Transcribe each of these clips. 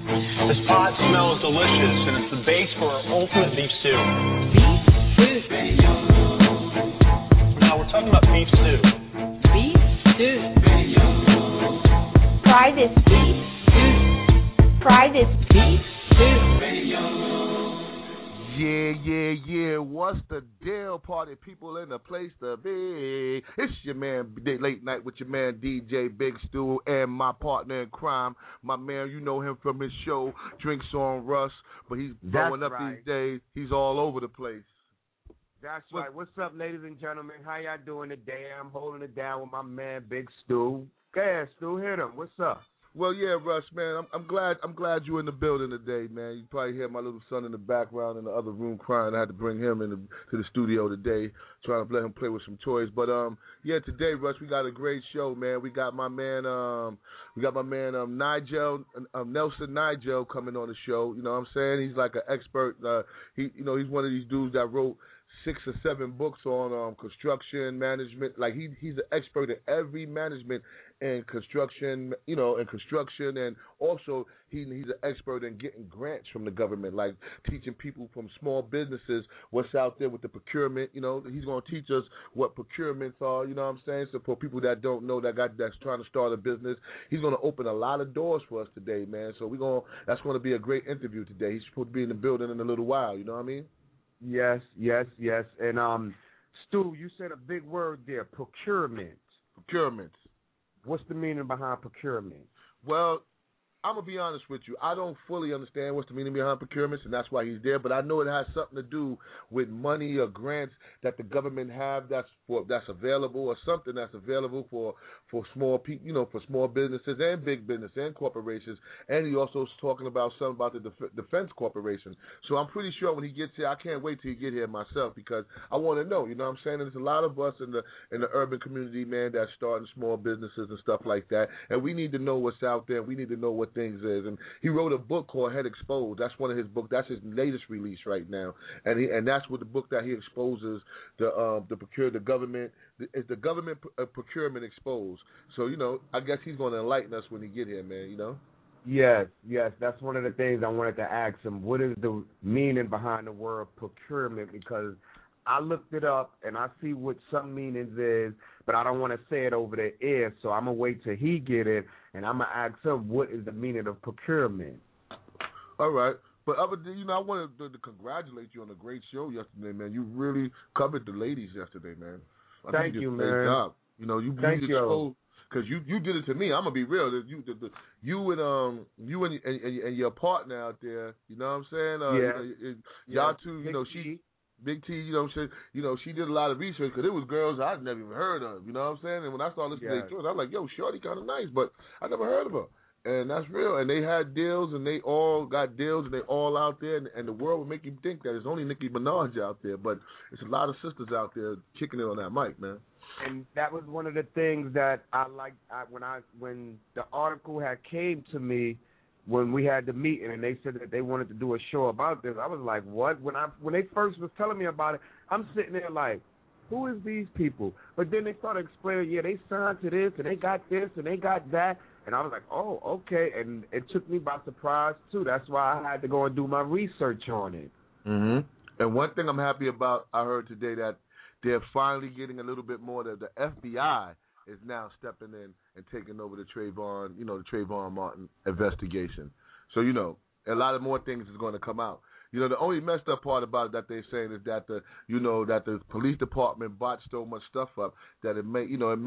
This pot smells delicious, and it's the base for our ultimate beef stew. Beef stew. Now we're talking about beef stew. Beef stew. Try this beef stew. Try this beef stew. Yeah. What's the deal, party people in the place to be? It's your man, Late Night with your man, DJ Big Stu, and my partner in crime, my man, you know him from his show, Drinks on Russ, but he's blowing up these days. He's all over the place. That's right. What's up, ladies and gentlemen? How y'all doing today? I'm holding it down with my man, Big Stu. Go ahead, Stu, hit him. What's up? Well, yeah, Russ, man, I'm glad you're in the building today, man. You probably hear my little son in the background in the other room crying. I had to bring him to the studio today, trying to let him play with some toys. But yeah, today, Russ, we got a great show, man. We got my man Nigel, Nelson Nigel coming on the show. You know what I'm saying? He's like an expert. He's one of these dudes that wrote 6 or 7 books on construction management. Like he's an expert in every management and construction, and also he's an expert in getting grants from the government, like teaching people from small businesses what's out there with the procurement. He's going to teach us what procurements are. You know what I'm saying? So for people that don't know that's trying to start a business, he's going to open a lot of doors for us today, man. So that's going to be a great interview today. He's supposed to be in the building in a little while. You know what I mean? Yes. And Stu, you said a big word there, procurement. Procurement. What's the meaning behind procurement? Well, I'm going to be honest with you. I don't fully understand what's the meaning behind procurements, and that's why he's there. But I know it has something to do with money or grants that the government have that's available, or something that's available for small people, for small businesses and big business and corporations. And he also is talking about something about the defense corporation. So I'm pretty sure when he gets here, I can't wait till he get here myself, because I want to know. You know what I'm saying? And there's a lot of us in the urban community, man, that's starting small businesses and stuff like that. And we need to know what's out there. We need to know what things is. And he wrote a book called Head Exposed. That's one of his books. That's his latest release right now. And that's what the book that he exposes the government. It's the government procurement exposed. So, I guess he's going to enlighten us when he get here, man, Yes. That's one of the things I wanted to ask him. What is the meaning behind the word procurement? Because I looked it up, and I see what some meanings is, but I don't want to say it over the air, so I'm going to wait till he get it, and I'm going to ask him what is the meaning of procurement. All right. But I wanted to congratulate you on a great show yesterday, man. You really covered the ladies yesterday, man. Thank you, man. Great job. Thank you. Because you did it to me. I'm gonna be real. You and your partner out there. You know what I'm saying? Y'all two. Big T. She did a lot of research, because it was girls I'd never even heard of. You know what I'm saying? And when I started listening to their stories, I was like, yo, Shorty kind of nice, but I never heard of her. And that's real. And they had deals, and they all got deals, and they all out there. And the world would make you think that it's only Nicki Minaj out there, but it's a lot of sisters out there kicking it on that mic, man. And that was one of the things that I liked when the article had came to me, when we had the meeting, and they said that they wanted to do a show about this. I was like, what? When they first was telling me about it, I'm sitting there like, who is these people? But then they started explaining, they signed to this, and they got this, and they got that. And I was like, oh, okay. And it took me by surprise, too. That's why I had to go and do my research on it. Mm-hmm. And one thing I'm happy about, I heard today that they're finally getting a little bit more, that the FBI is now stepping in and taking over the Trayvon Martin investigation. So, a lot of more things is going to come out. The only messed up part about it that they're saying is that the police department botched so much stuff up that it may,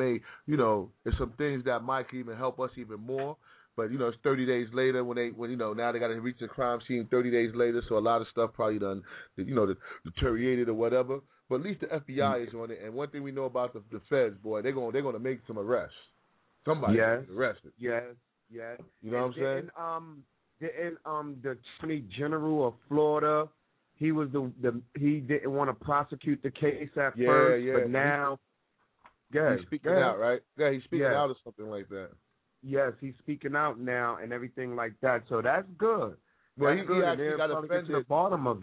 it's some things that might even help us even more. But, it's 30 days later when now they got to reach the crime scene 30 days later. So a lot of stuff probably done, deteriorated or whatever. But at least the FBI is on it. And one thing we know about the feds, boy, they're going to make some arrests. Somebody gets arrested. Yes. You know what I'm saying? The Attorney General of Florida, he didn't want to prosecute the case at first, but now he's speaking out, right? Yeah, he's speaking out or something like that. Yes, he's speaking out now and everything like that. So that's good. Well, that's he actually got offended. To the bottom of it.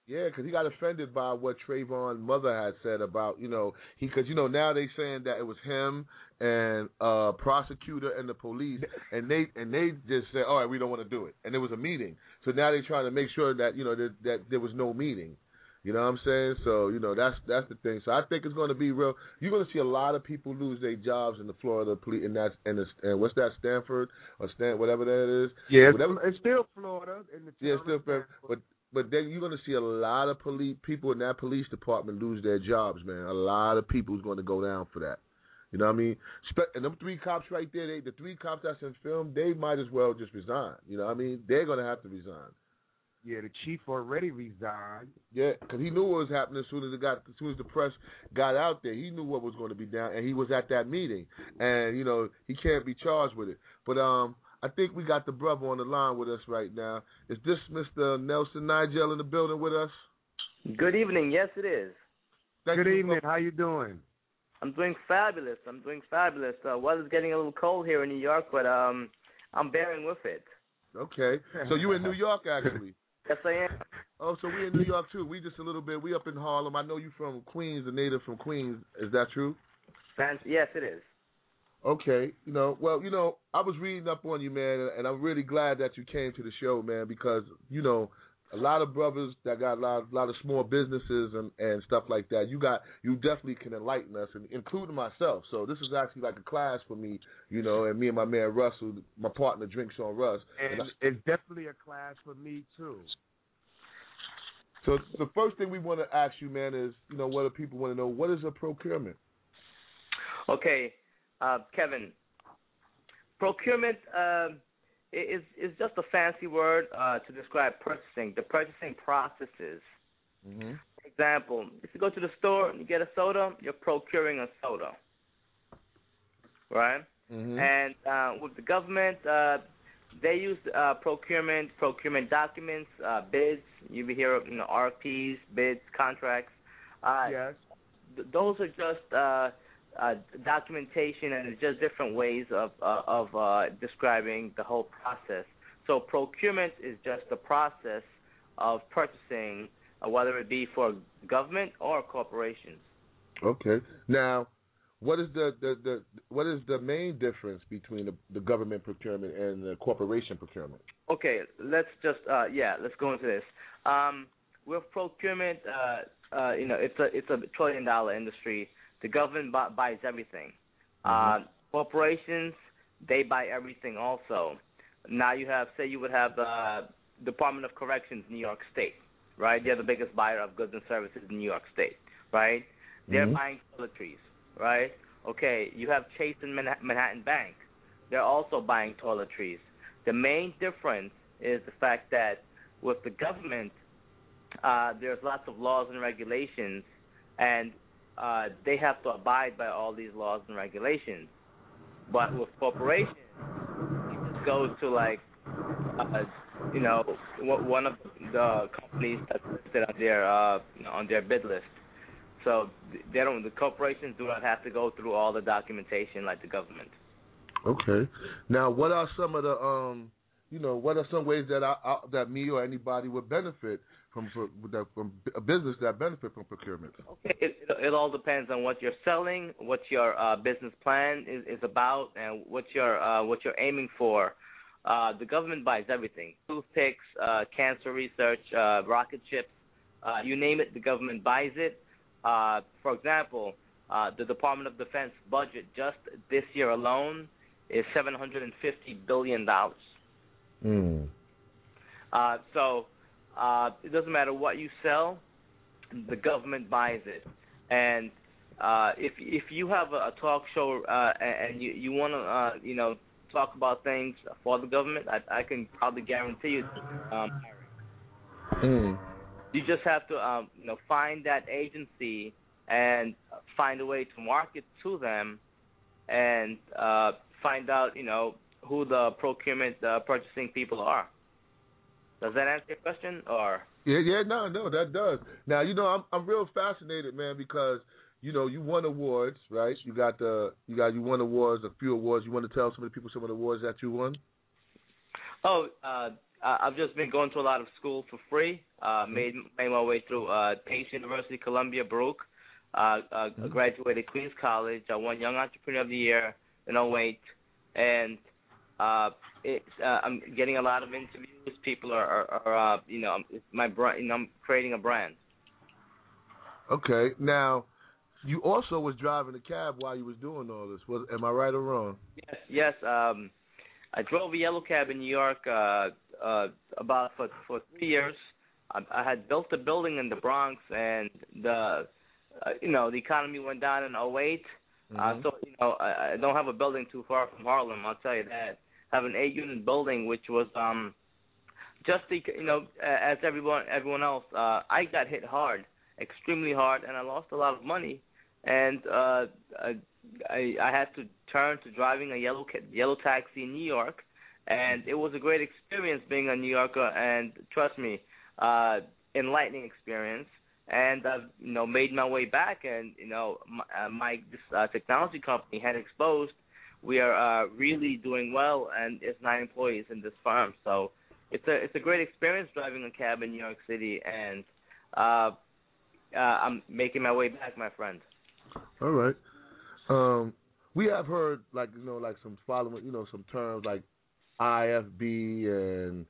Yeah, because he got offended by what Trayvon's mother had said about, because now they saying that it was him and prosecutor and the police, and they just said, all right, we don't want to do it, and there was a meeting. So now they're trying to make sure that that there was no meeting. You know what I'm saying? So that's the thing. So I think it's going to be real. You're going to see a lot of people lose their jobs in the Florida police, and what's that, Stanford or whatever that is. Yeah, whatever. It's still Florida in the town. Yeah, it's still Florida, but then you're going to see a lot of people in that police department lose their jobs, man. A lot of people is going to go down for that. You know what I mean? And them 3 cops right there, the 3 cops that's in film, they might as well just resign. You know what I mean? They're going to have to resign. Yeah, the chief already resigned. Yeah, because he knew what was happening as soon as the press got out there. He knew what was going to be down, and he was at that meeting. And he can't be charged with it. But I think we got the brother on the line with us right now. Is this Mr. Nelson Nigel in the building with us? Good evening. Yes, it is. Good evening. How you doing? I'm doing fabulous. Weather's getting a little cold here in New York, but I'm bearing with it. Okay. So you in New York, actually? Yes, I am. Oh, so we in New York, too. We just a little bit. We up in Harlem. I know you from Queens, a native from Queens. Is that true? Yes, it is. Okay. Well, I was reading up on you, man, and I'm really glad that you came to the show, man, because, a lot of brothers that got a lot of small businesses and stuff like that, you definitely can enlighten us, and including myself. So this is actually like a class for me, and me and my man Russ, who my partner Drinks on Russ. And it's definitely a class for me, too. So the first thing we want to ask you, man, is, what do people want to know? What is a procurement? Okay, Kevin. Procurement is just a fancy word to describe purchasing, the purchasing processes. Mm-hmm. For example, if you go to the store and you get a soda, you're procuring a soda, right? Mm-hmm. And with the government, they use procurement documents, bids. You hear of RFPs, bids, contracts. Yes. Those are just documentation, and it's just different ways of describing the whole process. So procurement is just the process of purchasing, whether it be for government or corporations. Okay. Now, what is the main difference between the government procurement and the corporation procurement? Okay, let's just let's go into this. With procurement, it's a $1 trillion industry. The government buys everything. Mm-hmm. Corporations, they buy everything also. Now you would have the Department of Corrections, New York State, right? They're the biggest buyer of goods and services in New York State, right? They're Mm-hmm. buying toiletries, right? Okay, you have Chase and Manhattan Bank. They're also buying toiletries. The main difference is the fact that with the government, there's lots of laws and regulations, and they have to abide by all these laws and regulations. But with corporations, it just goes to one of the companies that's listed on their bid list. So the corporations do not have to go through all the documentation like the government. Okay. Now, what are some of the what are some ways that that me or anybody would benefit from a business that benefit from procurement? Okay, it all depends on what you're selling, what your business plan is about, and what you're aiming for. The government buys everything: toothpicks, cancer research, rocket ships, you name it. The government buys it. For example, the Department of Defense budget just this year alone is $750 billion. So it doesn't matter what you sell, the government buys it. And if you have a talk show and you want to talk about things for the government, I can probably guarantee you hiring. You just have to find that agency and find a way to market to them, and find out who the procurement purchasing people are. Does that answer your question? Or no, that does. Now I'm real fascinated, man, because you won awards, right? You won awards, a few awards. You want to tell some of the people some of the awards that you won? Oh, I've just been going to a lot of school for free. Made my way through Pace University, Columbia, Baruch. Graduated Queens College. I won Young Entrepreneur of the Year in '08, and I'm getting a lot of interviews. People are it's my brand. I'm creating a brand. Okay. Now, you also was driving a cab while you was doing all this. Am I right or wrong? Yes. I drove a yellow cab in New York about for 3 years. I had built a building in the Bronx, and the economy went down in '08. So I don't have a building too far from Harlem. I'll tell you that. I have an 8-unit building, which was as everyone else. I got hit hard, extremely hard, and I lost a lot of money. And I had to turn to driving a yellow taxi in New York, and it was a great experience being a New Yorker. And trust me, enlightening experience. And I've made my way back, and my technology company, Head Exposed, we are really doing well, and it's 9 employees in this firm. So it's a great experience driving a cab in New York City, and I'm making my way back, my friend. All right. We have heard some following, some terms like IFB and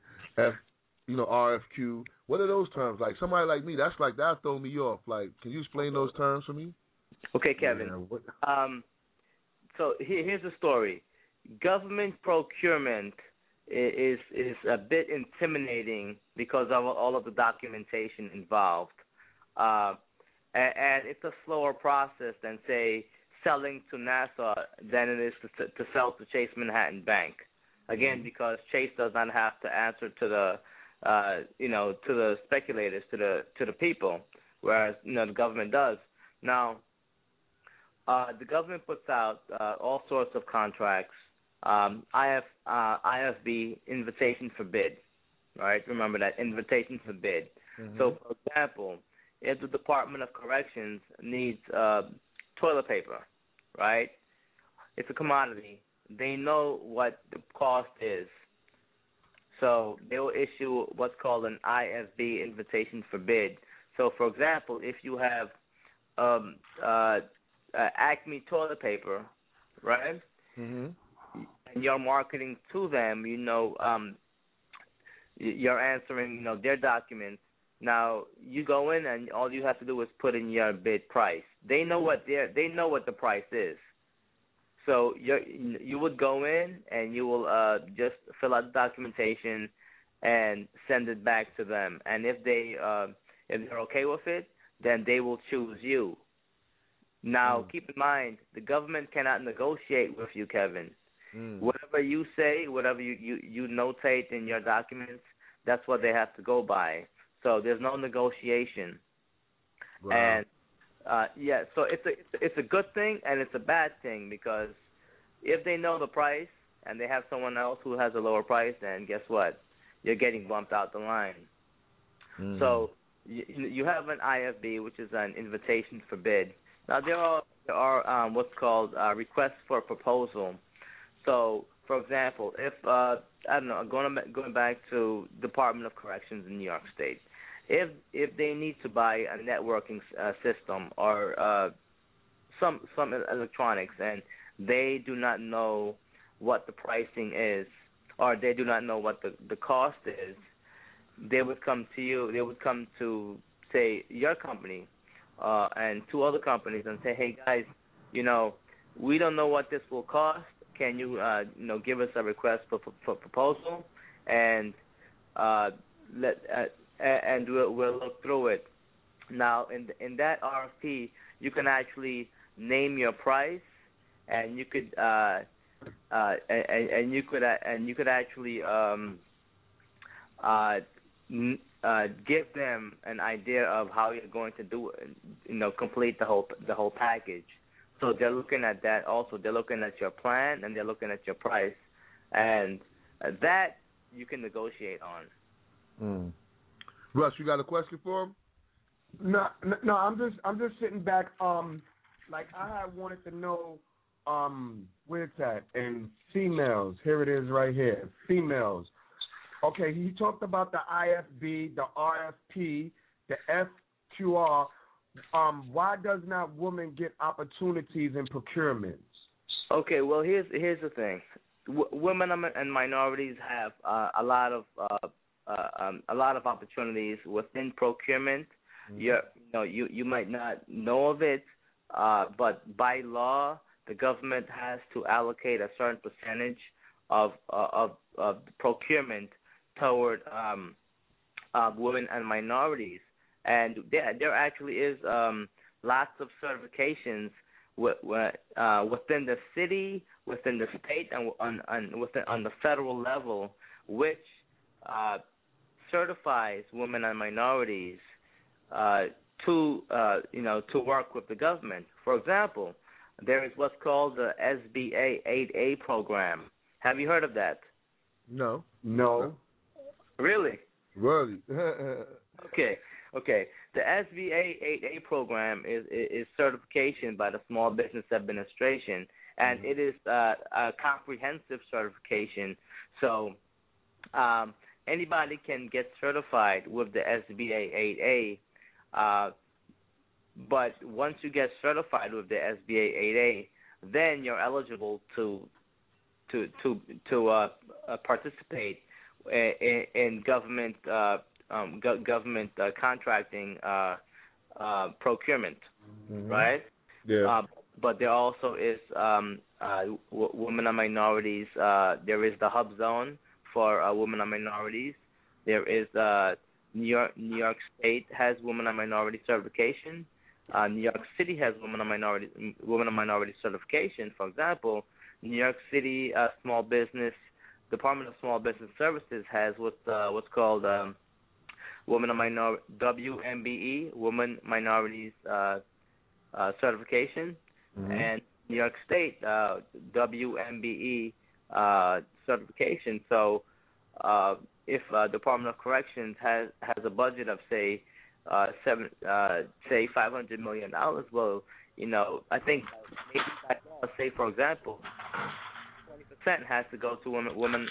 RFQ. What are those terms? Like somebody like me, that throw me off. Like, can you explain those terms for me? Okay, Kevin. So here's the story. Government procurement is a bit intimidating because of all of the documentation involved. And it's a slower process than, say, selling to NASA than it is to sell to Chase Manhattan Bank. Again, because Chase does not have to answer to the to the speculators, to the people, whereas the government does. Now, the government puts out all sorts of contracts. IFB, invitation for bid, right? Remember that, invitation for bid. Mm-hmm. So, for example, if the Department of Corrections needs toilet paper, right? It's a commodity. They know what the cost is. So they will issue what's called an IFB, invitation for bid. So, for example, if you have Acme toilet paper, right? Mm-hmm. And you're marketing to them, you're answering, their documents. Now you go in and all you have to do is put in your bid price. They know what the price is. So you would go in and you will just fill out the documentation and send it back to them. And if they're okay with it, then they will choose you. Now, keep in mind, the government cannot negotiate with you, Kevin. Whatever you say, whatever you notate in your documents, that's what they have to go by. So there's no negotiation. Wow. And so it's a good thing and it's a bad thing, because if they know the price and they have someone else who has a lower price, then guess what? You're getting bumped out the line. So you have an IFB, which is an invitation for bid. Now there are what's called requests for proposal. So, for example, if going back to Department of Corrections in New York State, if they need to buy a networking system or some electronics, and they do not know what the pricing is, or they do not know what the cost is, they would come to you. They would come to, say, your company and 2 other companies and say, hey guys, we don't know what this will cost. Can you give us a request for proposal, and we'll look through it. Now, in that RFP, you can actually name your price, and you could actually give them an idea of how you're going to do it, complete the whole package. So they're looking at that also. They're looking at your plan, and they're looking at your price, and that you can negotiate on. Russ, you got a question for him? No. I'm just sitting back. Like I wanted to know where it's at. And females, here it is right here. Females, Okay, he talked about the IFB, the RFP, the FQR. Why does not women get opportunities in procurement? Okay, well here's the thing. Women and minorities have a lot of opportunities within procurement. You might not know of it, but by law, the government has to allocate a certain percentage of procurement toward women and minorities, and there actually is lots of certifications within the city, within the state, and on the federal level, which certifies women and minorities to work with the government. For example, there is what's called the SBA 8A program. Have you heard of that? No. Really? Really? Okay. The SBA 8A program is certification by the Small Business Administration, and it is a comprehensive certification. So anybody can get certified with the SBA 8A, but once you get certified with the SBA 8A, then you're eligible to participate in government contracting procurement, right? Yeah. But there also is women and minorities. There is the Hub Zone for women and minorities. There is New York State has women and minority certification. New York City has women and minority certification. For example, New York City Department of Small Business Services has what's called Women and Minority WMBE, Women Minorities certification, and New York State WMBE certification. So, if Department of Corrections has a budget of say $500 million, well, I think say for example, 20% has to go to women.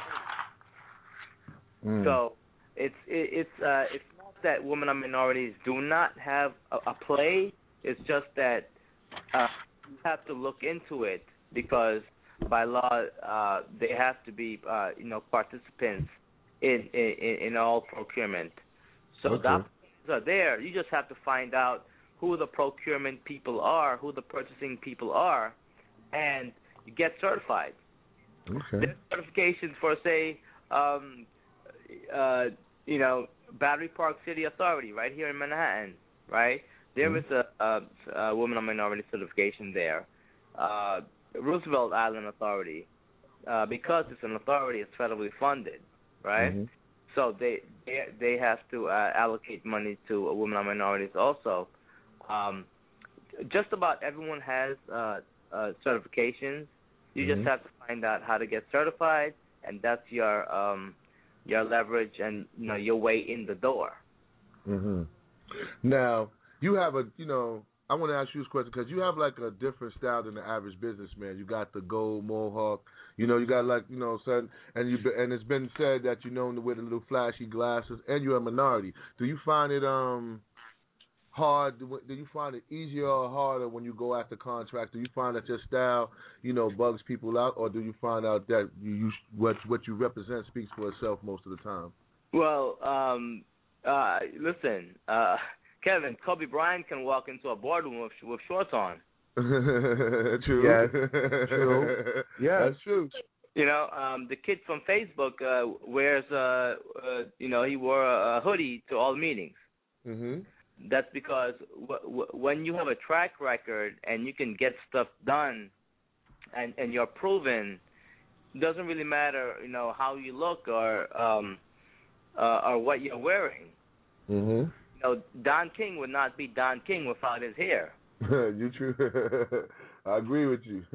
So it's not that women and minorities do not have a play. It's just that you have to look into it, because by law they have to be participants in all procurement. So the opportunities are there. You just have to find out who the procurement people are, who the purchasing people are, and you get certified. Okay. There's certifications for, say, Battery Park City Authority right here in Manhattan, right? There is a women and minority certification there. Roosevelt Island Authority, because it's an authority, it's federally funded, right? So they have to allocate money to women and minorities also. Just about everyone has certifications. You just have to find out how to get certified, and that's your leverage and your way in the door. Now you have I want to ask you this question because you have like a different style than the average businessman. You got the gold mohawk, you got and it's been said that you're known to wear the little flashy glasses, and you're a minority. Do you find it hard? Do you find it easier or harder when you go after contracts? Do you find that your style, bugs people out, or do you find out that what you represent speaks for itself most of the time? Well, listen, Kevin, Kobe Bryant can walk into a boardroom with shorts on. True. Yes. True. Yeah, that's true. The kid from Facebook wears he wore a hoodie to all meetings. That's because when you have a track record and you can get stuff done, and you're proven, it doesn't really matter, how you look or what you're wearing. Don King would not be Don King without his hair. You true. I agree with you.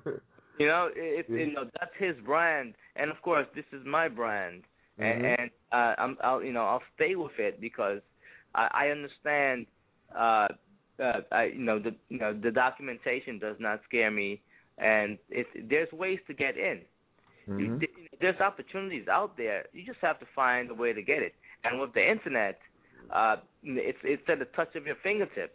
That's his brand, and of course this is my brand, and I'll stay with it because I understand. The documentation does not scare me, and there's ways to get in. There's opportunities out there. You just have to find a way to get it. And with the internet, it's at the touch of your fingertips.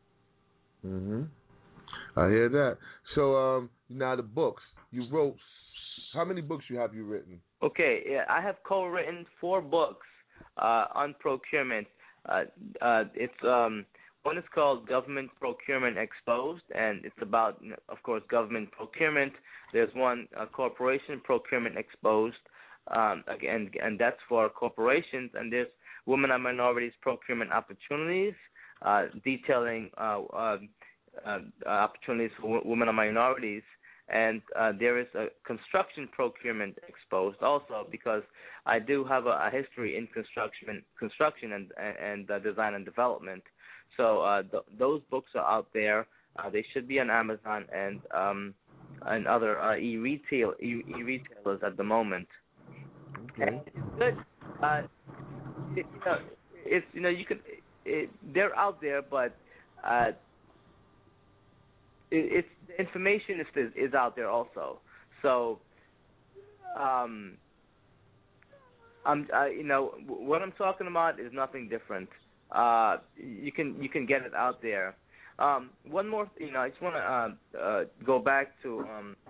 I hear that. So now the books you wrote. How many books you written? Okay, yeah, I have co-written 4 books on procurement. It's one is called Government Procurement Exposed, and it's about, of course, government procurement. There's one, Corporation Procurement Exposed, again, and that's for corporations. And there's Women and Minorities Procurement Opportunities, detailing opportunities for women and minorities. And there is a construction procurement exposed also, because I do have a history in construction and design and development. So those books are out there. They should be on Amazon and other e-retailers at the moment. Okay. And it's good. They're out there, but it's the information is out there also. So, what I'm talking about is nothing different. You can get it out there. One more, I just want to go back to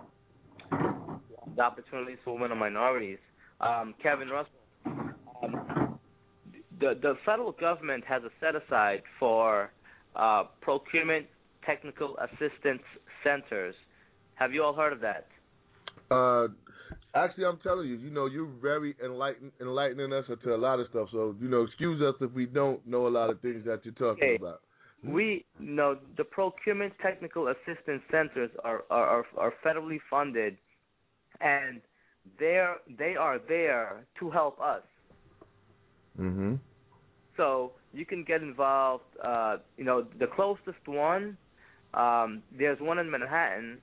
the opportunities for women and minorities. Kevin Russell, the federal government has a set aside for procurement technical assistance centers. Have you all heard of that? Actually, I'm telling you, you're very enlightening us to a lot of stuff. So, excuse us if we don't know a lot of things that you're talking about. We know the procurement technical assistance centers are federally funded, and they are there to help us. Mm-hmm. So you can get involved. The closest one, there's one in Manhattan.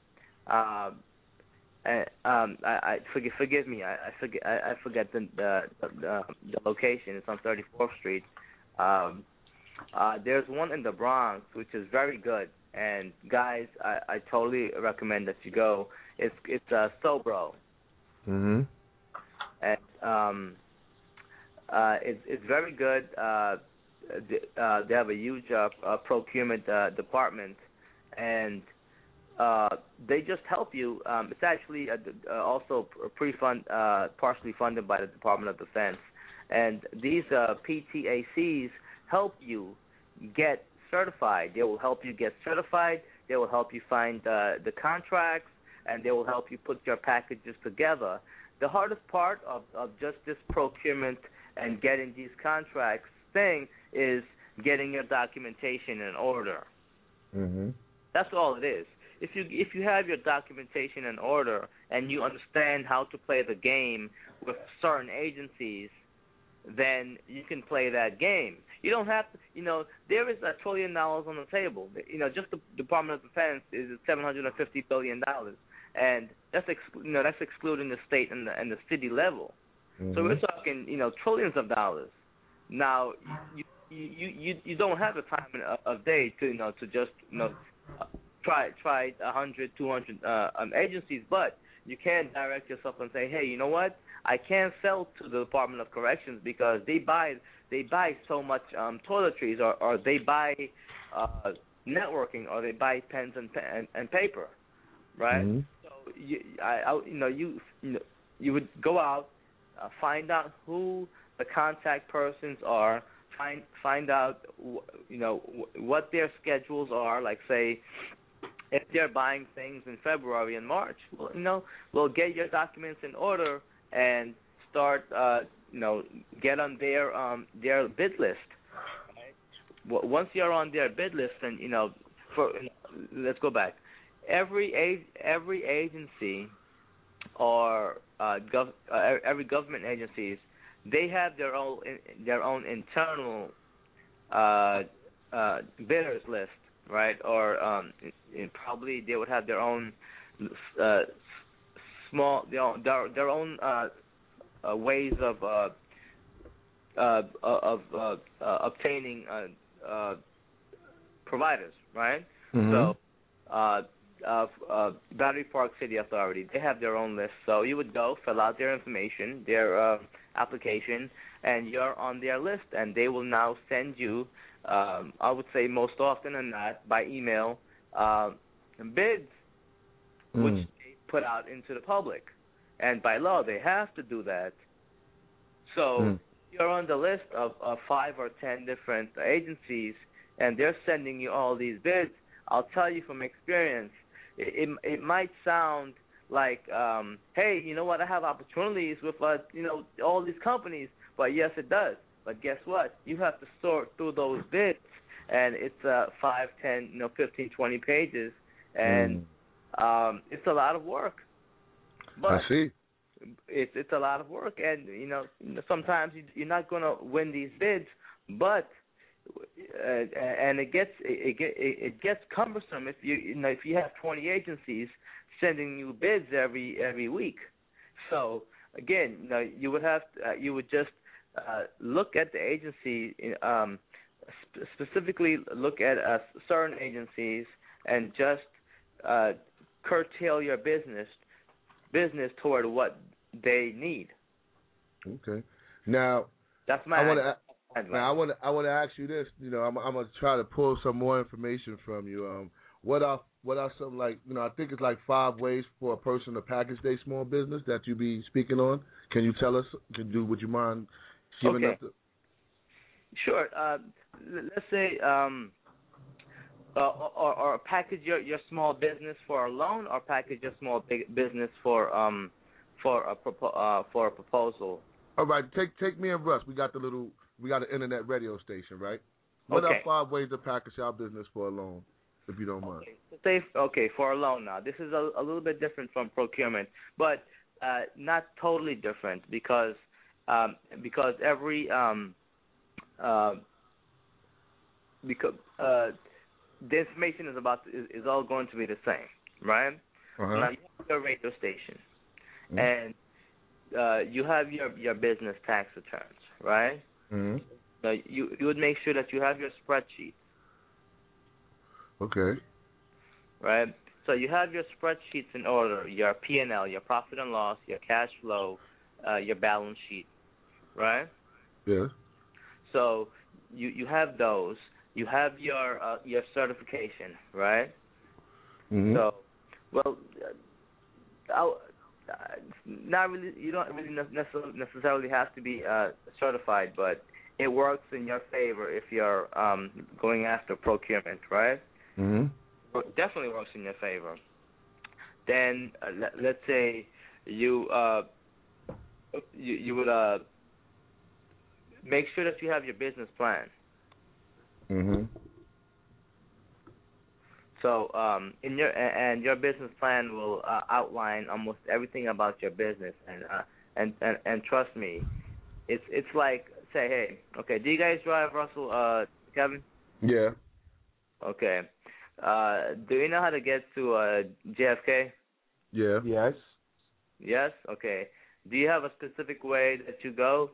Forgive me. I forget the location. It's on 34th Street. There's one in the Bronx, which is very good. And guys, I totally recommend that you go. It's Sobro. Mm-hmm. And it's very good. They have a huge procurement department, and they just help you. It's actually also partially funded by the Department of Defense. And these PTACs help you get certified. They will help you get certified. They will help you find the contracts, and they will help you put your packages together. The hardest part of just this procurement and getting these contracts thing is getting your documentation in order. Mm-hmm. That's all it is. If you have your documentation in order and you understand how to play the game with certain agencies, then you can play that game. You don't have to, there is $1 trillion on the table. Just the Department of Defense is $750 billion, and that's excluding the state and the city level. Mm-hmm. So we're talking, trillions of dollars. Now, you don't have the time of day to just try 100, 200 agencies, but you can direct yourself and say, hey, you know what? I can't sell to the Department of Corrections because they buy so much toiletries, or they buy networking, or they buy pens and paper, right? Mm-hmm. So you would go out, find out who the contact persons are, find out what their schedules are. Like, say, if they're buying things in February and March, we'll get your documents in order and start get on their bid list. Right? Once you're on their bid list, then let's go back. Every agency or every government agencies, they have their own internal bidders list, right? Or probably they would have their own their own ways of obtaining providers, right? Mm-hmm. So Battery Park City Authority. They have their own list. So you would go, fill out their information, their application, and you're on their list. And they will now send you, I would say most often than not, by email, bids, which they put out into the public. And by law, they have to do that. So you're on the list of 5 or 10 different agencies, and they're sending you all these bids. I'll tell you from experience, it might sound like, hey, you know what, I have opportunities with, all these companies. But yes, it does. But guess what? You have to sort through those bids, and it's 5, 10, 15, 20 pages, and it's a lot of work. But I see. It's a lot of work, and sometimes you're not going to win these bids, but and it gets cumbersome if you have 20 agencies sending you bids every week. So again, you would just look at the agency, specifically look at certain agencies, and just curtail your business toward what they need. Okay. Now, that's my. I want to ask you this. I'm gonna try to pull some more information from you. What are some, like, I think it's like 5 ways for a person to package their small business that you be speaking on. Can you tell us? Would you mind giving us? Sure. Let's say, or package your small business for a loan, or package your small business for a proposal. All right, take me and Russ. We got an internet radio station, right? What are 5 ways to package our business for a loan, if you don't mind? Okay, for a loan now. This is a little bit different from procurement, but not totally different because every the information is all going to be the same, right? Now you have your radio station, and you have your business tax returns, right? Now you would make sure that you have your spreadsheet. Okay. Right. So you have your spreadsheets in order: your P&L, your profit and loss, your cash flow, your balance sheet, right? Yes. So you have those. You have your certification, right? So, not really. You don't really necessarily have to be certified, but it works in your favor if you're going after procurement, right? It definitely works in your favor. Then let's say you would make sure that you have your business plan. So in your business plan will outline almost everything about your business, and trust me, it's like, say, hey, okay, do you guys drive, Russell, Kevin? Yeah. Okay. Do you know how to get to JFK? Yeah. Yes. Yes? Okay. Do you have a specific way that you go?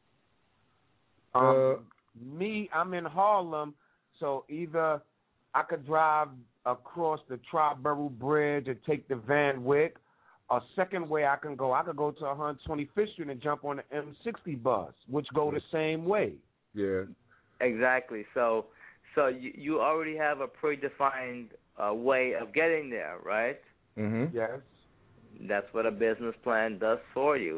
I'm in Harlem, so either I could drive across the Triborough Bridge and take the Van Wyck. A second way I could go to 125th Street and jump on the M60 bus, which go the same way. Yeah. Exactly. So you already have a predefined way of getting there, right? Yes. That's what a business plan does for you.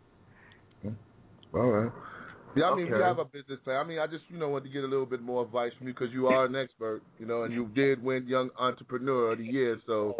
All right. Yeah, I mean, Okay. we have a business plan. I mean, I just, wanted to get a little bit more advice from you because you are an expert, and you did win Young Entrepreneur of the Year, so.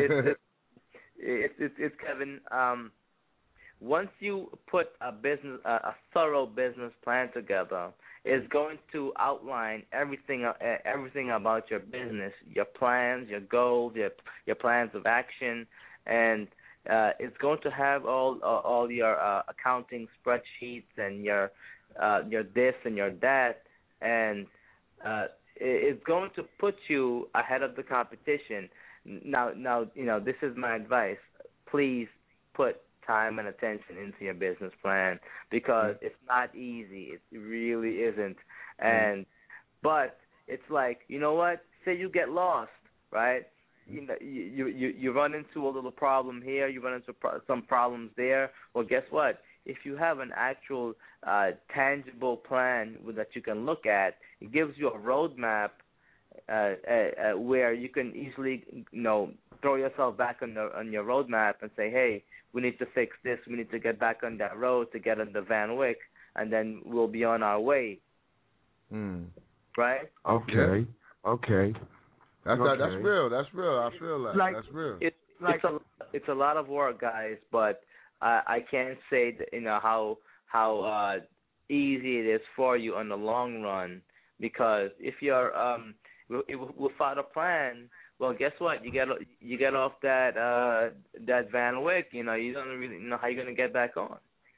It's Kevin. Once you put a thorough business plan together, it's going to outline everything about your business, your plans, your goals, your plans of action, and it's going to have all your accounting spreadsheets and your this and your that, and it's going to put you ahead of the competition. Now, this is my advice. Please put time and attention into your business plan because it's not easy. It really isn't. But it's like, you know what? Say you get lost, right? you run into a little problem here, you run into some problems there. Well, guess what? If you have an actual tangible plan that you can look at, it gives you a roadmap where you can easily, throw yourself back on your roadmap and say, hey, we need to fix this. We need to get back on that road to get into Van Wyck, and then we'll be on our way. Right? Okay. That's real. That's real. I feel like that's real. It's a lot of work, guys, but I can't say that, how easy it is for you on the long run, because if you're without a plan, well, guess what? You get off that Van Wyck. You don't really know how you're gonna get back on.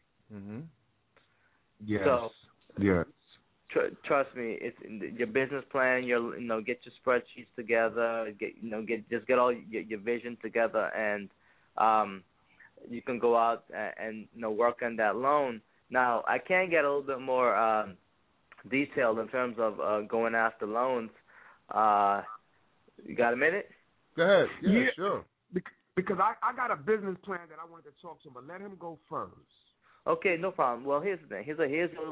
Yes. So, yes. Trust me, it's your business plan. Get your spreadsheets together. Get all your vision together, and you can go out and work on that loan. Now, I can get a little bit more detailed in terms of going after loans. You got a minute? Go ahead. Yeah, sure. Because I got a business plan that I wanted to talk to him, but let him go first. Okay, no problem. Well, here's the thing. Here's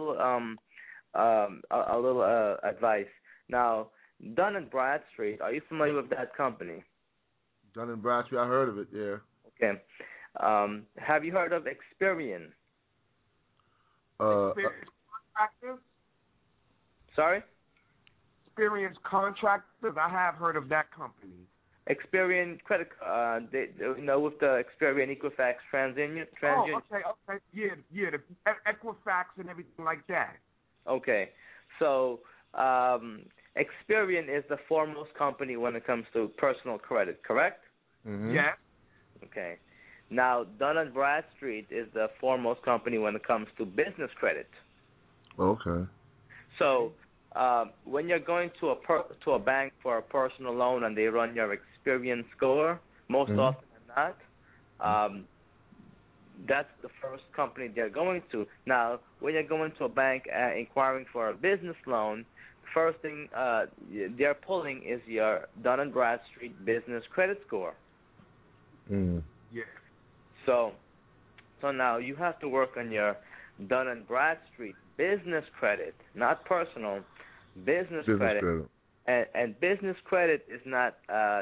a little advice. Now, Dun & Bradstreet, are you familiar with that company? Dun & Bradstreet, I heard of it, yeah. Okay. Have you heard of Experian? Experience Contractors? Sorry? Experience Contractors? I have heard of that company. Experian credit, with the Experian Equifax TransUnion. Oh, okay. Yeah, the Equifax and everything like that. Okay. So, Experian is the foremost company when it comes to personal credit, correct? Mm-hmm. Yeah. Okay. Now, Dun & Bradstreet is the foremost company when it comes to business credit. Okay. So, when you're going to a bank for a personal loan and they run your Experian score, most often than not, that's the first company they're going to. Now, when you're going to a bank inquiring for a business loan, first thing they're pulling is your Dun & Bradstreet business credit score. Yeah. So now you have to work on your Dun & Bradstreet business credit, not personal, business credit. And business credit is not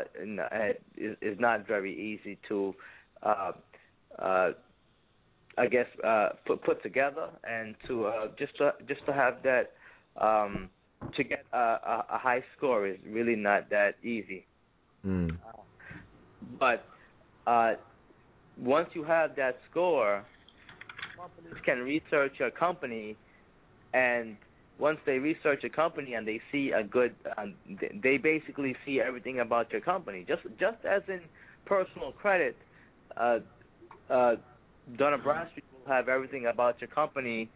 very easy to put together, and to just to have that to get a high score is really not that easy. But once you have that score, companies can research your company, and once they research a company and they see a good, they basically see everything about your company. Just as in personal credit, Dun & Bradstreet will have everything about your company,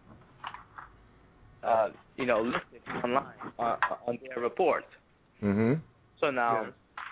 listed online on their report. So now,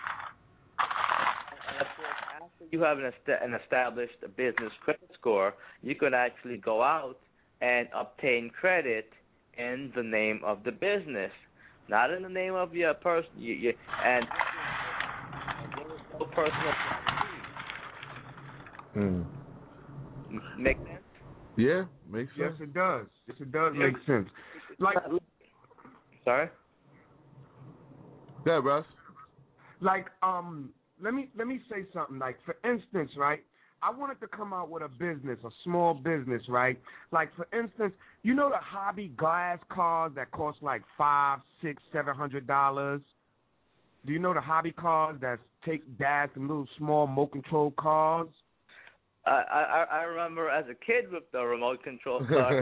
of course, after you have an established business credit score, you could actually go out and obtain credit in the name of the business, not in the name of your person. And there is no personal guarantee. Make sense? Yeah, makes sense. Yes, it does. It does make sense. Sorry? Yeah, Russ. Let me say something. Like, for instance, right? I wanted to come out with a business, a small business, right? Like, for instance, the hobby glass cars that cost like $500, $600, $700? Do you know the hobby cars that take gas and little small remote control cars? I remember as a kid with the remote control car.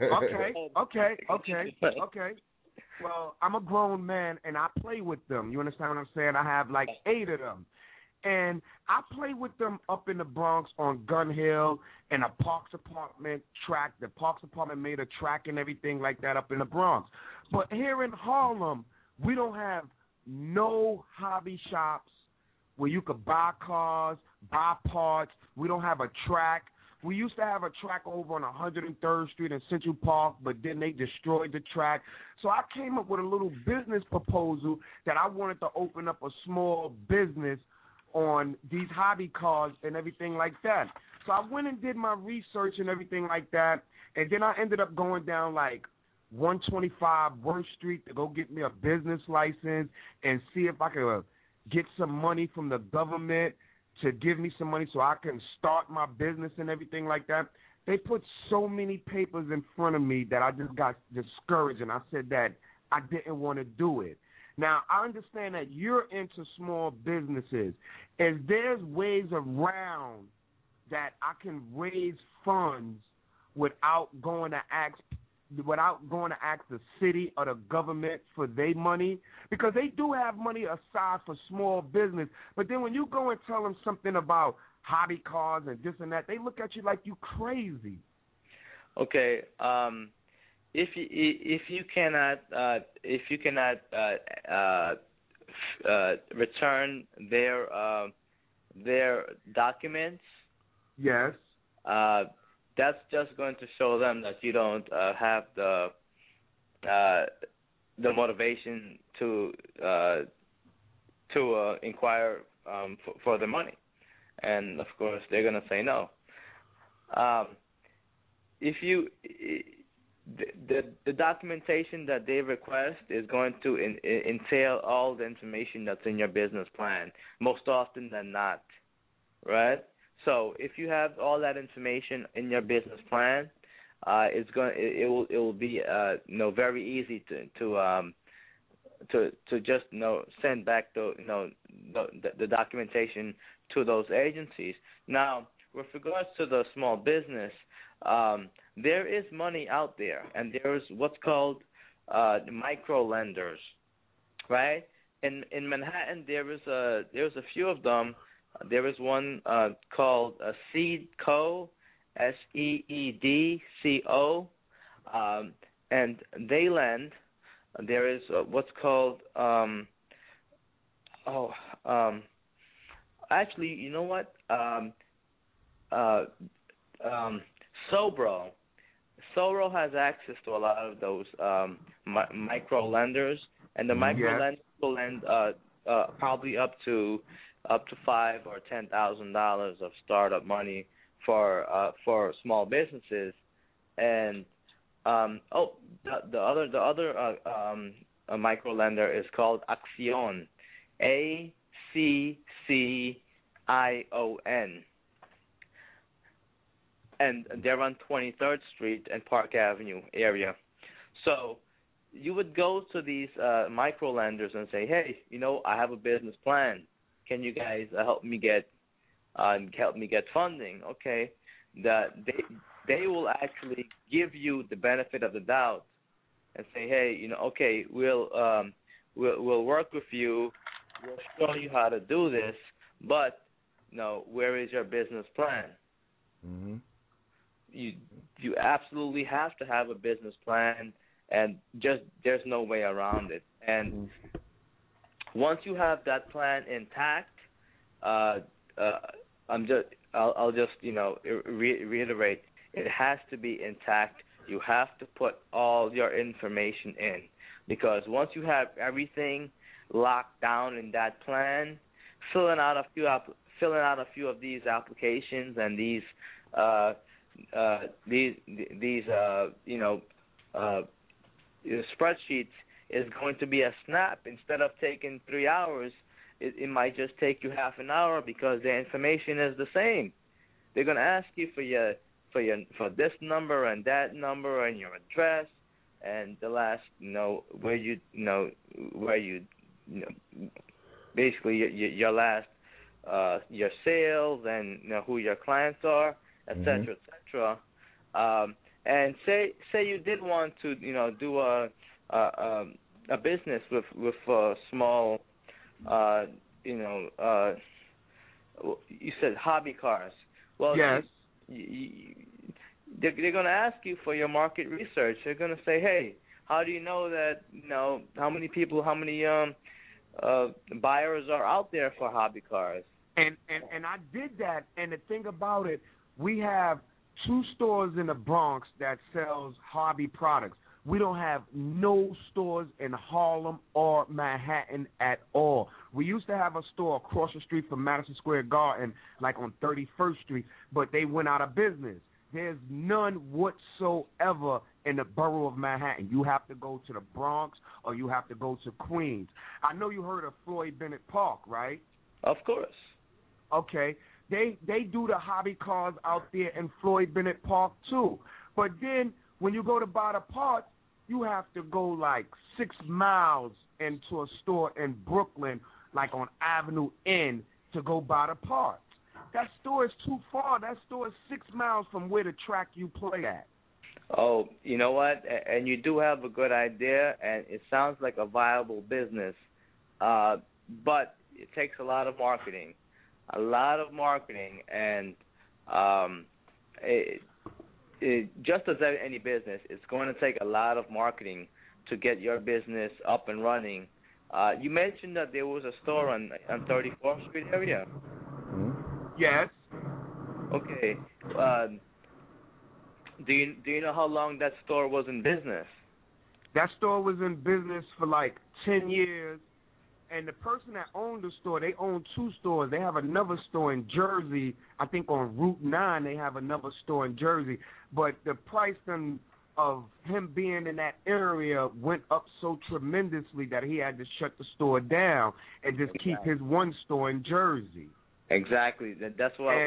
Okay. Well, I'm a grown man, and I play with them. You understand what I'm saying? I have like 8 of them. And I play with them up in the Bronx on Gun Hill and a Parks Apartment track. The Parks Apartment made a track and everything like that up in the Bronx. But here in Harlem, we don't have no hobby shops where you could buy cars, buy parts. We don't have a track. We used to have a track over on 103rd Street in Central Park, but then they destroyed the track. So I came up with a little business proposal that I wanted to open up a small business on these hobby cars and everything like that. So I went and did my research and everything like that, and then I ended up going down like 125 Worth Street to go get me a business license and see if I could get some money from the government to give me some money so I can start my business and everything like that. They put so many papers in front of me that I just got discouraged, and I said that I didn't want to do it. Now, I understand that you're into small businesses. Is there's ways around that I can raise funds without going to ask the city or the government for their money? Because they do have money aside for small business. But then when you go and tell them something about hobby cars and this and that, they look at you like you crazy. Okay. If you cannot return their documents, yes, that's just going to show them that you don't have the motivation to inquire for the money, and of course they're going to say no. If you the documentation that they request is going to entail all the information that's in your business plan, most often than not, right? So if you have all that information in your business plan, it will be very easy to just send back the documentation to those agencies. Now, with regards to the small business, there is money out there, and there's what's called micro lenders, right? In Manhattan, there's a few of them. There is one called SeedCo, SeedCo, and they lend. There is what's called actually, you know what? Sobro. Sobro has access to a lot of those micro lenders, and the micro lenders will lend probably up to $5,000 or $10,000 of startup money for small businesses. And the other micro lender is called Accion, ACCION. And they're on 23rd Street and Park Avenue area. So you would go to these micro lenders and say, hey, I have a business plan. Can you guys help me get funding? Okay, they will actually give you the benefit of the doubt and say, hey, okay, we'll work with you. We'll show you how to do this, but where is your business plan? Mm-hmm. You absolutely have to have a business plan, and there's no way around it. And once you have that plan intact, I'll just reiterate, it has to be intact. You have to put all your information in, because once you have everything locked down in that plan, filling out a few of these applications and these spreadsheets is going to be a snap. Instead of taking 3 hours, it might just take you half an hour, because the information is the same. They're going to ask you for this number and that number and your address and the last basically your last your sales and who your clients are, etc., etc. And say you did want to do a business with small you said hobby cars. Well, yes. They're going to ask you for your market research. They're going to say, hey, how do you know that how many buyers are out there for hobby cars? And I did that. And the thing about it, we have 2 stores in the Bronx that sells hobby products. We don't have no stores in Harlem or Manhattan at all. We used to have a store across the street from Madison Square Garden, like on 31st Street, but they went out of business. There's none whatsoever in the borough of Manhattan. You have to go to the Bronx or you have to go to Queens. I know you heard of Floyd Bennett Park, right? Of course. Okay. They do the hobby cars out there in Floyd Bennett Park too. But then when you go to buy the parts, you have to go like 6 miles into a store in Brooklyn, like on Avenue N, to go buy the parts. That store is too far. That store is 6 miles from where the track you play at. Oh, you know what? And you do have a good idea, and it sounds like a viable business. But it takes a lot of marketing. And just as any business, it's going to take a lot of marketing to get your business up and running. You mentioned that there was a store on 34th Street area. Yes. Okay. Do you know how long that store was in business? That store was in business for like 10 years. And the person that owned the store, they own 2 stores. They have another store in Jersey. I think on Route 9 they have another store in Jersey. But the price of him being in that area went up so tremendously that he had to shut the store down and just keep his one store in Jersey. Exactly. That's why.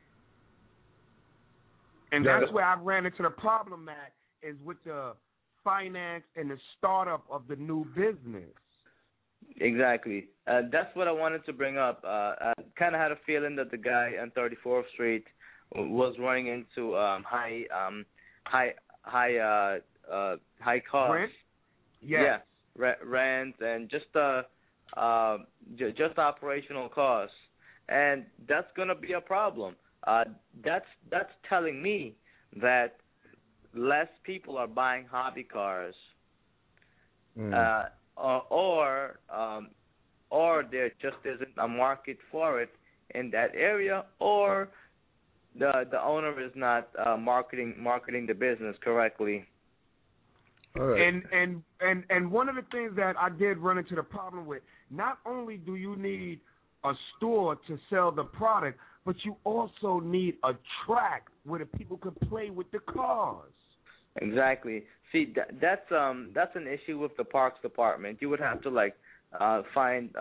And that's where I ran into the problem at, is with the finance and the startup of the new business. Exactly. That's what I wanted to bring up. I kind of had a feeling that the guy on 34th Street was running into high costs. Rent? Yes. Yeah, rent and just operational costs, and that's gonna be a problem. That's telling me that less people are buying hobby cars. Or there just isn't a market for it in that area, or the owner is not marketing the business correctly. All right. And one of the things that I did run into the problem with, not only do you need a store to sell the product, but you also need a track where the people can play with the cars. Exactly. See, that's an issue with the Parks Department. You would have to find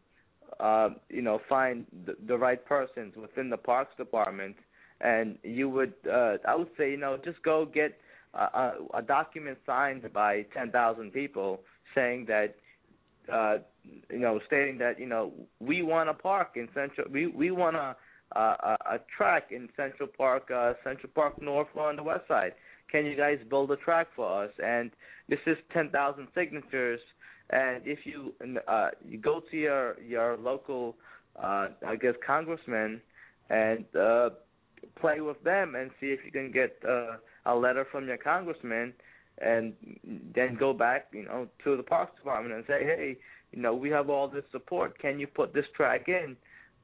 the right persons within the Parks Department, and you would I would say just go get a document signed by 10,000 people saying that stating that we want a park in Central, we want a track in Central Park North or on the West Side. Can you guys build a track for us? And this is 10,000 signatures. And if you go to your local, congressman, and play with them and see if you can get a letter from your congressman, and then go back, to the Parks Department and say, hey, we have all this support. Can you put this track in?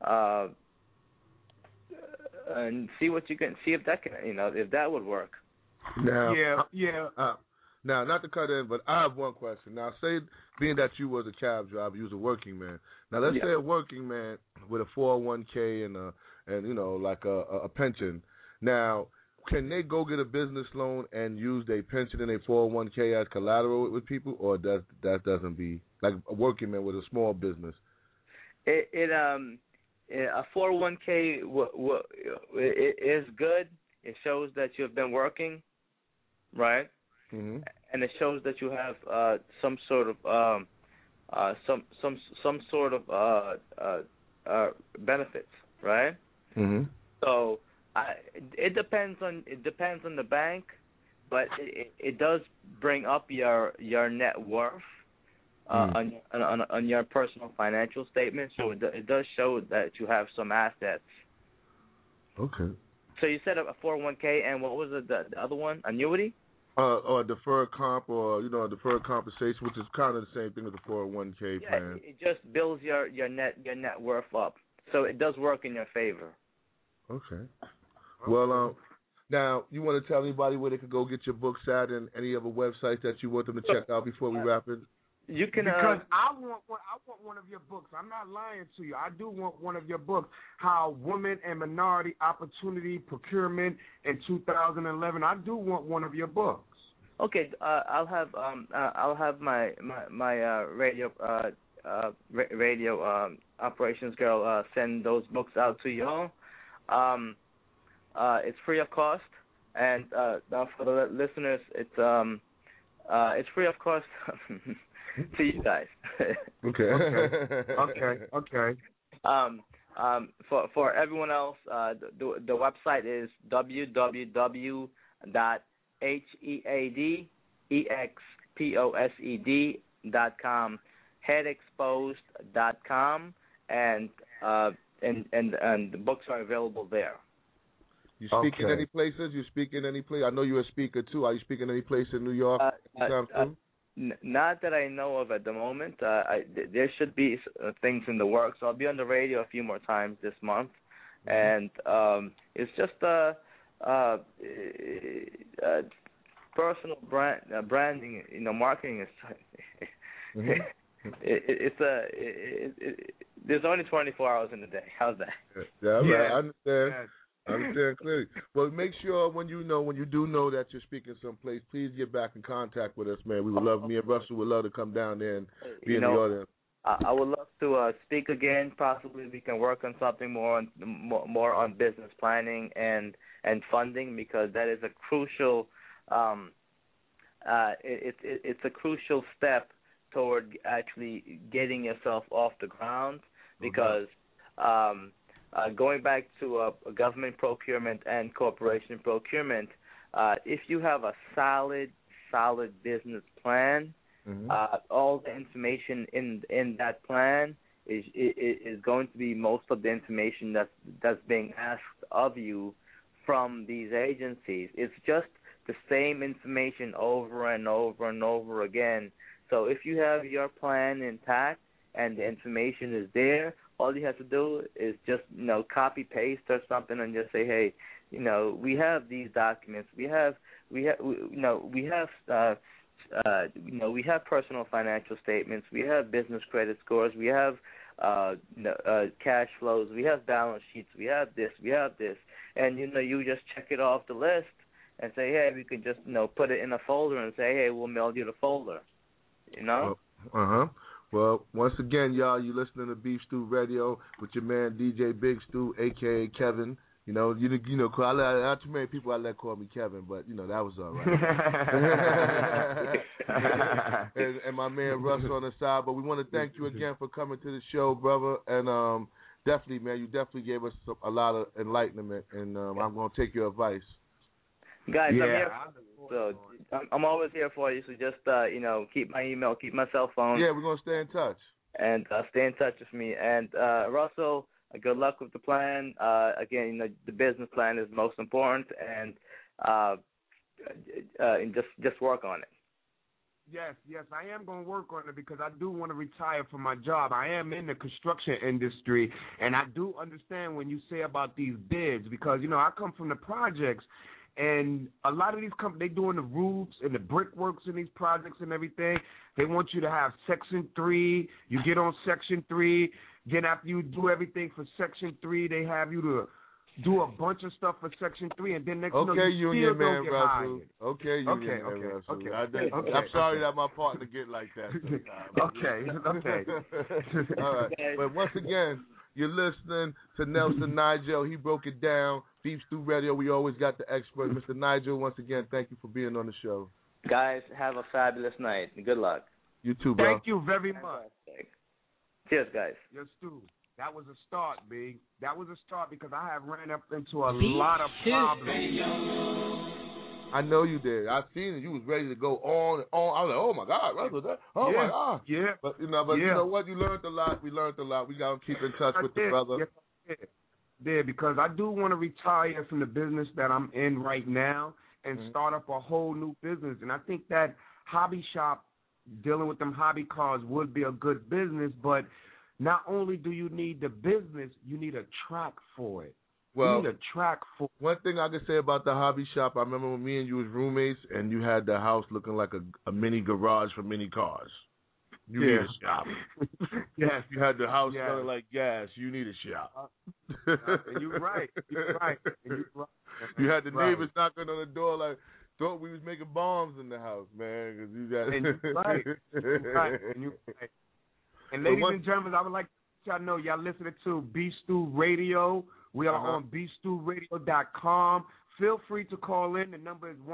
And see what you can see if that can, if that would work. Now, yeah. Now, not to cut in, but I have one question. Now, say, being that you was a cab driver, you was a working man. Now, let's say a working man with a 401k and a pension. Now, can they go get a business loan and use their pension and their 401k as collateral with people, or that doesn't be like a working man with a small business? A 401k is good. It shows that you've been working, right? Mm-hmm. And it shows that you have some sort of benefits, right? Mm-hmm. So it depends on the bank, but it does bring up your net worth on your personal financial statement. So it does show that you have some assets. Okay. So you said a 401k, and what was the other one? Annuity? Or deferred comp, or deferred compensation, which is kind of the same thing as the 401k plan. It just builds your net worth up, so it does work in your favor. Okay. Well, Now, you want to tell anybody where they could go get your books at and any other websites that you want them to check out before we wrap it? You can because I want one of your books. I'm not lying to you. I do want one of your books. How Women and Minority Opportunity Procurement in 2011. I do want one of your books. Okay, I'll have my radio operations girl send those books out to y'all. It's free of cost, and now for the listeners, it's free of cost to you guys. Okay. For everyone else, the website is www.headexposed.com, headexposed.com, and the books are available there. You speak in any places? You speak in any place? I know you're a speaker too. Are you speaking any place in New York? Not that I know of at the moment. There should be things in the works. I'll be on the radio a few more times this month, and it's just personal branding. Marketing is. There's only 24 hours in a day. How's that? Yeah, right. I understand. I understand clearly. Well, make sure when you do know that you're speaking someplace, please get back in contact with us, man. We would love, me and Russell would love to come down there and be in the audience. I would love to speak again. Possibly we can work on something more on business planning and funding, because that is a crucial. It's a crucial step toward actually getting yourself off the ground, because. Going back to government procurement and corporation procurement, if you have a solid business plan, all the information in that plan is going to be most of the information that's being asked of you from these agencies. It's just the same information over and over and over again. So if you have your plan intact and the information is there, all you have to do is just, copy paste or something and just say, hey, we have these documents. We have personal financial statements. We have business credit scores. We have cash flows. We have balance sheets. We have this. And you just check it off the list and say, hey, we can just put it in a folder and say, hey, we'll mail you the folder. Well, once again, y'all, you listening to Beef Stew Radio with your man DJ Big Stew, a.k.a. Kevin. Not too many people I let call me Kevin, but, that was all right. and my man Russ on the side. But we want to thank you again for coming to the show, brother. And definitely, man, you definitely gave us a lot of enlightenment, and I'm going to take your advice. Guys, I'm here. So I'm always here for you. So just keep my email, keep my cell phone. Yeah, we're gonna stay in touch. And stay in touch with me. And Russell, good luck with the plan. Again, the business plan is most important, and just work on it. Yes, I am going to work on it because I do want to retire from my job. I am in the construction industry, and I do understand when you say about these bids because, I come from the projects. And a lot of these companies, they doing the roofs and the brickworks in these projects and everything. They want you to have Section 3. You get on Section 3. Then after you do everything for Section 3, they have you to do a bunch of stuff for Section 3. And then next thing you still don't get hired. Okay, Russell. I'm sorry that my partner get like that sometimes. Okay. All right. But once again, you're listening to Nelson Nigel. He broke it down. Beef Stew Radio, we always got the expert. Mr. Nigel, once again, thank you for being on the show. Guys, have a fabulous night. Good luck. You too, bro. Thank you very much. Cheers, guys. Yes, Stu. That was a start, Big. That was a start because I have ran up into a lot of problems. I know you did. I seen it. You was ready to go on and on. I was like, oh, my God. Russell, my God. Yeah. But you know what? You learned a lot. We learned a lot. We got to keep in touch with the brother. Yes, I did. Because I do want to retire from the business that I'm in right now and start up a whole new business. And I think that hobby shop, dealing with them hobby cars, would be a good business. But not only do you need the business, you need a track for it. Well, we need a track for. One thing I can say about the hobby shop, I remember when me and you was roommates, and you had the house looking like a mini garage for mini cars. You need a shop. Yes. You had the house smelling like gas. You need a shop. And you're right. You're right. And you're right. You had the neighbors knocking on the door like, thought we was making bombs in the house, man. Cause you got. And you're right. You're right. And you're right. And ladies and gentlemen, I would like to let y'all know y'all listening to B Stew Radio. We are on bstewradio.com. Feel free to call in. The number is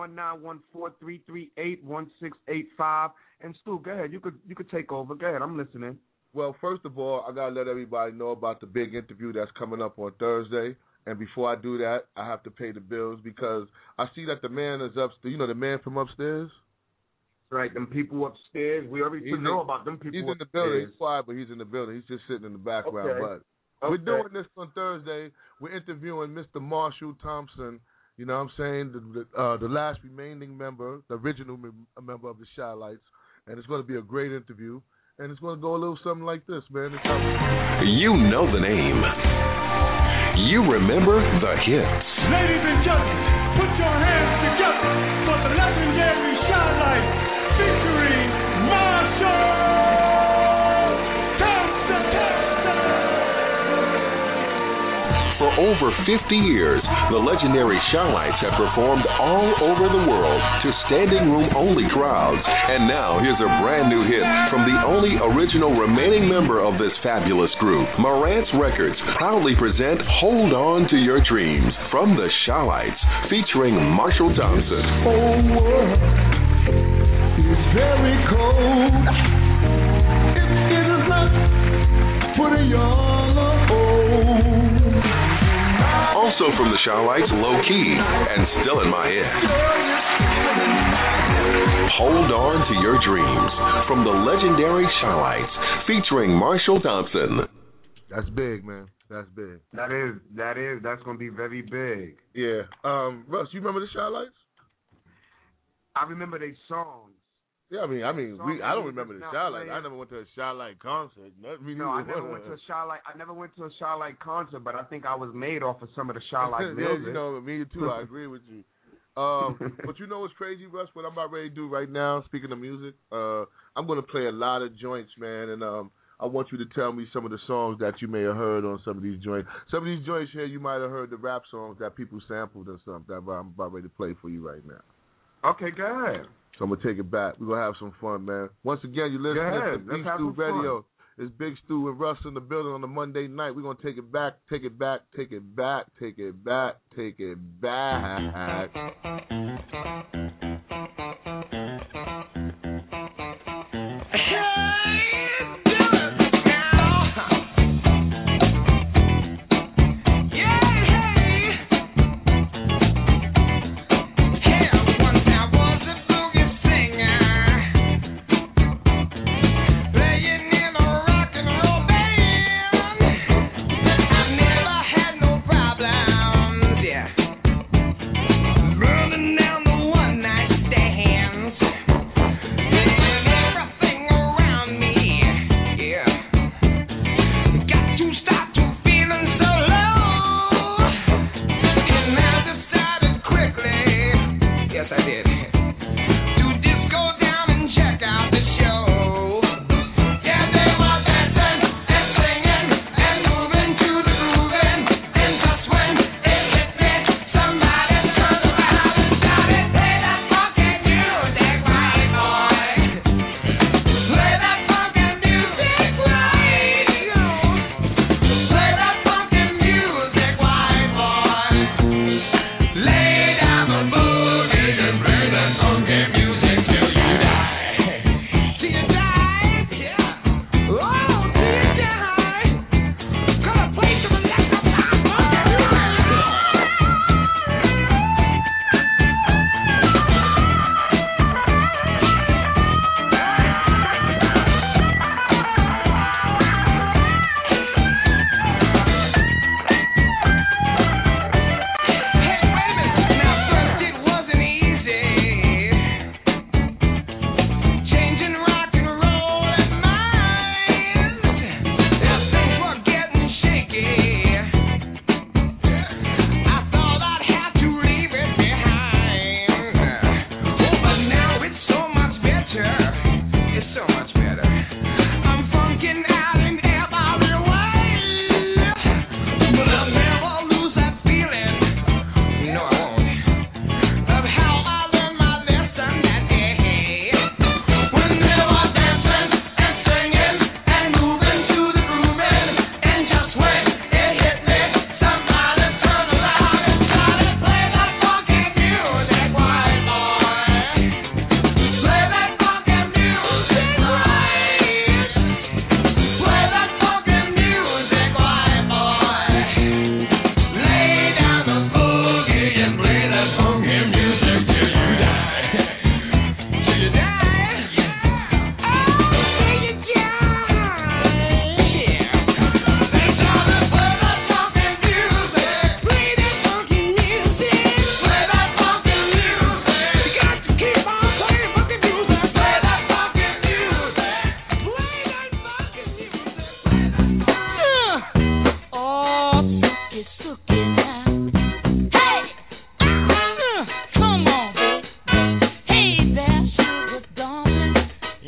1-914-338-1685. And Stu, go ahead. You could take over. Go ahead. I'm listening. Well, first of all, I gotta let everybody know about the big interview that's coming up on Thursday. And before I do that, I have to pay the bills because I see that the man is upstairs. You know the man from upstairs? Right, them people upstairs. We already know about them people. He's in the building. He's quiet, but he's in the building. He's just sitting in the background. Okay. But we're doing this on Thursday. We're interviewing Mr. Marshall Thompson. You know what I'm saying? The last remaining member, the original member of the Chi-Lites. And it's going to be a great interview. And it's going to go a little something like this, man. You know the name. You remember the hits. Ladies and gentlemen, put your hands together for the legendary Chi-Lites featuring Marshall Thompson. For over 50 years, the legendary Chi-Lites have performed all over the world to standing room only crowds. And now here's a brand new hit from the only original remaining member of this fabulous group. Marantz Records proudly present Hold On to Your Dreams from the Chi-Lites featuring Marshall Thompson. Oh, world is very cold. It is not for the young or old. Also from the Chi-Lites, Low Key and Still in My Head. Hold On to Your Dreams from the legendary Chi-Lites featuring Marshall Thompson. That's big, man. That's big. That's going to be very big. Yeah. Russ, you remember the Chi-Lites? I remember their songs. Yeah, I don't remember the Chi-Lites. I never went to a Chi-Lite concert. I never went to a Chi-Lite concert, but I think I was made off of some of the Chi-Lite music. Yeah, me too. I agree with you. But you know what's crazy, Russ? What I'm about ready to do right now, speaking of music, I'm going to play a lot of joints, man, and I want you to tell me some of the songs that you may have heard on some of these joints. Some of these joints here, you might have heard the rap songs that people sampled and stuff that I'm about ready to play for you right now. Okay, go ahead. So I'm going to take it back. We're going to have some fun, man. Once again, you're listening to Big Stew Radio. It's Big Stew and Russ in the building on the Monday night. We're going to take it back, take it back, take it back, take it back, take it back. Burning down the one night.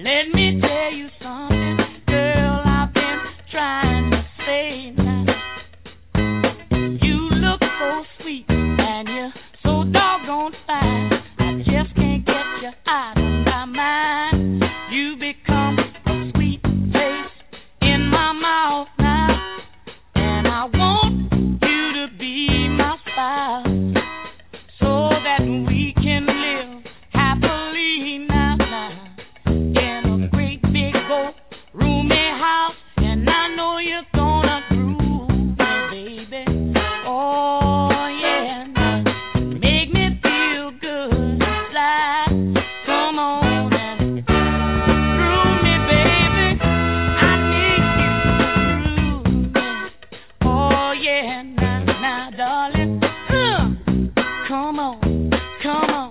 Let me tell you something, girl, I've been trying to say now. You look so sweet and you're so doggone fine. I just can't get you out of my mind. You become a sweet taste in my mouth now, and I want you to be my spouse so that we can live happily now in a great big old roomy house. And I know you're gonna groove me, baby. Oh yeah, now make me feel good, slide. Come on and groove me, baby. I need you to groove me. Oh yeah, now, darling. Come on, come on.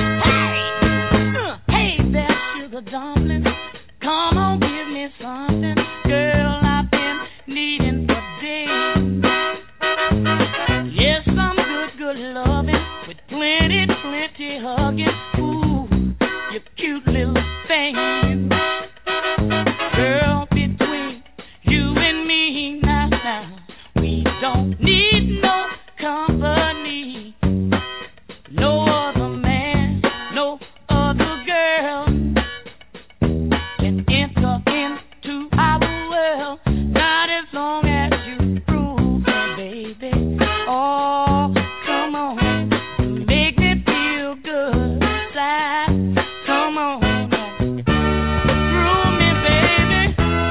Hey there, sugar dumpling. Come on, give me something, girl. I've been needing for days. Yes, some good loving with plenty hugging. Ooh, you cute little thing. Girl, between you and me now, we don't need no company. No other man, no other girl can enter into our world, not as long as you prove it, baby. Oh, come on, make me feel good inside. Come on, groove me, baby,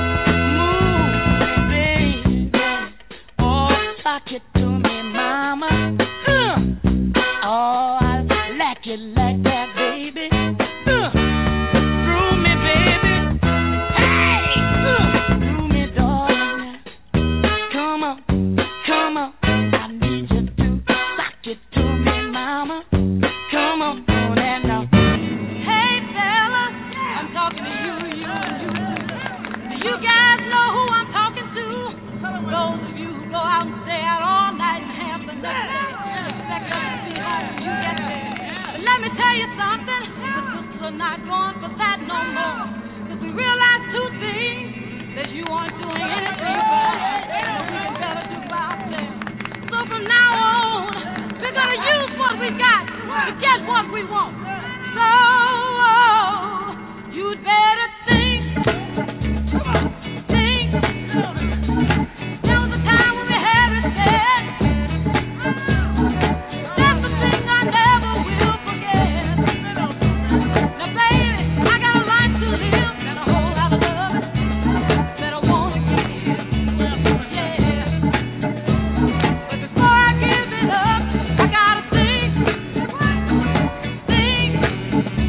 move me, baby. Oh, talk it to me, mama. Oh, I like it like that, baby. Groove me, baby. Hey, groove me, darling. Come on, come on. I need you to sock it to me, mama. Come on, and now. Hey, fella, I'm talking to you. Do you guys know who I'm talking to? Those of you who go out and stay out all night and have the night. Expect us to see how you get there. But let me tell you something, the sisters are not going for that no more. Because we realize two things, that you aren't doing anything right, and we can better do by ourselves. So from now on, we're going to use what we got to get what we want. So, you'd better think. There was a time when we had it said. That's the thing I never will forget. Now, baby, I got a life to live and a whole lot of love that I want to give. Yeah. But before I give it up, I gotta think.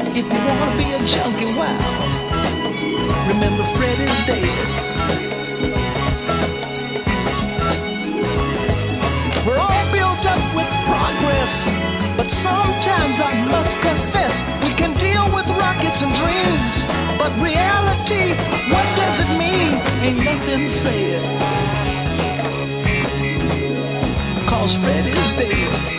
If you wanna be a junkie, wow, remember Fred is dead. We're all built up with progress, but sometimes I must confess we can deal with rockets and dreams, but reality, what does it mean? Ain't nothing said, 'cause Fred is dead.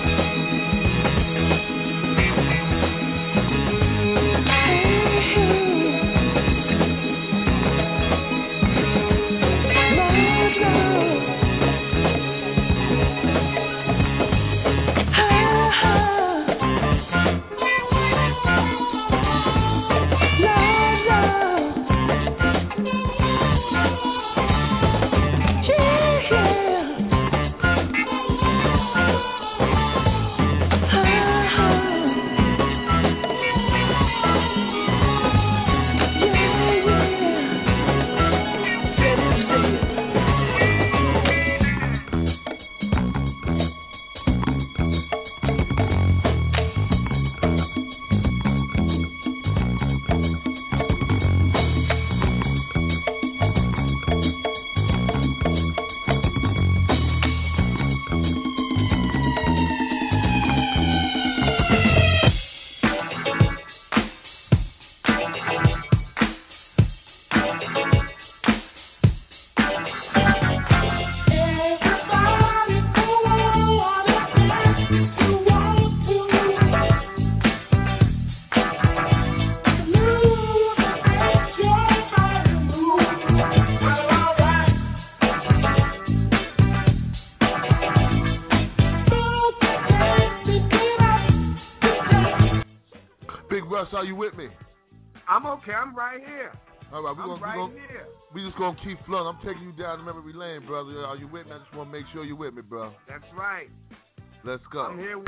Are you with me? I'm okay. I'm right here. All right, we just gonna keep flowing. I'm taking you down the memory lane, brother. Are you with me? I just want to make sure you're with me, bro. That's right. Let's go. I'm here with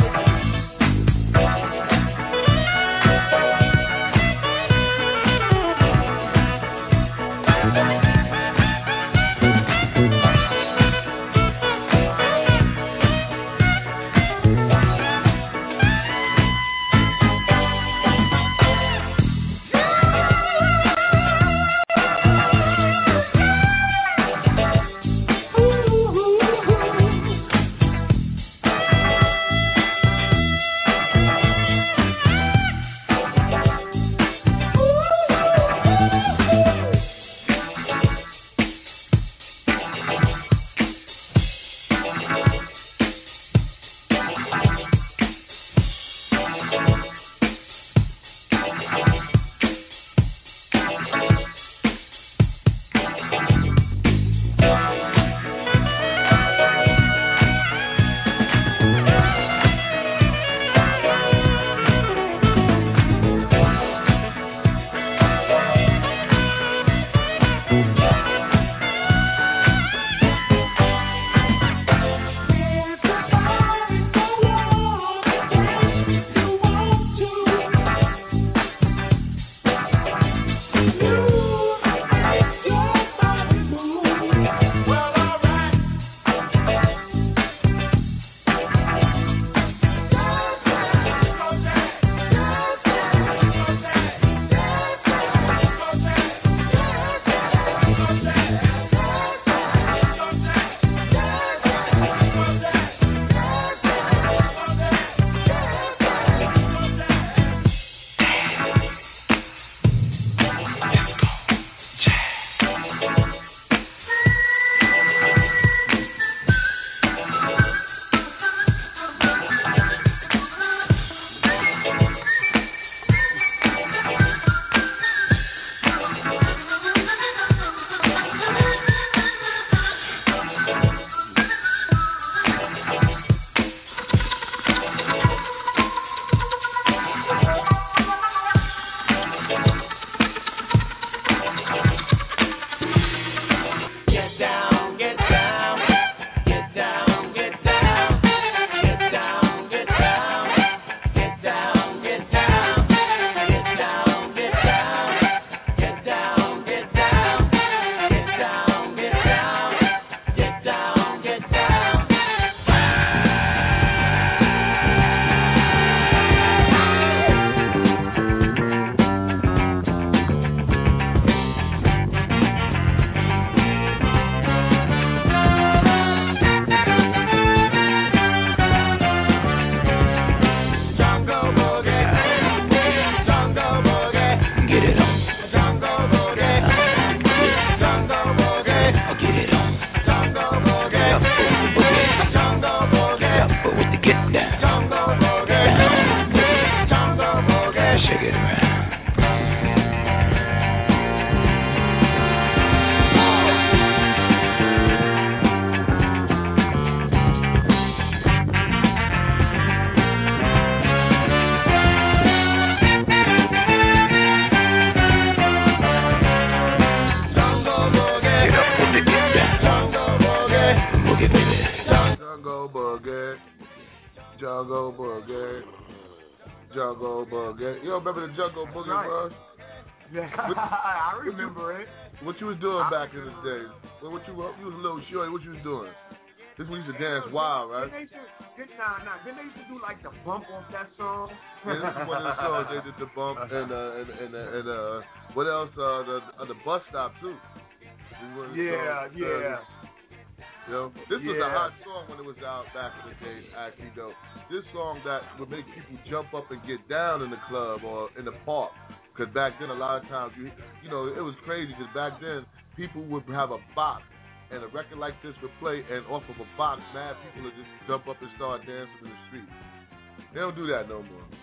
Jungle Boogie. Jungle Boogie. You don't remember the Jungle Boogie, bro? Yeah, I remember it. What you was doing back in the day? What you was a little shorty. What you was doing? This one used to dance wild, right? Then they used to do like the bump off that song. Yeah, this is one of the songs they did the bump and what else? The bus stop too. Yeah. You know, this was a hot song when it was out back in the days. Actually, though, this song that would make people jump up and get down in the club or in the park. Because back then, a lot of times, you know, it was crazy. Because back then, people would have a box, and a record like this would play, and off of a box, mad people would just jump up and start dancing in the street. They don't do that no more.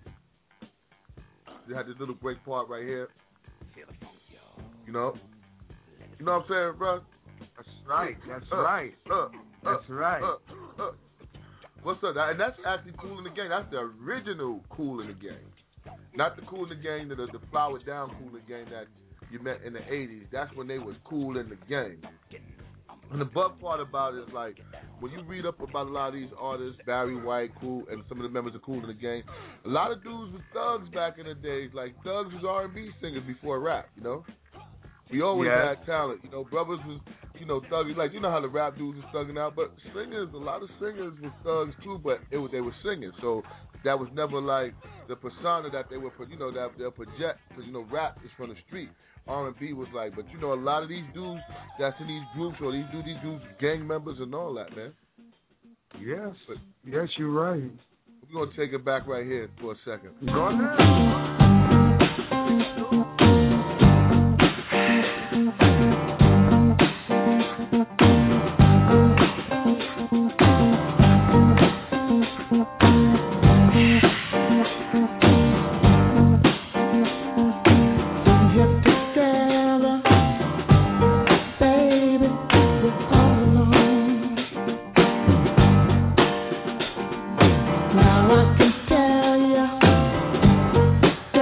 They had this little break part right here. You know what I'm saying, bro? That's right. That's right. What's up? And that's actually Kool in the Gang. That's the original Kool in the Gang. Not the Kool in the Gang, the flowered down Kool in the Gang that you met in the 80s. That's when they was Kool in the Gang. And the bug part about it is like, when you read up about a lot of these artists, Barry White, Kool, and some of the members of Kool in the Gang, a lot of dudes was thugs back in the days. Like, thugs was R&B singers before rap, you know? We always had talent. You know, brothers was, you know, thugging. Like, you know how the rap dudes was thugging out, but singers, a lot of singers was thugs too, but they were singing. So that was never like the persona that they were, you know, that they'll project, because, you know, rap is from the street. R&B was like, but, you know, a lot of these dudes that's in these groups, or these dudes gang members and all that, man. Yes. Yes, you're right. We're going to take it back right here for a second. Go ahead. Now I can tell you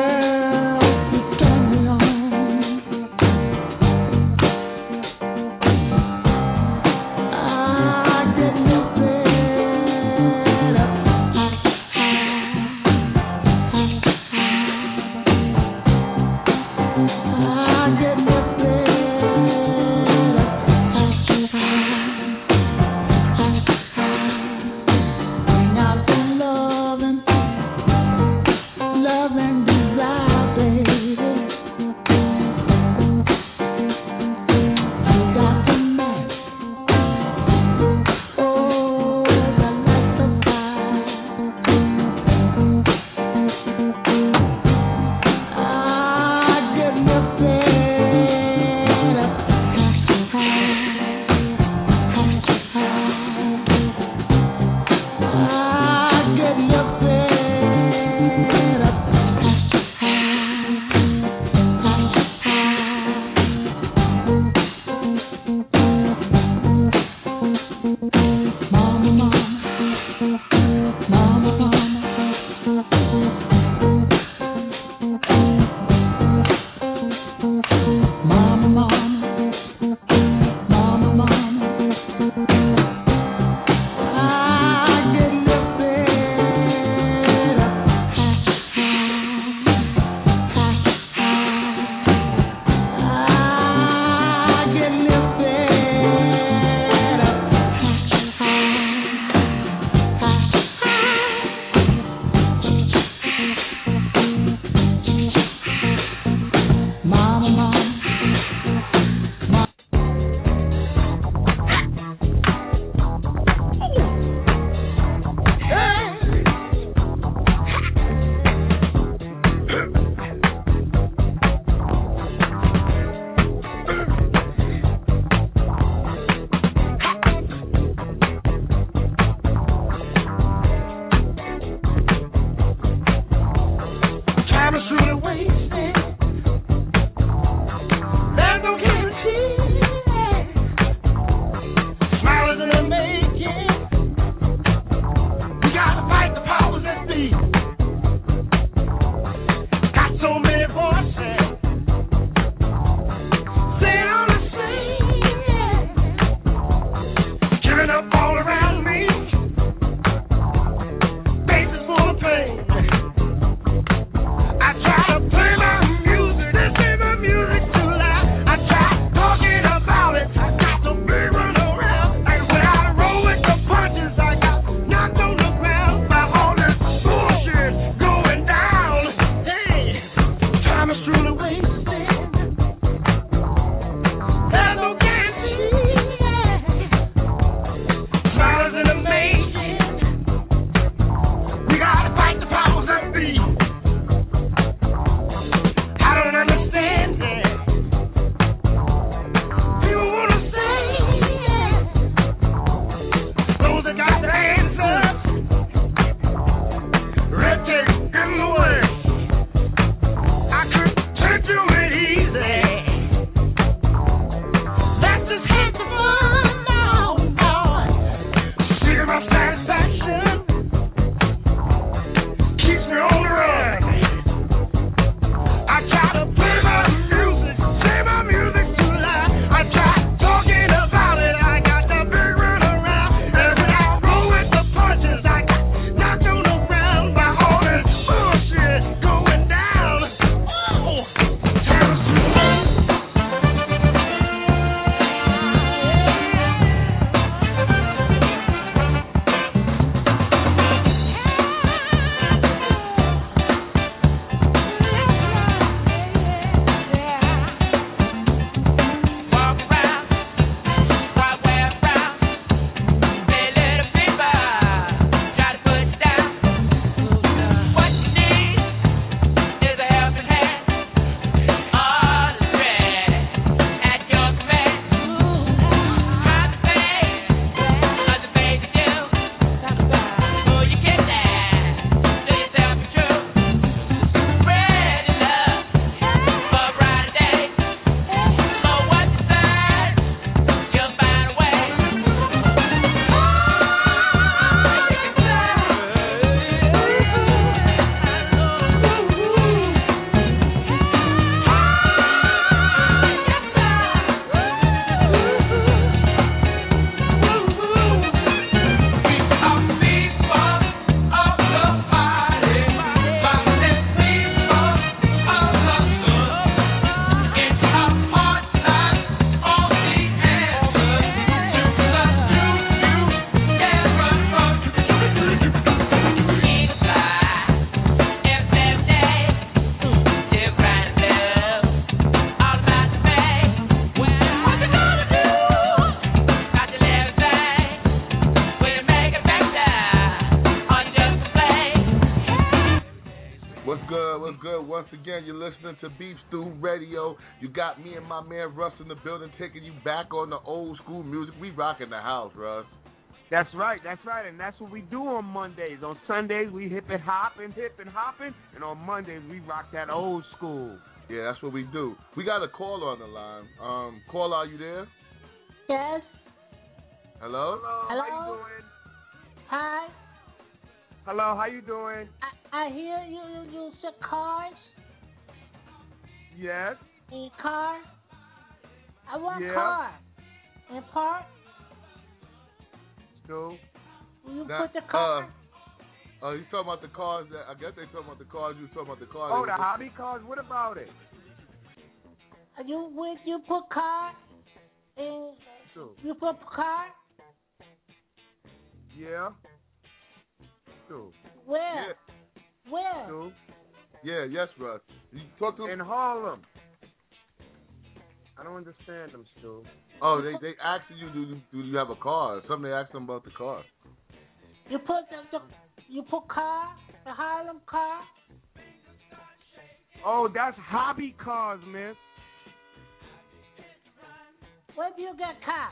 good? Once again, you're listening to Beef Stew Radio. You got me and my man Russ in the building, taking you back on the old school music. We rocking the house, Russ. That's right, and that's what we do on Mondays. On Sundays, we hip and hopping, and on Mondays, we rock that old school. Yeah, that's what we do. We got a caller on the line. Caller, are you there? Yes. Hello? Hello. How you doing? Hi. Hello, how you doing? I hear you said cars. Yes. A car. I want car. And park. No. You put the car. You talking about the cars that I guess they talking about the cars. You talking about the cars. Oh, the hobby cars. What about it? You put car. And you put car. Yeah. Sure. Where? Yeah. Where? Sure. Yeah. Yes, Russ. You talk to in Harlem. I don't understand them, Stu. Oh, they asking you, do you have a car? Something they asked them about the car. You put car, the Harlem car. Oh, that's hobby cars, miss. Where do you get car?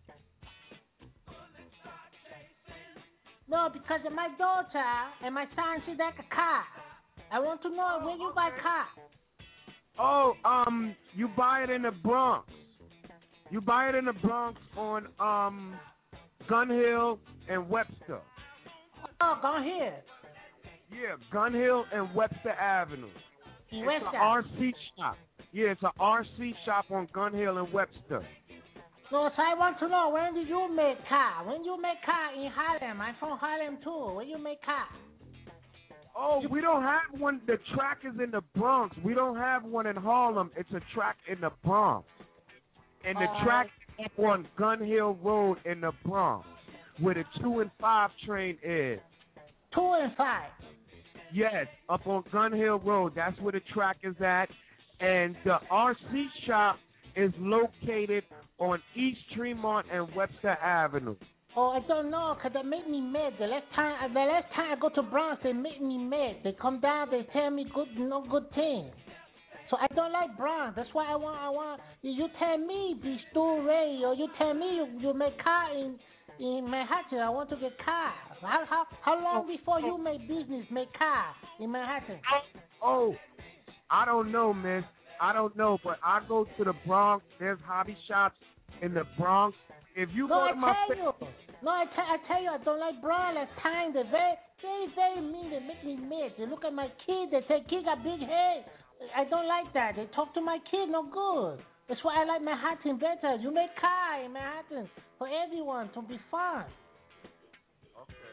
No, because of my daughter and my son, she like a car. I want to know where you buy car. Oh, you buy it in the Bronx. You buy it in the Bronx on Gun Hill and Webster. Oh, Gun Hill. Yeah, Gun Hill and Webster Avenue. It's an RC shop. Yeah, it's an RC shop on Gun Hill and Webster. So I want to know, when did you make car? When you make car in Harlem? I'm from Harlem too. When you make car? Oh, we don't have one. The track is in the Bronx. We don't have one in Harlem. It's a track in the Bronx. And the track is up on Gun Hill Road in the Bronx, where the 2 and 5 train is. 2 and 5? Yes, up on Gun Hill Road. That's where the track is at. And the RC shop is located on East Tremont and Webster Avenue. Oh, I don't know, because they make me mad. The last time I go to Bronx, they make me mad. They come down, they tell me no good things. So I don't like Bronx. That's why I want. You tell me, be Stew Radio. You tell me you make car in Manhattan. I want to get car. How long before you make business, make car in Manhattan? Oh, I don't know, miss. I don't know, but I go to the Bronx. There's hobby shops in the Bronx. If you go to my I tell you, I don't like Bronx. Last time they very mean. They make me mad. They look at my kid. They say kid got big head. I don't like that. They talk to my kid, no good. That's why I like Manhattan better. You make car in Manhattan for everyone to be fun. Okay.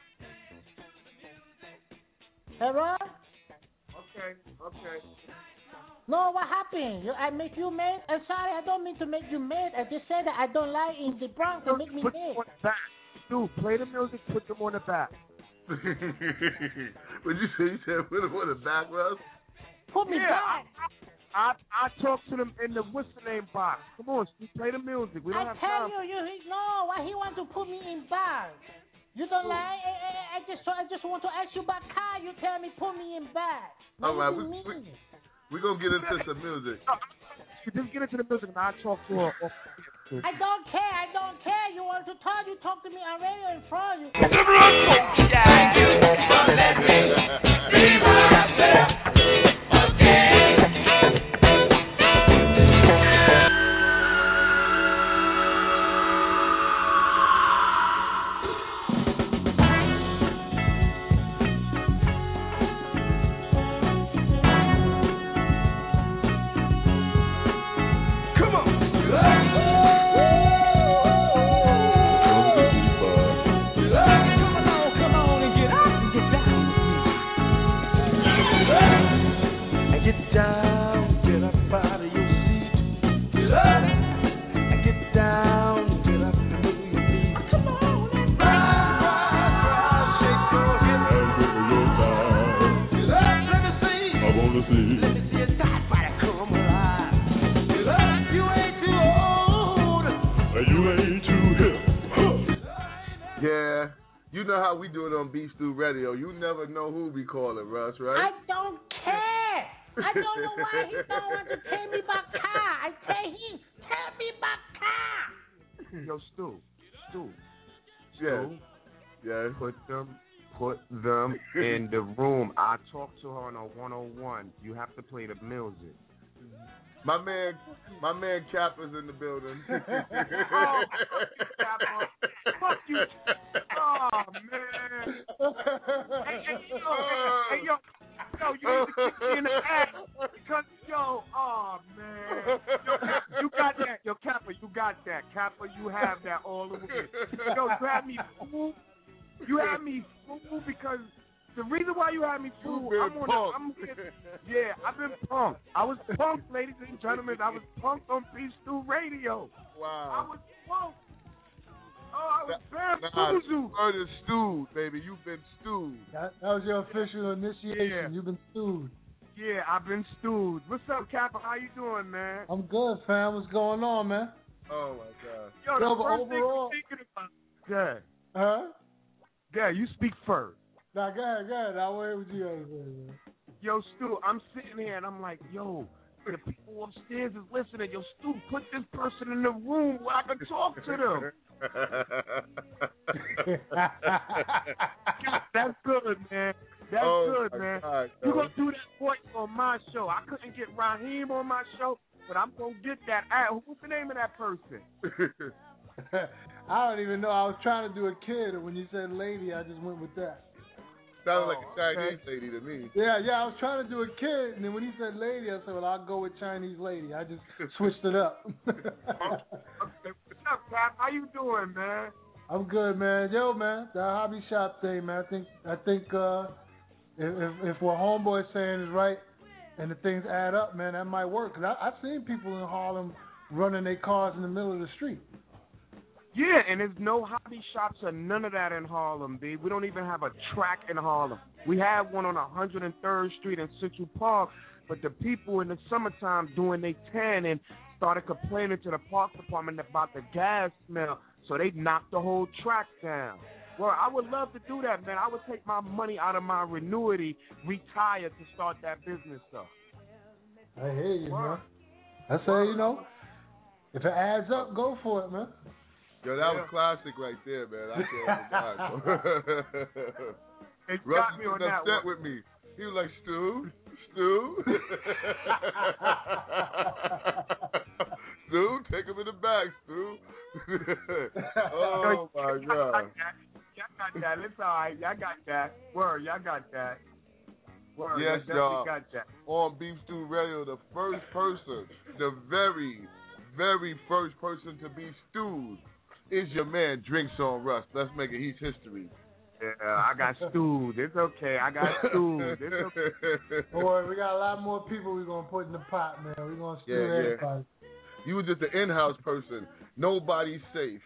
Hello? Okay. No, what happened? I make you mad? I'm sorry, I don't mean to make you mad. I just said that I don't like in the Bronx to make me mad. Put them on the back. Dude, play the music, put them on the back. What you say? You said put them on the back, Russ? Put me back. I talk to them in the what's the name box. Come on, Steve, play the music. We don't have time. I tell you, no, why he want to put me in box? You don't like? I just want to ask you about car. You tell me put me in box. All right, we're going to get into some music. Just get into the music and I'll talk to her. I don't care. You want to talk, you talk to me on radio in front of you. Yeah, you know how we do it on Beef Stew Radio. You never know who we calling, Russ, right? I don't care. I don't know why he don't want to tell me about car. I tell him, tell me about car. Yo, Stu. Yes. Yes. Put them in the room. I talked to her on a 101. You have to play the music. My man Kappa's in the building. Oh, fuck you. Oh, man. Hey, yo, you need to kick me in the ass. Because, oh, man. You got that. Yo, Kappa, you got that. Kappa, you have that all over me. Yo, you had me fooled. You had me fooled because the reason why you had me fooled, I've been punked. I was punked, ladies and gentlemen. I was punked on Peace 2 Radio. Wow. I was punked. Oh, I was bamboozled. Word is stewed, baby. You've been stewed. That was your official initiation. Yeah. You've been stewed. Yeah, I've been stewed. What's up, Kappa? How you doing, man? I'm good, fam. What's going on, man? Oh, my God. Yo, the but first overall, thing I'm thinking about. Yeah. Huh? Yeah, you speak first. Nah, go ahead. I'll wait with you. Man. Yo, Stu, I'm sitting here and I'm like, yo, the people upstairs is listening. Yo, Stu, put this person in the room where I can talk to them. That's good, man. That's good, man. You're going to do that voice on my show. I couldn't get Raheem on my show, but I'm going to get that. What's the name of that person? I don't even know. I was trying to do a kid, and when you said lady, I just went with that. Sounded like a Chinese lady to me. Yeah, I was trying to do a kid, and then when he said lady, I said, well, I'll go with Chinese lady. I just switched it up. What's up, Cap? How you doing, man? I'm good, man. Yo, man, the hobby shop thing, man. I think if what Homeboy saying is right, and the things add up, man, that might work. Cause I've seen people in Harlem running their cars in the middle of the street. Yeah, and there's no hobby shops or none of that in Harlem, B. We don't even have a track in Harlem. We have one on 103rd Street in Central Park, but the people in the summertime doing their tan and started complaining to the park department about the gas smell, so they knocked the whole track down. Well, I would love to do that, man. I would take my money out of my annuity, retire to start that business up. I hear you, man. I say, if it adds up, go for it, man. Yo, that was classic right there, man. I can't forget. It Russ got me on was that upset one. with me. He was like, Stu. Stu, take him in the back, Stu. Oh, my God. Y'all got that. It's all right. Y'all got that. Word, y'all got that. Word, yes, y'all. Got that. On Beef Stew Radio, the first person, the very, very first person to be stewed is your man, Drinks on Russ. Let's make it Heat history. Yeah, I got stewed. It's okay. I got stewed. It's okay. Boy, we got a lot more people we're going to put in the pot, man. We're going to stew everybody. You were just an in-house person. Nobody's safe.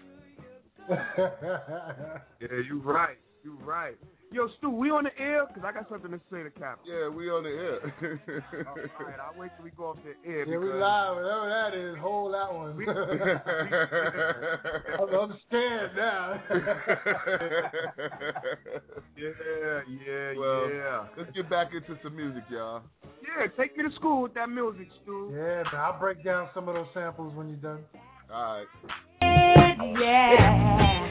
Yeah, you right. You right. Yo, Stu, we on the air? Because I got something to say to Cap. Yeah, we on the air. All right, I'll wait till we go off the air. Yeah, we live. Whatever that is, hold that one. I'm scared now. Yeah. Let's get back into some music, y'all. Yeah, take me to school with that music, Stu. Yeah, man, I'll break down some of those samples when you're done. All right. Yeah.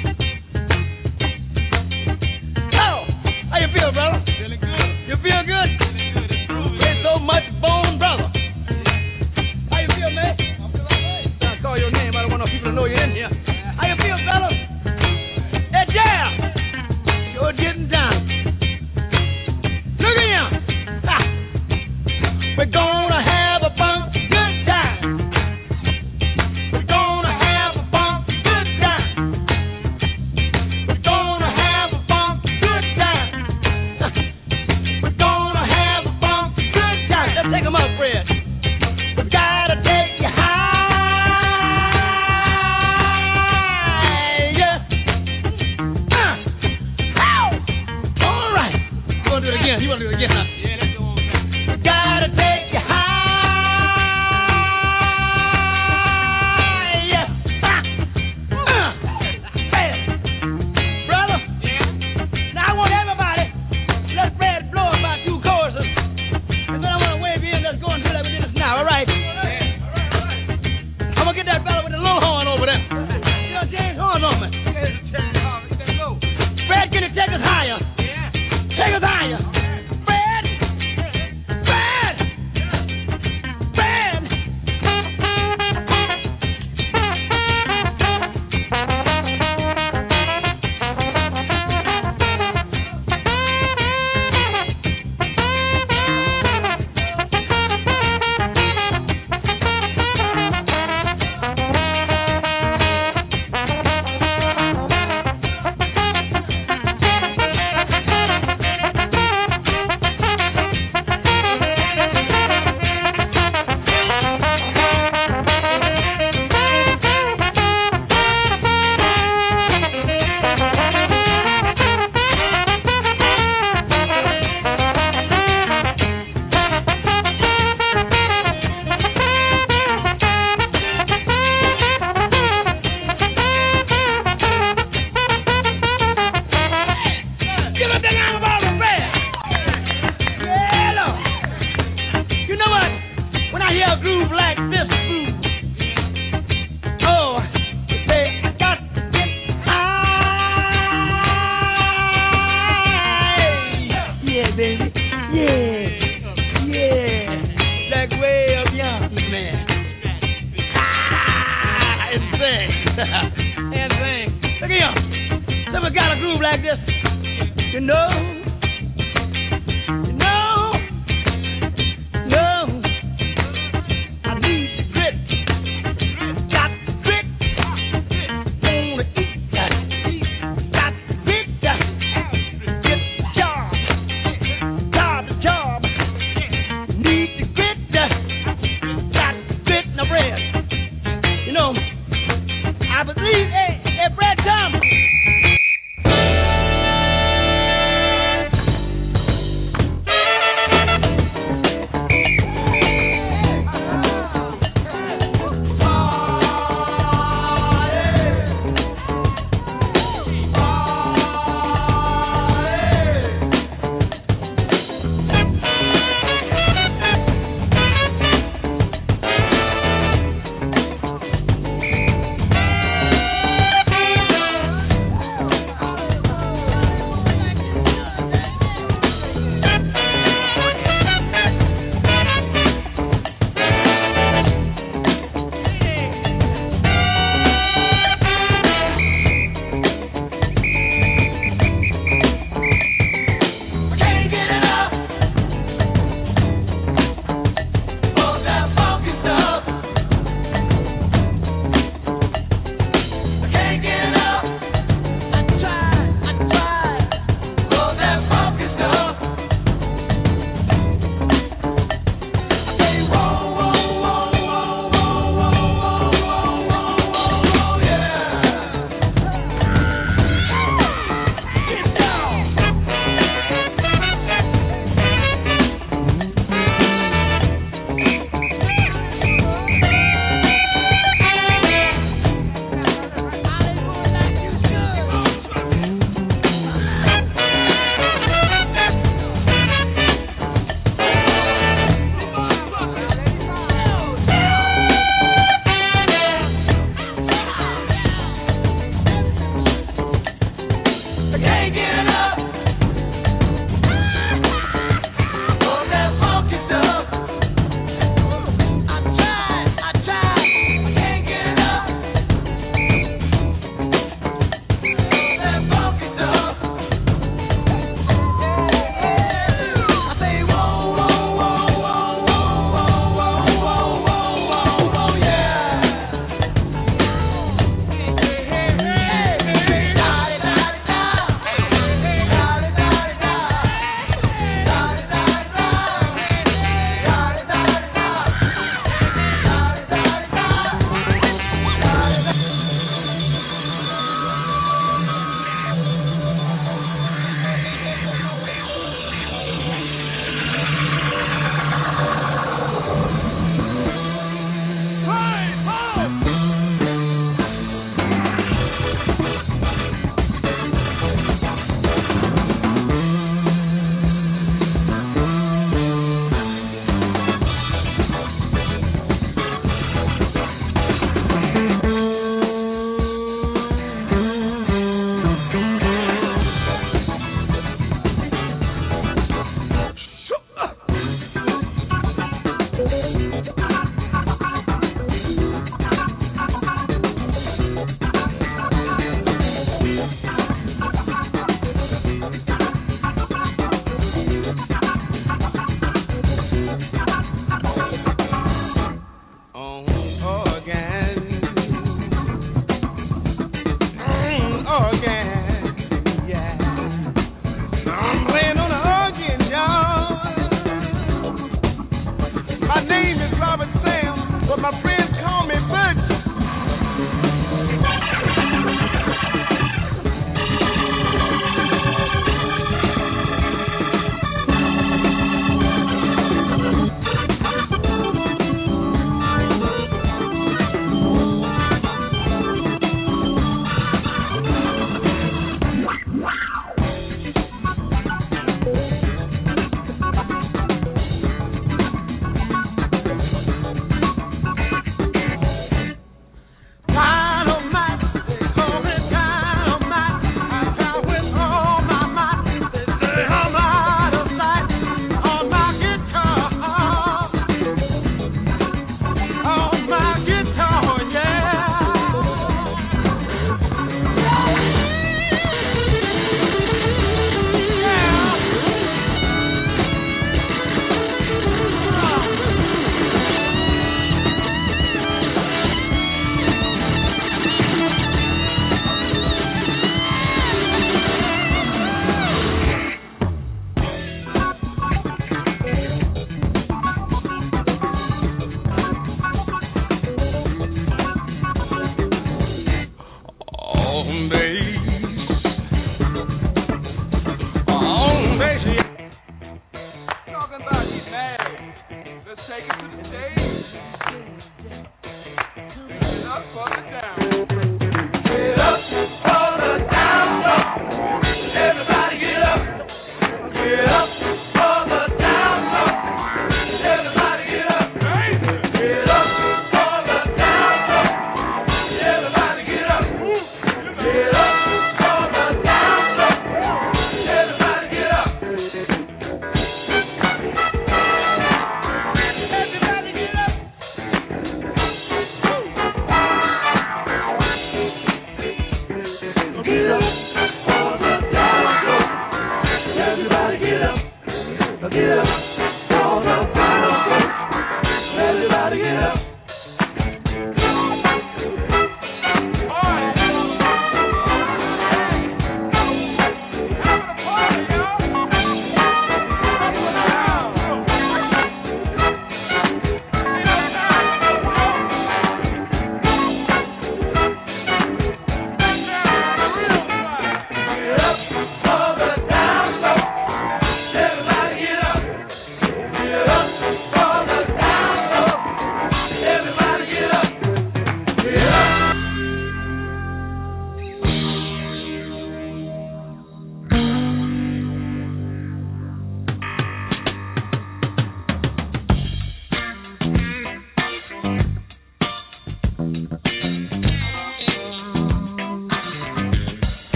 How you feel, brother? Feeling good. You feel good? Feeling good. It's groovy. There's so much bone, brother. How you feel, man? I feel all right. I call your name. I don't want no people to know you're in here. How you feel, fella? Hey, yeah. You're getting down. Look at him. Ah. We're gonna have a fun, good time. We're gonna have a fun, good time. We're gonna have a fun, good time. We're gonna have a fun, good time. Let's take 'em up, Fred. We gotta take you higher. All right. You wanna do it again? You wanna do it again, huh? Yeah, let's go on. We gotta take you higher. Brother. Yeah. Now I want everybody. Let Fred blow about 2 choruses, and then I want to And sing. Look here. Somebody got a groove like this. You know. I need the grit. Got the grit. Wanna eat. Got the grit. Get the job. Job. Need the grit. Got the grit in the bread. You know, I believe, hey, Brad Thomas.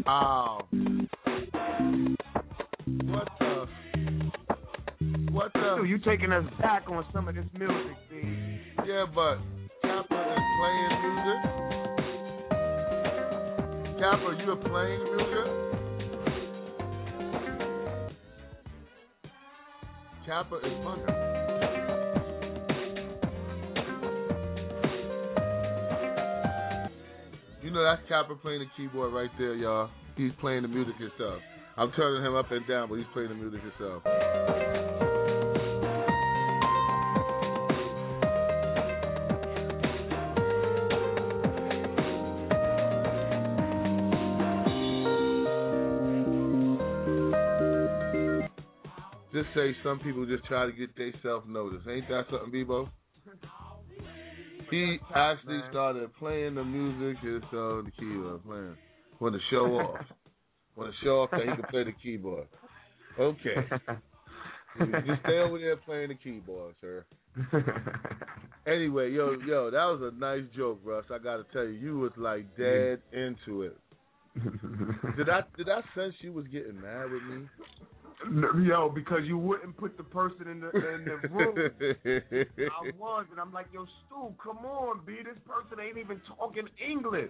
Oh. What the? Dude, you taking us back on some of this music, Steve. Yeah, but Kappa is playing music. Kappa, you are playing music? Kappa is bugging. You know that's Kappa playing the keyboard right there, y'all. He's playing the music himself. I'm turning him up and down, but he's playing the music himself. Just say some people just try to get their self-notice. Ain't that something, Bebo? He actually started playing the music himself, the keyboard playing. Want to show off. Want to show off that he can play the keyboard. Okay. Just stay over there playing the keyboard, sir. Anyway, yo, that was a nice joke, Russ. I got to tell you, you was like dead into it. Did I sense you was getting mad with me? Yo, because you wouldn't put the person in the room. I was, and I'm like, yo, Stu, come on, B. This person ain't even talking English.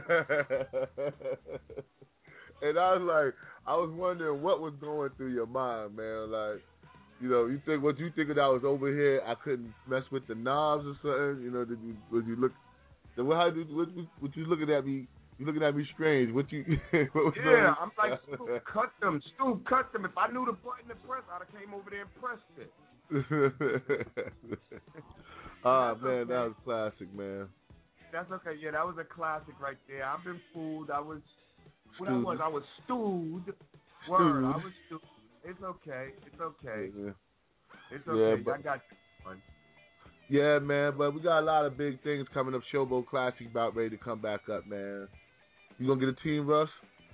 And I was wondering what was going through your mind, man. Like, you know, you think what you thinking I was over here? I couldn't mess with the knobs or something. You know, would you look? What you looking at me? You looking at me strange. What was yeah, I'm like, Stu, cut them. If I knew the button to press, I'd have came over there and pressed it. Man, okay. That was classic, man. That's okay. Yeah, that was a classic right there. I've been fooled. I was stewed. I was stewed. Word, I was stewed. It's okay. It's okay. Yeah. It's okay. I got one. Yeah, man, but we got a lot of big things coming up. Showboat Classic about ready to come back up, man. You gonna get a team, Russ?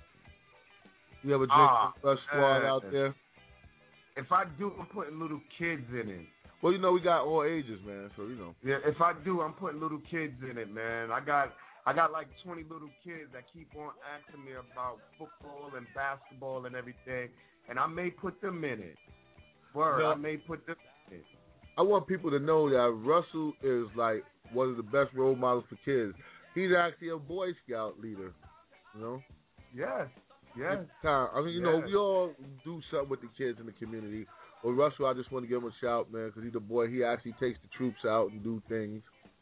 You have a Russ squad out there? If I do, I'm putting little kids in it. Well, you know we got all ages, man. So you know. Yeah, if I do, I'm putting little kids in it, man. I got like 20 little kids that keep on asking me about football and basketball and everything, and I may put them in it. Word, I may put them in it. I want people to know that Russell is like one of the best role models for kids. He's actually a Boy Scout leader, you know? Yes. I mean, you know, we all do something with the kids in the community. But Russell, I just want to give him a shout, man, because he's a boy. He actually takes the troops out and do things.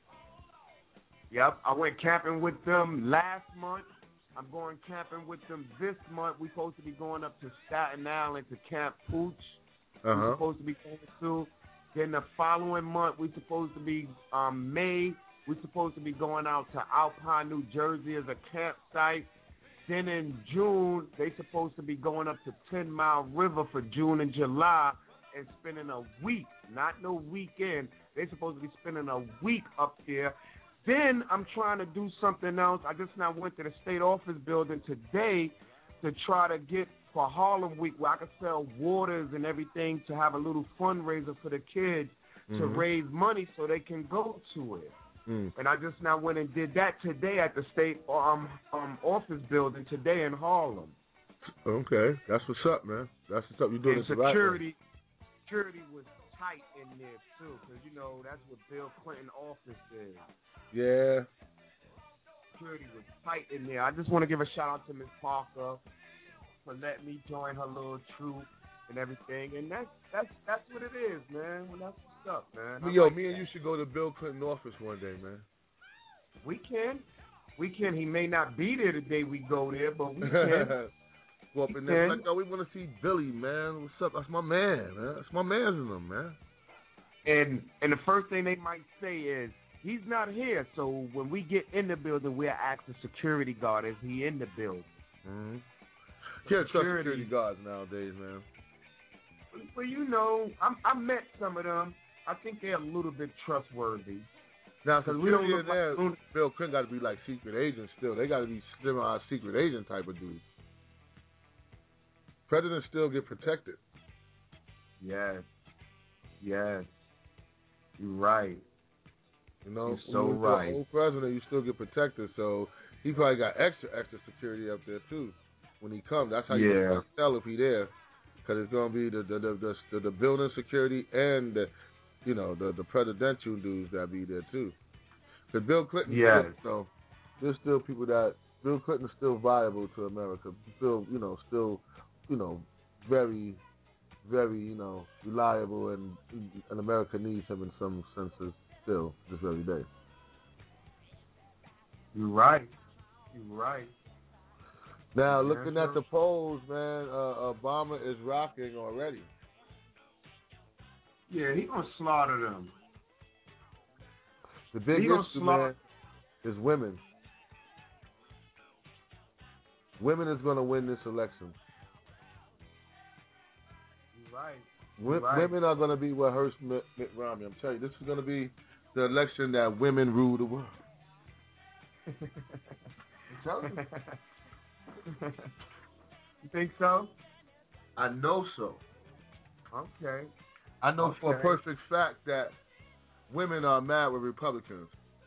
Yep, I went camping with them last month. I'm going camping with them this month. We're supposed to be going up to Staten Island to Camp Pooch. We're supposed to be going to. Then the following month, we're supposed to be May. We're supposed to be going out to Alpine, New Jersey as a campsite. Then in June, they're supposed to be going up to 10 Mile River for June and July and spending a week, not no weekend. They're supposed to be spending a week up there. Then I'm trying to do something else. I just now went to the state office building today to try to get for Harlem Week where I can sell waters and everything to have a little fundraiser for the kids to raise money so they can go to it. And I just now went and did that today at the state office building today in Harlem. Okay, that's what's up, man. That's what's up. You're doing this right. Security was tight in there too, because you know that's what Bill Clinton office is. Yeah. Security was tight in there. I just want to give a shout out to Miss Parker for letting me join her little troop and everything, and that's what it is, man. Well, that's what's up, man. Yo, me and you should go to Bill Clinton office one day, man. We can. He may not be there the day we go there, but we can. Go up in there, like, oh, we want to see Billy, man. What's up? That's my man, man. That's my man's in them, man. And the first thing they might say is, he's not here, so when we get in the building, we'll ask the security guard, is he in the building? Mm-hmm. Can't trust security guards nowadays, man. Well, you know, I met some of them. I think they're a little bit trustworthy. Now, because we don't look there, like Bill Clinton got to be like secret agents still. They got to be semi-secret agent type of dudes. Presidents still get protected. Yes. You're right. You know, you're so right. Old president, you still get protected, so he probably got extra security up there too. when he comes. That's how you can tell if he there, because it's gonna be the building security and the presidential dudes that be there too. Because Bill Clinton, so there's still people that Bill Clinton is still viable to America. Still very, very reliable, and America needs him in some senses still this very day. You're right. Now, looking at the polls, man, Obama is rocking already. Yeah, he gonna slaughter them. The big issue, man, is women. Women is gonna win this election. You're right. Women are gonna be what hurts Mitt Romney. I'm telling you, this is gonna be the election that women rule the world. I'm telling you. You think so? I know so. Okay. I know for a perfect fact that women are mad with Republicans.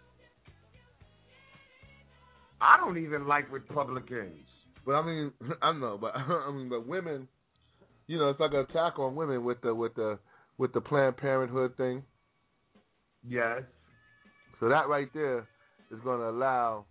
I don't even like Republicans. But I mean, I know, but but women, it's like an attack on women with the Planned Parenthood thing. Yes. So that right there is going to allow,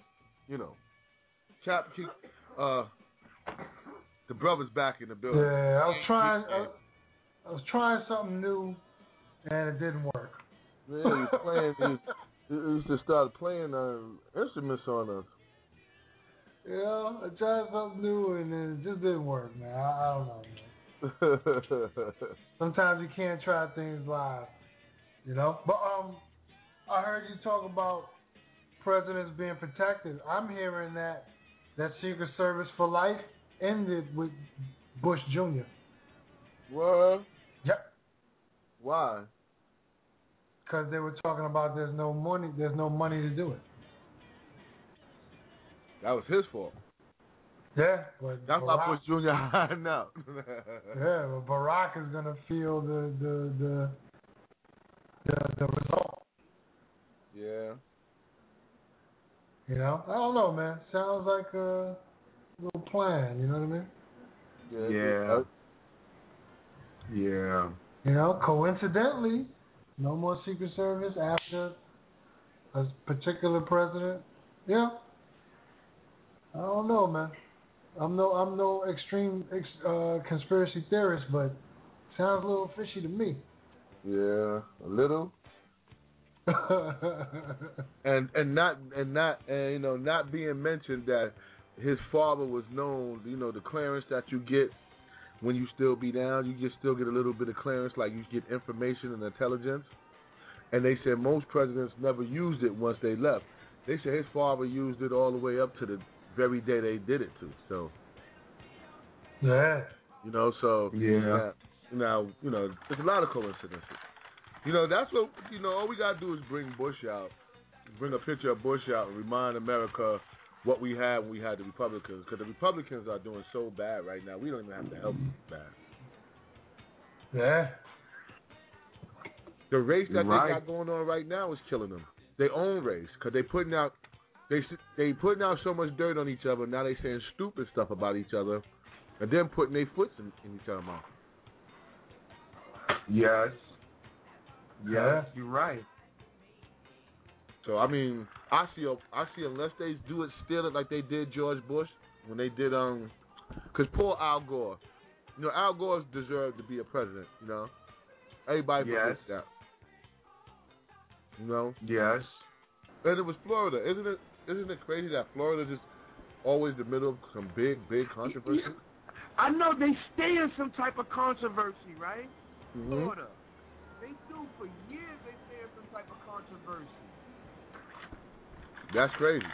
the brothers back in the building. Yeah, I was trying something new, and it didn't work. Yeah, he used to start playing instruments on us. Yeah, I tried something new, and then it just didn't work, man. I don't know, man. Sometimes you can't try things live, But I heard you talk about presidents being protected. I'm hearing that Secret Service for life ended with Bush Jr. What? Yep. Why? Because they were talking about there's no money to do it. That was his fault. Yeah, but that's why Bush Jr. hiding out. Yeah, but Barack is gonna feel the result. Yeah. I don't know, man. Sounds like a little plan. You know what I mean? Yeah. Coincidentally, no more Secret Service after a particular president. Yeah. I don't know, man. I'm no extreme conspiracy theorist, but sounds a little fishy to me. Yeah, a little. and not being mentioned that his father was known. The clearance that you get when you still be down, you still get a little bit of clearance, like you get information and intelligence. And they said most presidents never used it once they left. They said his father used it all the way up to the very day they did it to. So yeah, So yeah. Now there's a lot of coincidences. That's what all we gotta do is bring a picture of Bush out, and remind America what we had when we had the Republicans, because the Republicans are doing so bad right now. We don't even have to help them bad. Yeah. The race that they got going on right now is killing them. Their own race, because they putting out so much dirt on each other. Now they saying stupid stuff about each other, and then putting their foot in each other's mouth. Yes. Yes, you're right. So I mean, I see unless they do it, steal it like they did George Bush when they did because poor Al Gore. Al Gore deserved to be a president. Everybody forgets that. Yes. And it was Florida, Isn't it crazy that Florida is always the middle of some big controversy? Yeah. I know they stay in some type of controversy, right? Mm-hmm. Florida. They do for years. They stay in some type of controversy. That's crazy.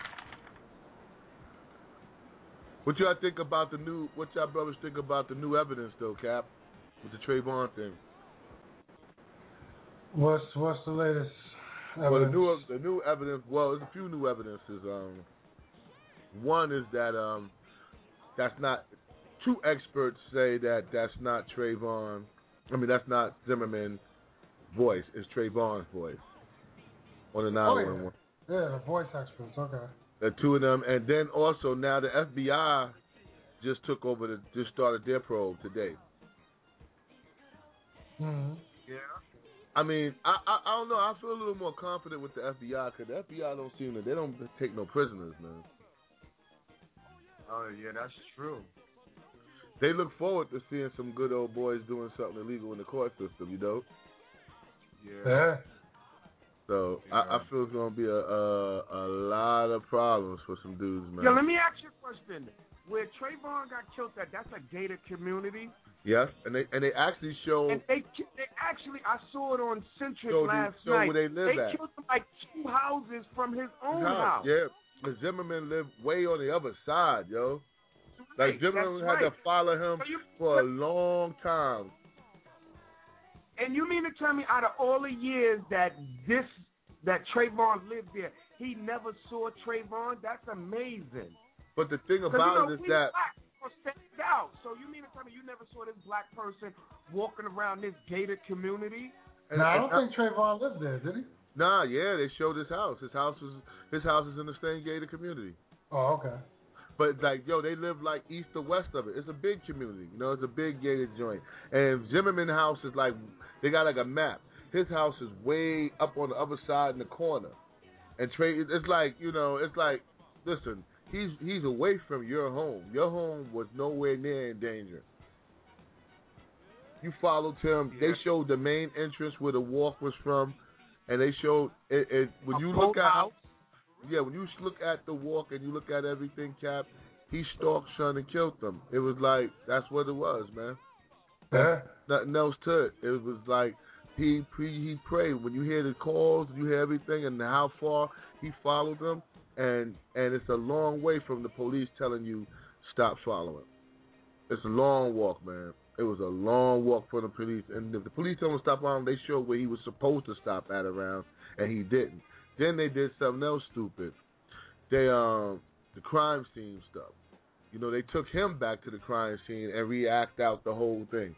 What y'all think about what y'all brothers think about the new evidence though, Cap? With the Trayvon thing. What's the latest evidence? Well, the new evidence, there's a few new evidences. One is that that's not, two experts say that that's not Trayvon. I mean, that's not Zimmerman's voice. It's Trayvon's voice on the 911. Yeah, the voice experts. Okay. The two of them, and then also now the FBI just took over, just started their probe today. Mm-hmm. Yeah. I mean, I don't know. I feel a little more confident with the FBI because the FBI they don't take no prisoners, man. Oh yeah, that's true. They look forward to seeing some good old boys doing something illegal in the court system, you know. Yeah. So yeah. I feel it's gonna be a lot of problems for some dudes, man. Yeah, let me ask you a question. Where Trayvon got killed at, that's a gated community. Yes, and they actually show. And they actually, I saw it on Centric last night. Where they live at. Killed him like 2 houses from his own house. Yeah, but Zimmerman lived way on the other side, yo. Like Zimmerman had to follow him for a long time. And you mean to tell me, out of all the years that Trayvon lived there, he never saw Trayvon? That's amazing. But the thing about it is that stand out. So you mean to tell me you never saw this black person walking around this gated community? No, I don't think Trayvon lived there, did he? Nah, yeah, they showed his house. His house is in the same gated community. Oh, okay. But like, yo, they live like east or west of it. It's a big community, you know. It's a big gated joint. And Zimmerman's house is like, they got like a map. His house is way up on the other side in the corner. And it's like, you know, it's like, listen. He's away from your home. Your home was nowhere near in danger. You followed him. Yeah. They showed the main entrance where the walk was from, and they showed it when you look at when you look at the walk and you look at everything, Cap, he stalked Sean and killed them. It was like that's what it was, man. Yeah. Nothing else to it. It was like he prayed. When you hear the calls, you hear everything, and how far he followed them. And it's a long way from the police telling you stop following. It's a long walk, man. It was a long walk for the police. And if the police told him to stop following, they showed where he was supposed to stop at around, and he didn't. Then they did something else stupid. They the crime scene stuff. You know, they took him back to the crime scene and react out the whole thing.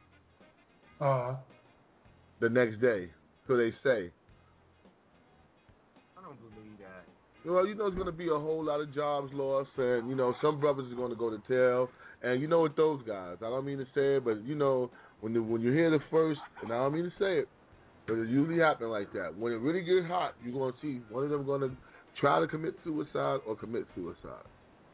The next day, so they say. I don't believe that. Well, you know, it's going to be a whole lot of jobs lost, and, you know, some brothers are going to go to jail. And you know what those guys, I don't mean to say it, but, you know, when you hear the first, and I don't mean to say it, but it usually happens like that. When it really gets hot, you're going to see one of them going to try to commit suicide or commit suicide.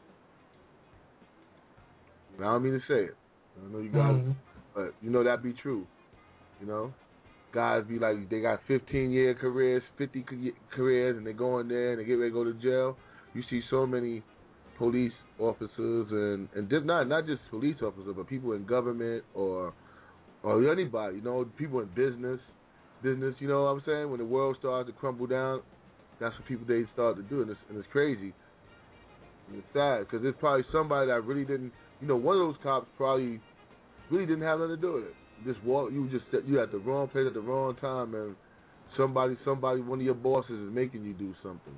And I don't mean to say it. I know you guys, but, you know, that be true, you know. Guys be like, they got 15-year careers, 50 careers, and they go in there and they get ready to go to jail. You see so many police officers and not just police officers, but people in government or anybody, you know, people in business, you know what I'm saying? When the world starts to crumble down, that's what people they start to do, and it's crazy. And it's sad because there's probably somebody that really didn't, you know, one of those cops probably really didn't have nothing to do with it. You at the wrong place at the wrong time, and somebody, one of your bosses is making you do something,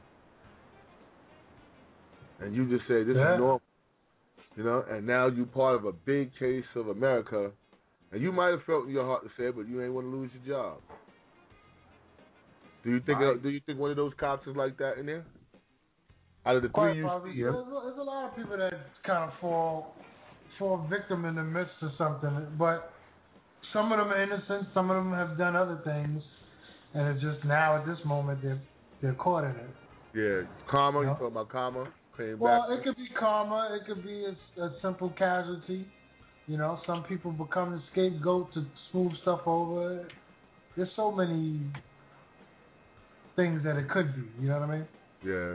and you just say this is normal, you know. And now you part of a big case of America, and you might have felt in your heart to say it, but you ain't want to lose your job. Do you think one of those cops is like that in there? Out of the three you see, there's a lot of people that kind of fall victim in the midst of something, but. Some of them are innocent. Some of them have done other things, and it's just now at this moment they're caught in it. Yeah, karma. You talking about karma? Well, it could be karma. It could be a simple casualty. You know, some people become the scapegoat to smooth stuff over. There's so many things that it could be. You know what I mean? Yeah.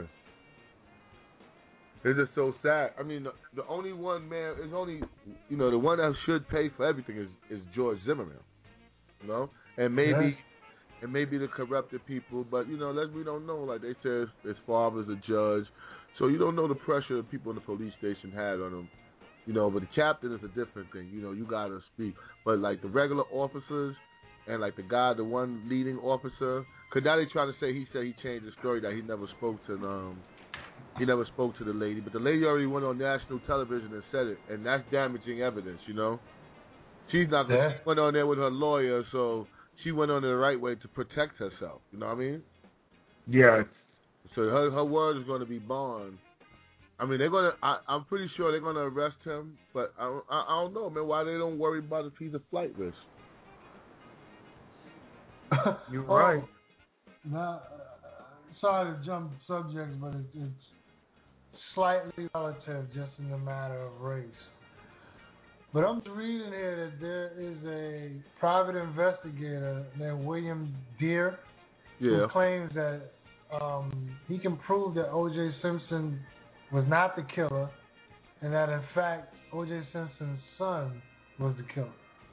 It's just so sad. I mean, the only one, man, is only, you know, the one that should pay for everything is George Zimmerman, you know, and maybe the corrupted people, but you know, we don't know. Like they said, his father's a judge, so you don't know the pressure that people in the police station had on him, you know. But the captain is a different thing, you know. You gotta speak, but like the regular officers and like the one leading officer, because now they trying to say he said he changed the story that he never spoke to He never spoke to the lady, but the lady already went on national television and said it, and that's damaging evidence, you know. She's not going to went on there with her lawyer, so she went on the right way to protect herself, you know what I mean? Yeah. So her word is going to be bond, I mean, they're gonna. I'm pretty sure they're gonna arrest him, but I don't know, man. Why they don't worry about if he's a flight risk? You're right. Now, sorry to jump subjects, but it's slightly relative, just in the matter of race. But I'm just reading here that there is a private investigator named William Deere who claims that he can prove that O.J. Simpson was not the killer, and that in fact O.J. Simpson's son was the killer.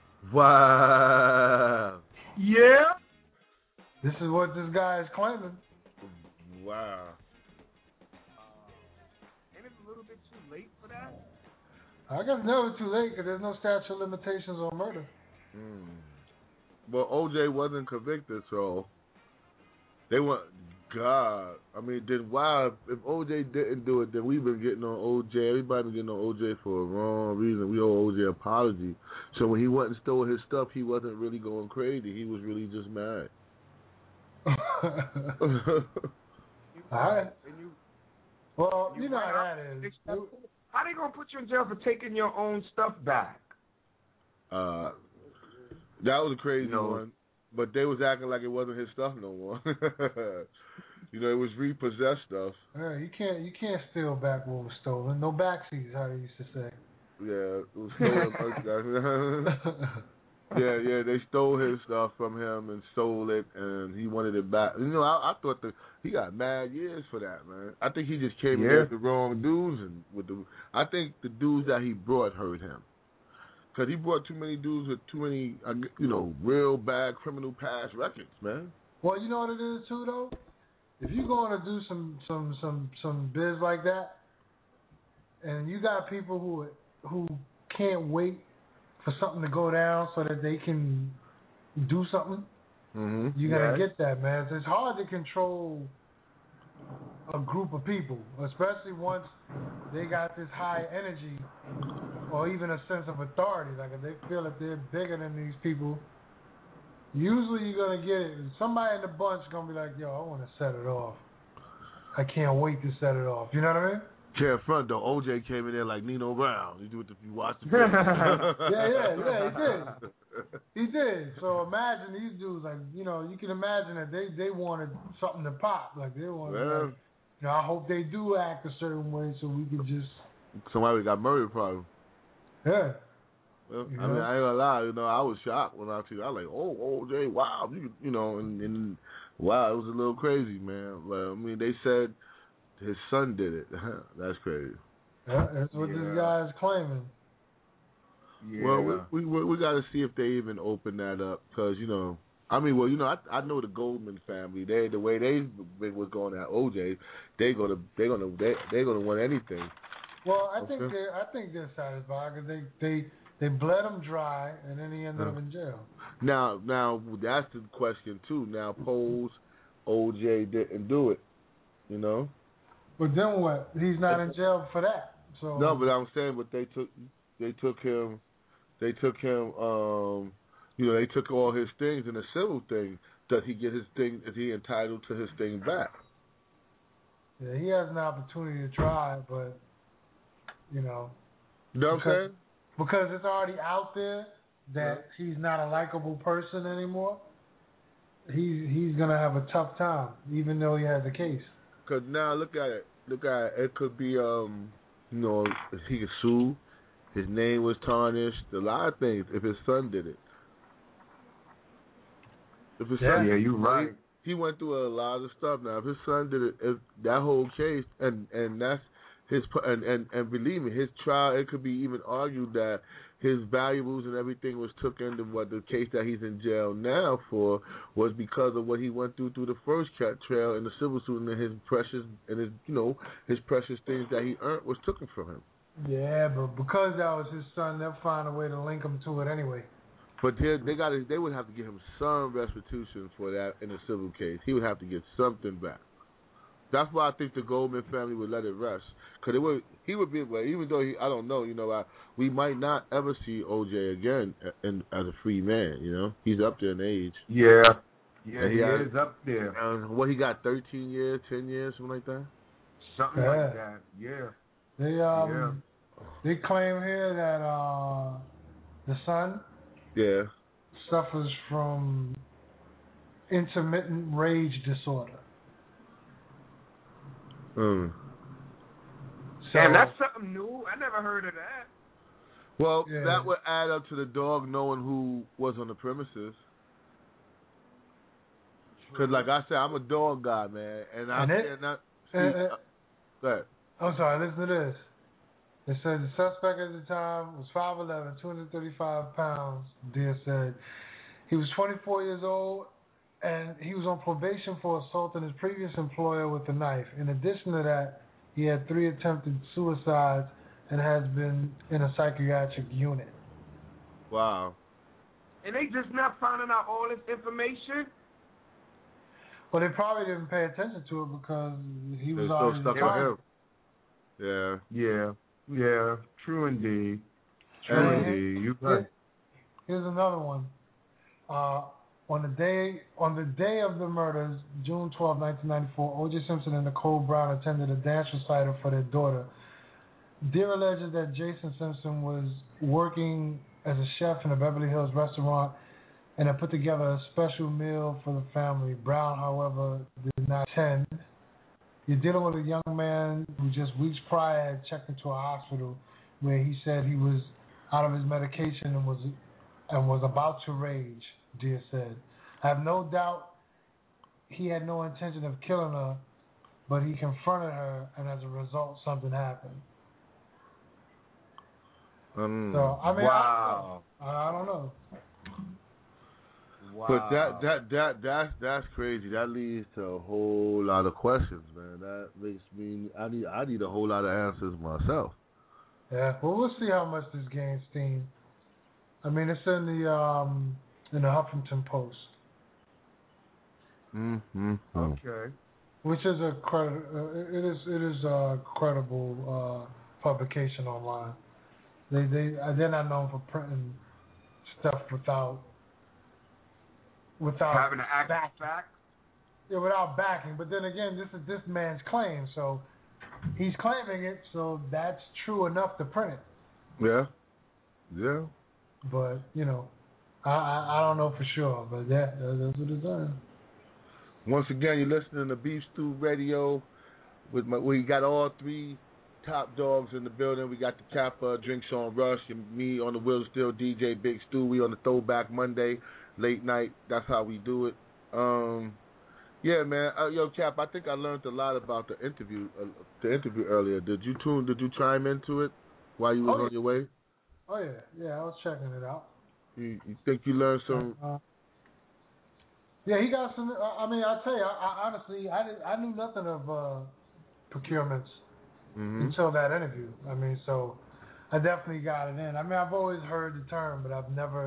Wow. Yeah. This is what this guy is claiming. Wow. Ain't it a little bit too late for that? I guess never too late because there's no statute of limitations on murder. Well, O.J. wasn't convicted, so they want. God, I mean, then why? If O.J. didn't do it, then we've been getting on O.J. Everybody been getting on O.J. for a wrong reason. We owe O.J. an apology. So when he went and stole his stuff, he wasn't really going crazy. He was really just mad. All right. Well, you know how that is. How they gonna put you in jail for taking your own stuff back? That was a crazy one. But they was acting like it wasn't his stuff no more. You know, it was repossessed stuff. Yeah, you can't steal back what was stolen. No backseats, how they used to say. Yeah, it was stolen merchandise. Yeah, they stole his stuff from him and stole it, and he wanted it back. You know, I thought he got mad years for that, man. I think he just came in with the wrong dudes, and I think the dudes that he brought hurt him. Because he brought too many dudes with too many, real bad criminal past records, man. Well, you know what it is, too, though? If you're going to do some biz like that, and you got people who can't wait for something to go down so that they can do something, you got to get that, man. It's hard to control a group of people, especially once they got this high energy or even a sense of authority. Like if they feel that they're bigger than these people, usually you're going to get it. Somebody in the bunch is going to be like, yo, I want to set it off. I can't wait to set it off. You know what I mean? Yeah, front though. OJ came in there like Nino Brown. You do it if you watch the yeah, he did. So imagine these dudes, like, you can imagine that they wanted something to pop. Like they wanted, I hope they do act a certain way so we can just. Somebody got murder problem. Yeah. Well, I mean, I ain't gonna lie. I was shocked when I see. I was like, oh, OJ, wow, and wow, it was a little crazy, man. But I mean, they said his son did it. That's crazy. Yeah, that's what this guy is claiming. Yeah. Well, we got to see if they even open that up, because I know the Goldman family. The way they was going at OJ, they're gonna want anything. Well, I think they're satisfied because they bled him dry and then he ended up in jail. Now that's the question too. Now pose OJ didn't do it, But then what? He's not in jail for that. So no, but I'm saying, but they took him. They took all his things in a civil thing. Does he get his thing? Is he entitled to his thing back? Yeah, he has an opportunity to try, but You know what I'm saying? Because it's already out there that he's not a likable person anymore. He's gonna have a tough time, even though he has a case. Because now look at it. It could be he could sue. His name was tarnished. A lot of things. If his son did it. If his son, you're right. He went through a lot of stuff. Now, if his son did it, if that whole case, and that's his, and believe me, his trial, it could be even argued that his valuables and everything was took into what the case that he's in jail now for was because of what he went through the first trial in the civil suit, and his precious things that he earned was taken from him. Yeah, but because that was his son, they'll find a way to link him to it anyway. But they would have to give him some restitution for that in a civil case. He would have to get something back. That's why I think the Goldman family would let it rest, because he would be, even though I don't know, we might not ever see OJ again as a free man. He's up there in age. Yeah, he is up there. What he got, 13 years, 10 years, something like that. Something like that. Yeah. They claim here that the son suffers from intermittent rage disorder. Mm. Damn, that's something new. I never heard of that. Well, that would add up to the dog knowing who was on the premises. Because, like I said, I'm a dog guy, man. And I cannot see... Go ahead. I'm sorry, listen to this. It said the suspect at the time was 5'11", 235 pounds, Dia said. He was 24 years old, and he was on probation for assaulting his previous employer with a knife. In addition to that, he had 3 attempted suicides and has been in a psychiatric unit. Wow. And they just not finding out all this information? Well, they probably didn't pay attention to it because he was so already stuck on him. Yeah. True indeed. You right. Here's another one. On the day of the murders, June 12, 1994, O.J. Simpson and Nicole Brown attended a dance recital for their daughter. Dear alleges that Jason Simpson was working as a chef in a Beverly Hills restaurant and had put together a special meal for the family. Brown, however, did not attend. You're dealing with a young man who just weeks prior had checked into a hospital where he said he was out of his medication and was about to rage, Dia said. I have no doubt he had no intention of killing her, but he confronted her, and as a result, something happened. So, I mean, wow. I don't know. Wow. But that's crazy. That leads to a whole lot of questions, man. That makes me I need a whole lot of answers myself. Yeah, well, we'll see how much this gains steam. I mean, it's in the Huffington Post. Mm-hmm. Okay. Which is a credible publication online. They're not known for printing stuff without having an actual fact. Yeah, without backing. But then again, this is this man's claim, so he's claiming it, so that's true enough to print it. Yeah. But I don't know for sure, but that's what it's done. Once again, you're listening to Beef Stew Radio. We got all 3 top dogs in the building. We got the Kappa, Drinks on Rush, and me on the Wheel Still, DJ Big Stew. We on the Throwback Monday, late night. That's how we do it. Yeah, man. Yo, Cap, I think I learned a lot about the interview earlier. Did you chime into it while you was on your way? Oh yeah, I was checking it out. You think you learned some? Yeah, he got some. I mean, I'll tell you, I honestly, I knew nothing of procurements until that interview. I mean, so I definitely got it in. I mean, I've always heard the term, but I've never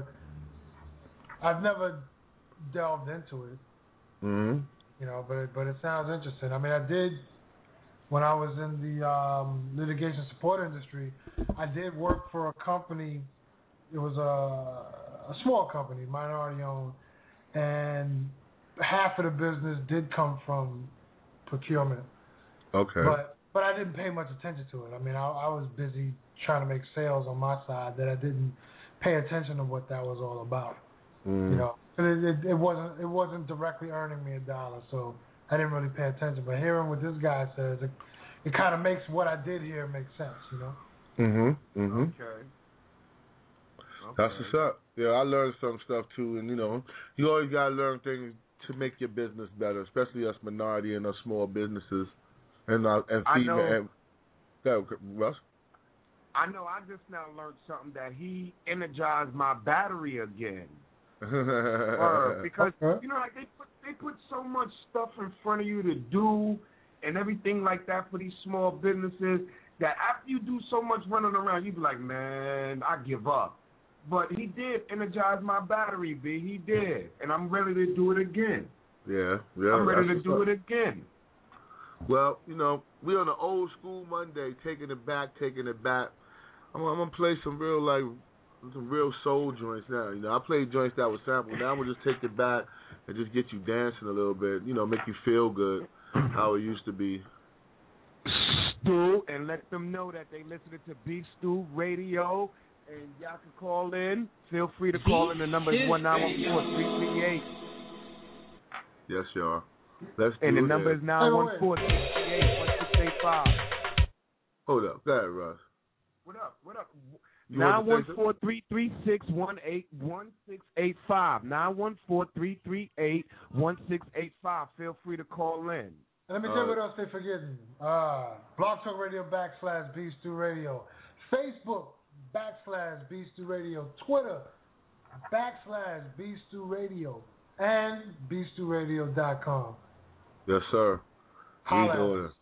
delved into it. Mm-hmm. But it sounds interesting. I mean, I did when I was in the litigation support industry. I did work for a company. It was a small company, minority owned, and half of the business did come from procurement. Okay. But I didn't pay much attention to it. I mean, I was busy trying to make sales on my side that I didn't pay attention to what that was all about. It wasn't directly earning me $1, so I didn't really pay attention. But hearing what this guy says, it kind of makes what I did here make sense, Okay. That's what's up. Yeah, I learned some stuff too, and you always gotta learn things to make your business better, especially us minority and us small businesses, and female. Russ? I know. I just now learned something that he energized my battery again. Because like they put so much stuff in front of you to do and everything like that for these small businesses that after you do so much running around, you be like, man, I give up. But he did energize my battery, B. He did, and I'm ready to do it again. Yeah. I'm ready to do it again. Well, we on the old school Monday, taking it back. I'm gonna play some real soul joints now. I played joints that were sampled. Now I'm gonna just take it back and just get you dancing a little bit. Make you feel good, how it used to be. Stew and let them know that they listening to Beef Stew Radio. And y'all can call in. Feel free to call in. The number is 1-914-338. Yes, y'all. Let's do And the it. number is 914-338-1685. Hold up. Go ahead, Russ. What up? 914-336-1685. 914-338-1685. Feel free to call in. Let me tell you what else they're forgetting. Blog Talk Radio / Beef Stew Radio. Facebook / Beef Stew Radio. Twitter / Beef Stew Radio. And BeefStewRadio.com. Yes, sir. Holla. We doing it.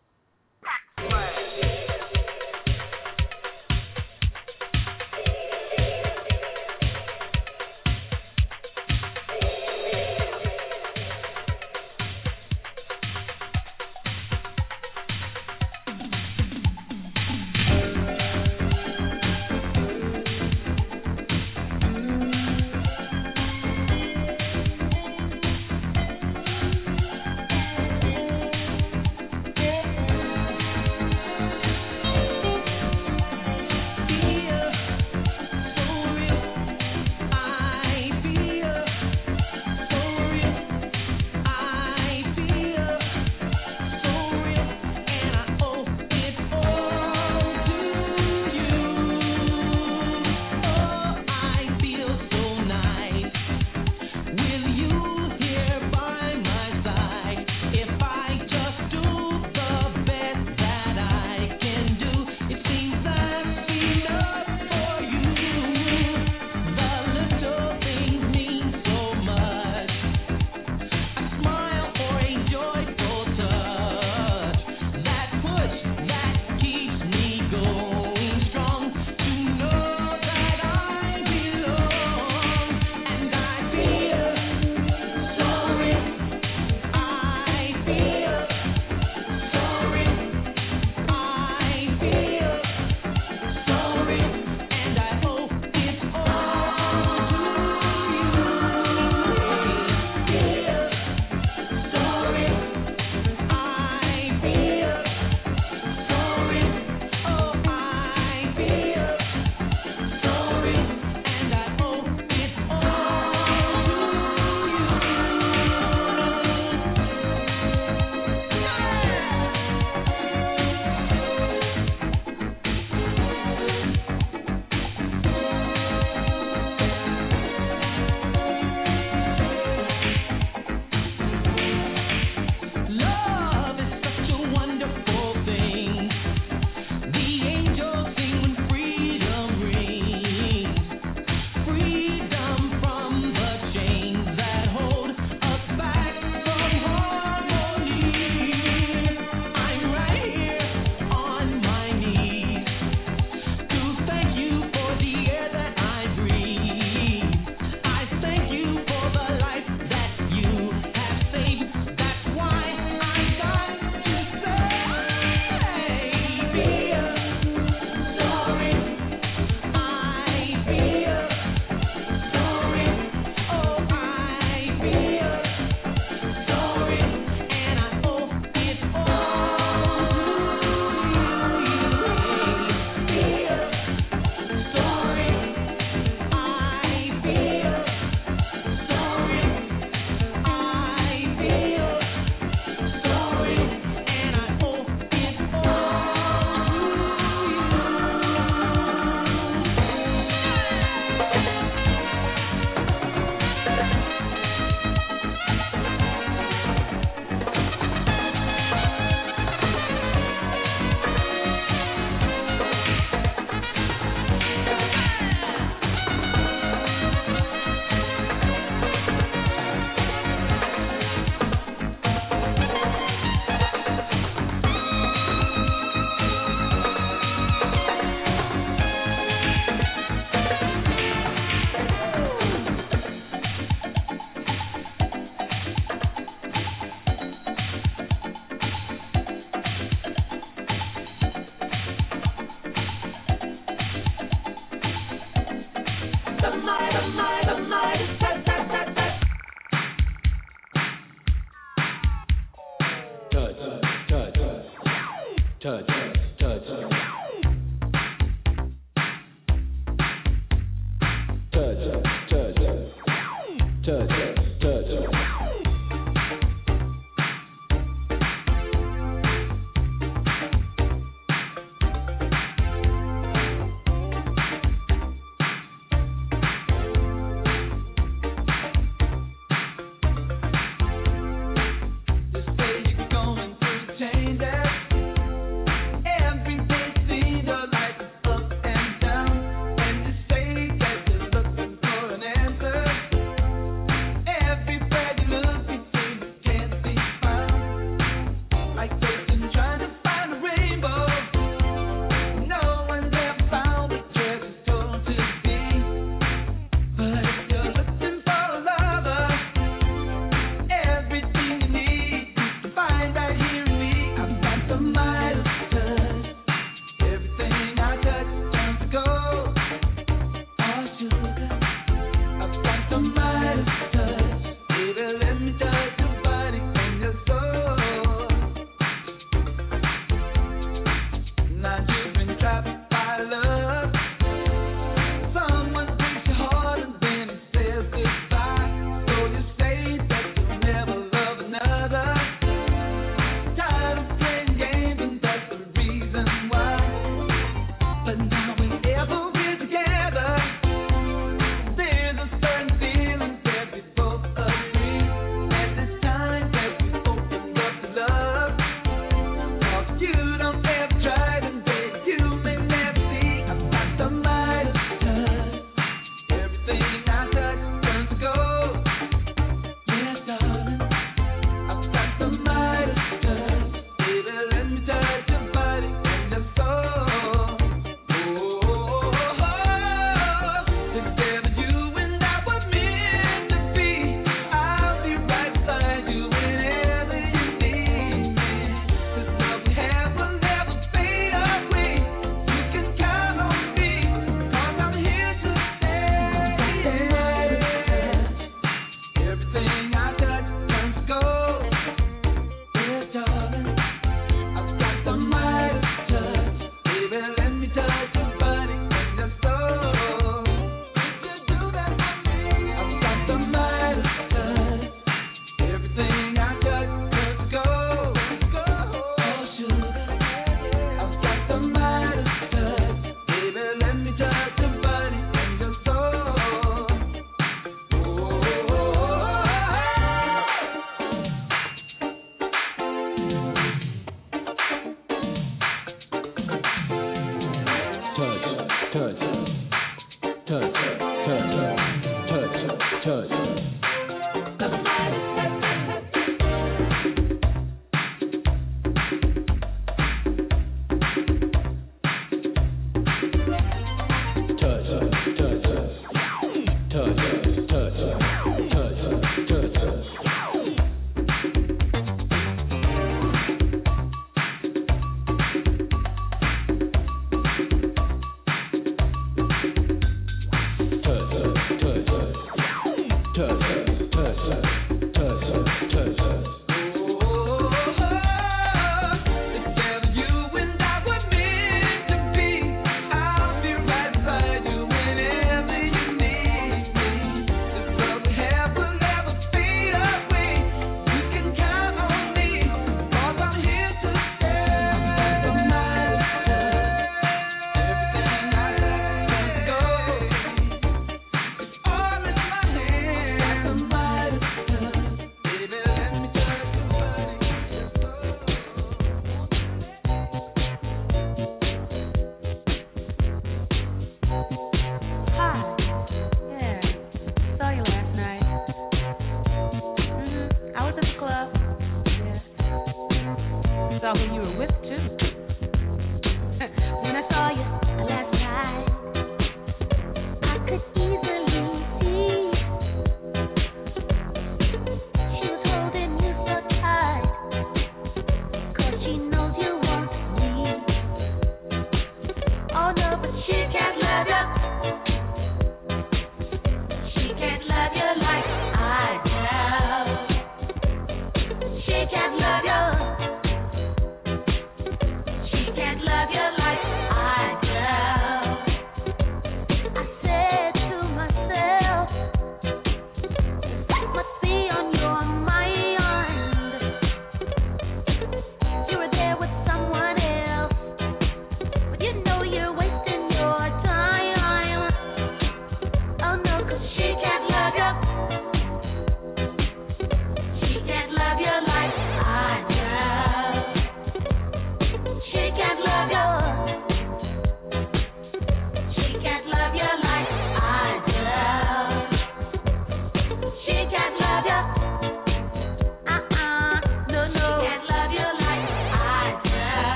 touch,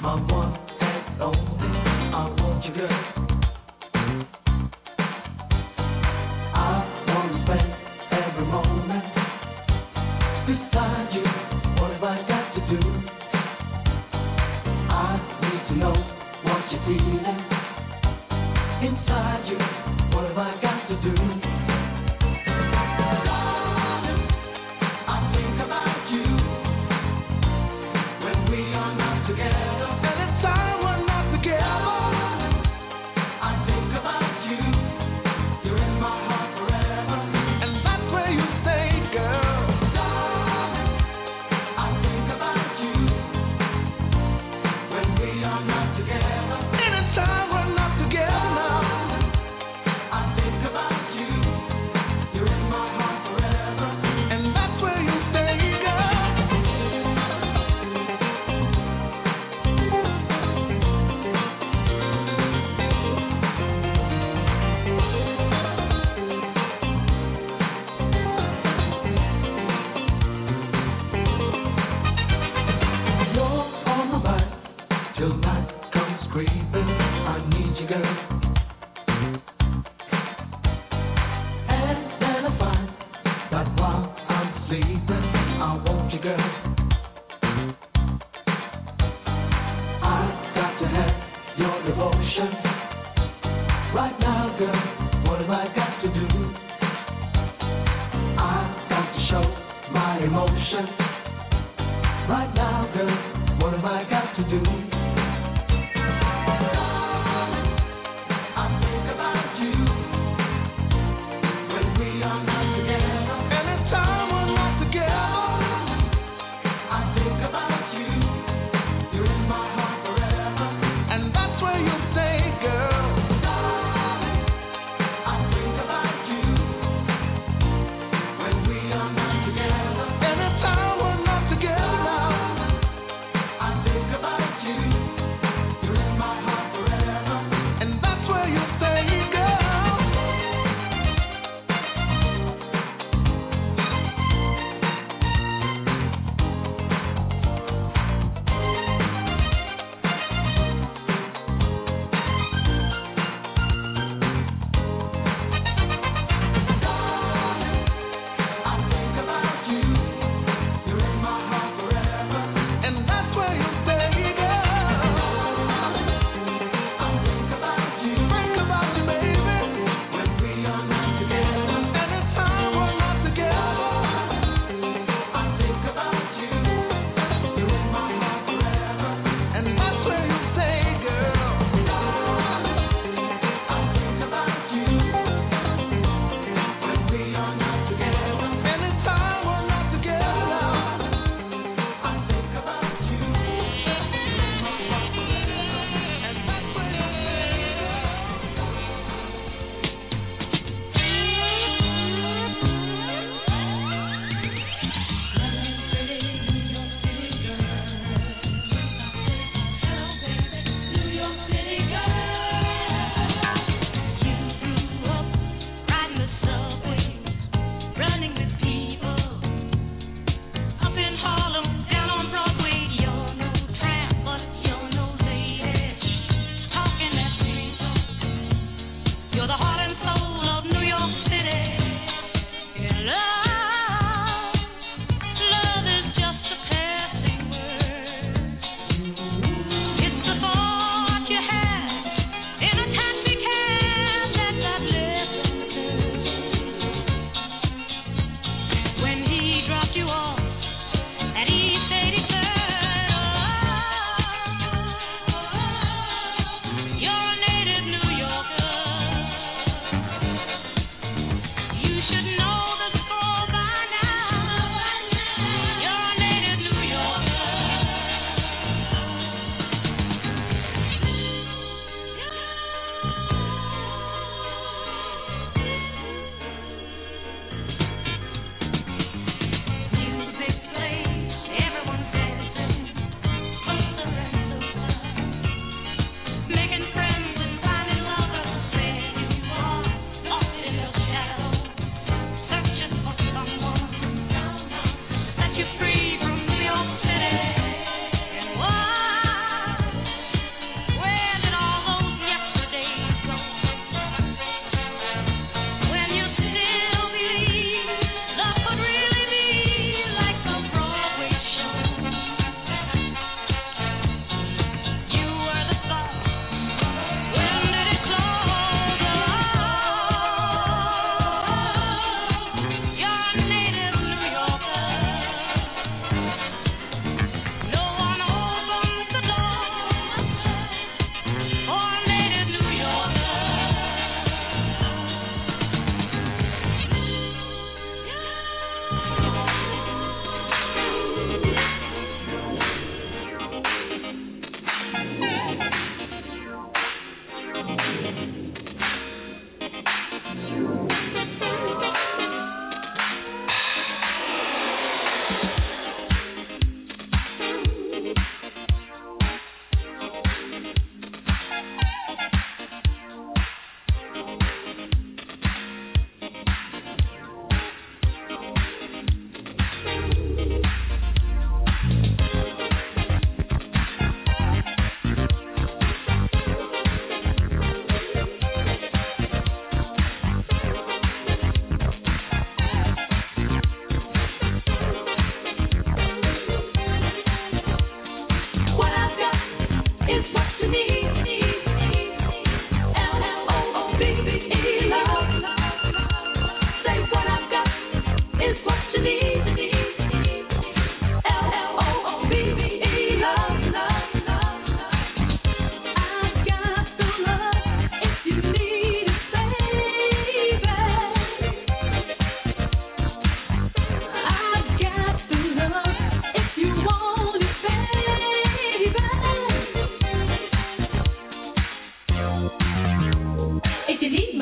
Anytime we're not together now, I think about you.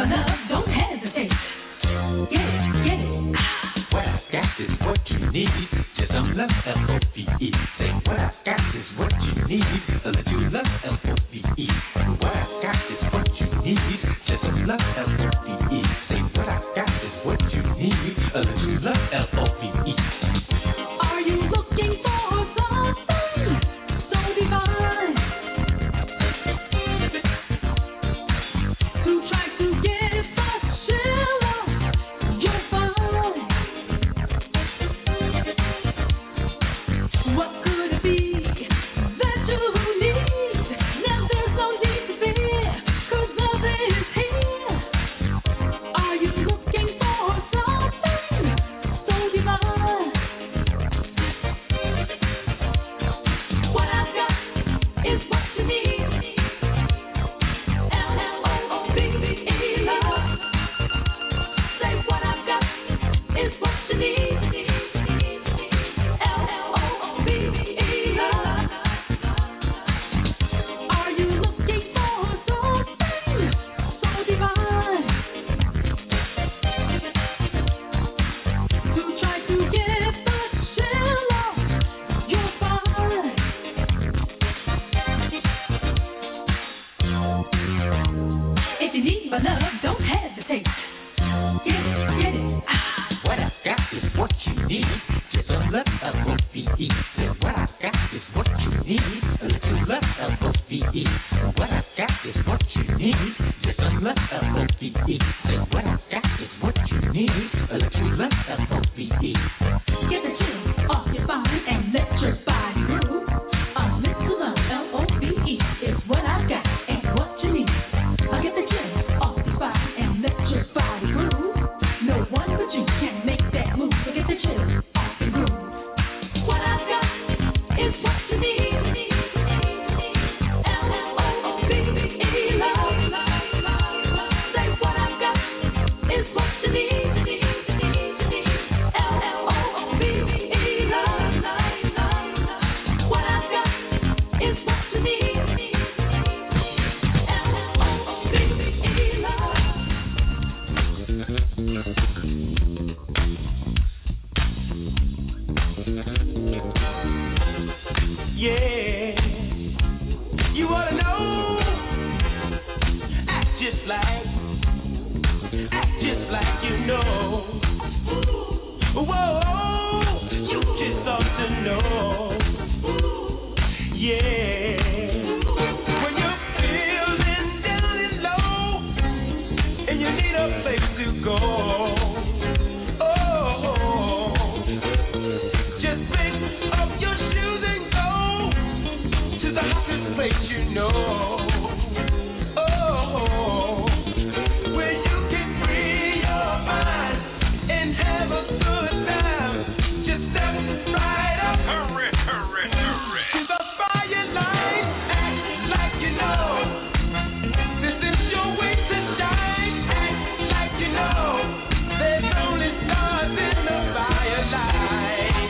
my love, don't hesitate. Get it. What I got is what you need. Just some love, L-O-V-E. Say what I got is what you need. A little love, L-O-V-E. What I got is what you need. Just some love, L-O-V-E. Say what I got is what you need. A little love, L-O-V-E. Are you looking for something so divine? To try to get the chill off your spine. What could it be that you need? Now there's no need to fear, 'cause love is here. Are you looking for something so divine? What I've got is what you need. L-L-O-V-E, love. Say what I've got is what you need. L-L-O-V-E, love. Are you looking for something so divine? To try to get the chill off your spine. If you need my love, don't hesitate. Get it. What I got is what you need. Just a love, L-O-V-E. Say what I got is what you need. A little love, L-O-V-E. What I got is what you need. Just a love, L-O-V-E. Say what I got is what you need. A little love, L-O-V-E. Get the chill off your spine and let your body move. A little love, L-O-V-E, is what I got and what you need. I'll get the chill off your spine and let your body move. No one but you can make that move. So get the chill off and groove. What I've got is what you need. L-L-O-V-E, love. Say what I've got is what you need. L-L-O-V-E, love. What I've got is what you need. L-L-O-V-E, love. Yeah, you wanna know? Act just like you know. Whoa, you just ought to know. Yeah, when you're feeling down and low and you need a place to go. Just pick up your shoes and go to the hottest place you know. Where you can free your mind and have a good time. Just step right up. Hurry. To the firelight, act like you know. This is your way to shine. Act like you know. There's only stars in the firelight.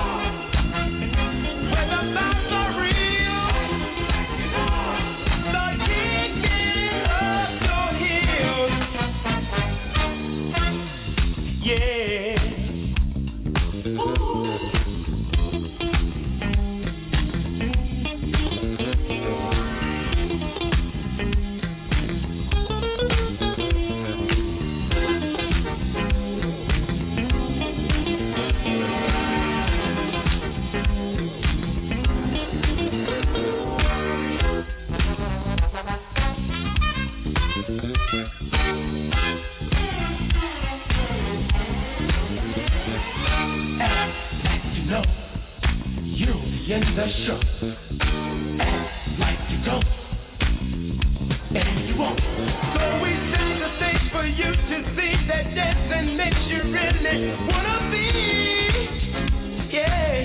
Where the thoughts are real, start kicking up your heels. Yeah. Act like you know you'll be in the show. Act like you don't, and you won't. So we set the stage for you to see that dancing makes you really wanna be. Yeah.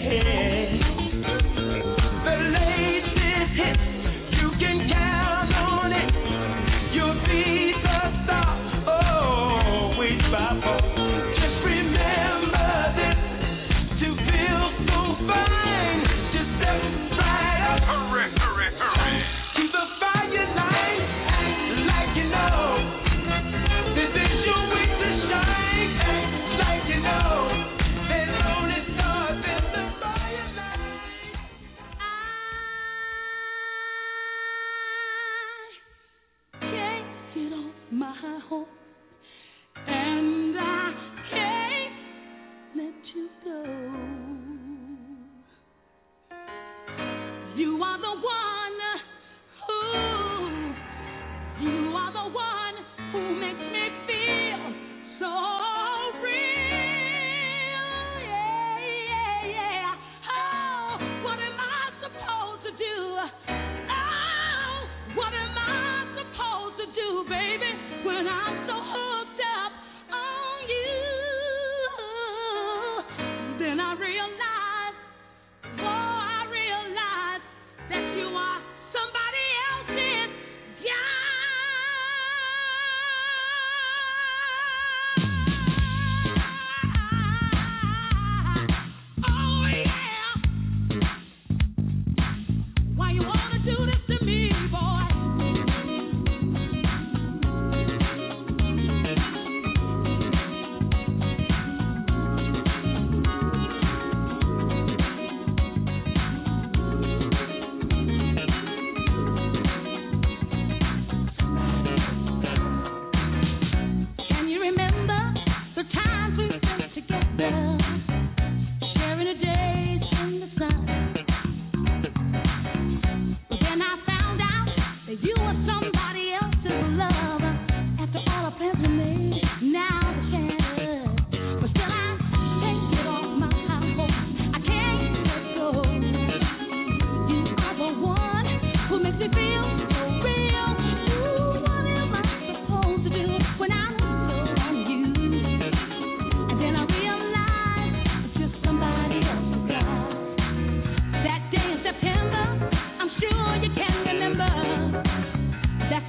The latest hit, you can count on it. You'll be the star. Always by phone. Just remember this. To feel so fine, just step right up. Hurry. To the firelight, act like you know.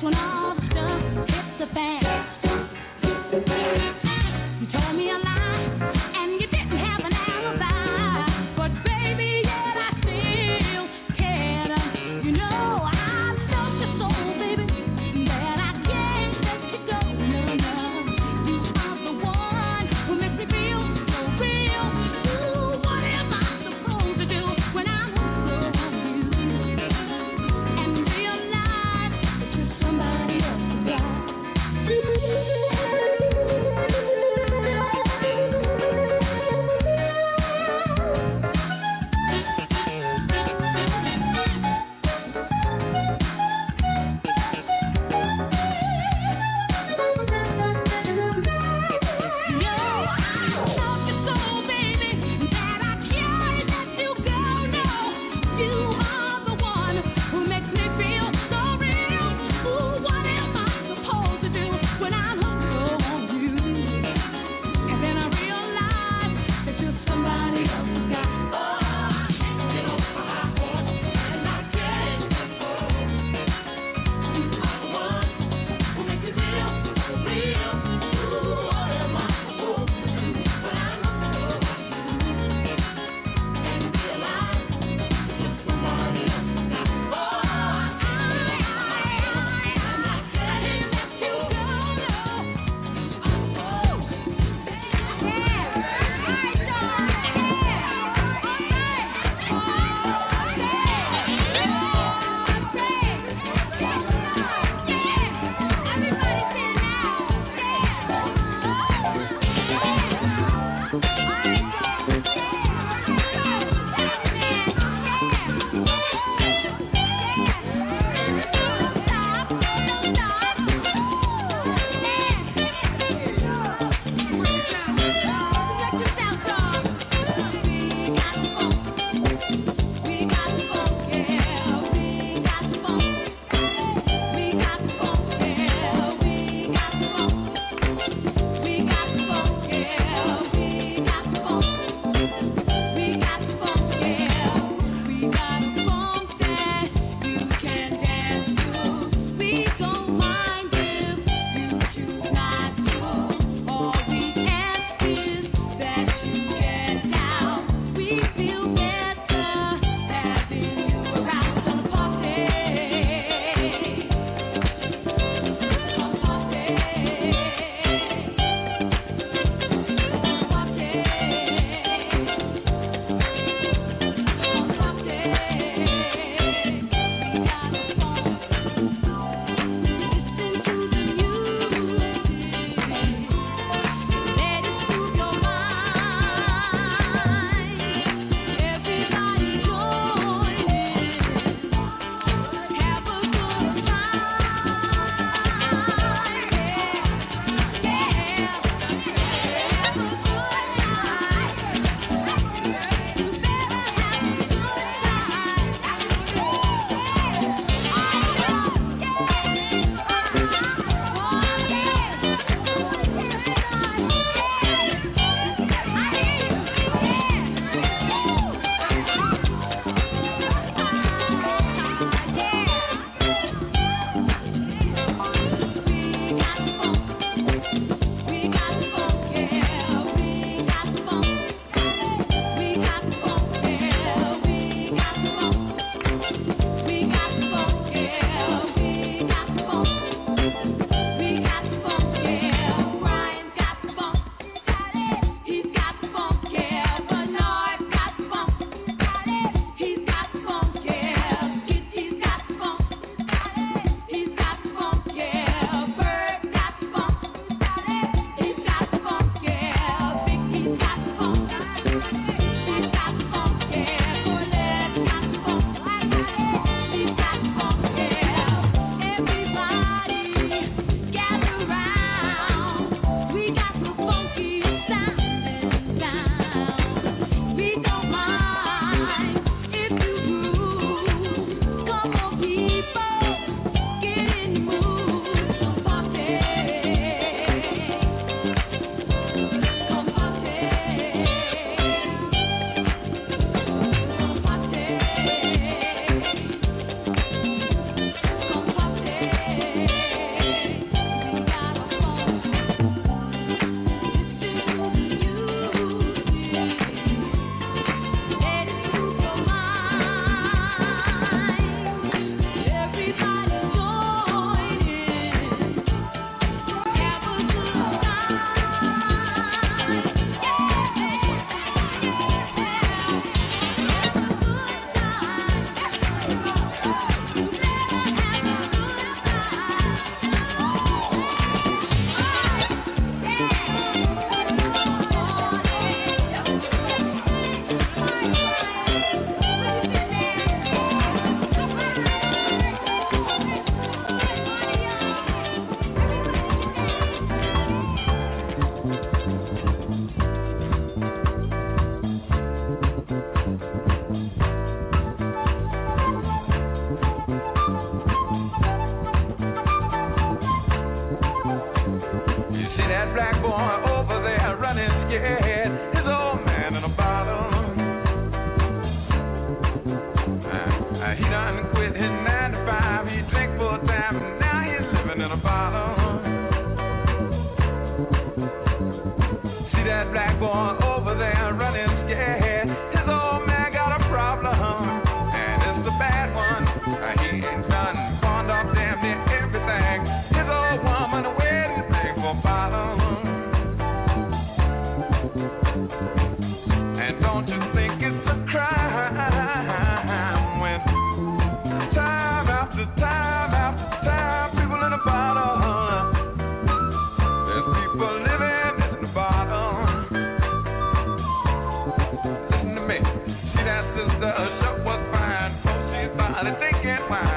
when all the stuff hits the fan. You told me a lie, and you didn't have an alibi. But baby, yet I still cared. You know I love you so, baby, that I can't let you go. No, no. You are the one who makes me feel so real. Ooh, what am I supposed to do when I'm so confused and realize that you're somebody else's guy?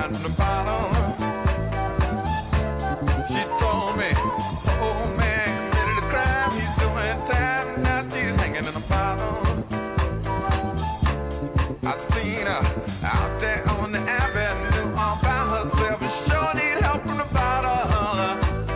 down to the bottom. She told me, oh man committed a crime, he's doing time, now she's hanging in the bottom. I seen her out there on the avenue all by herself, and sure need help from the bottom.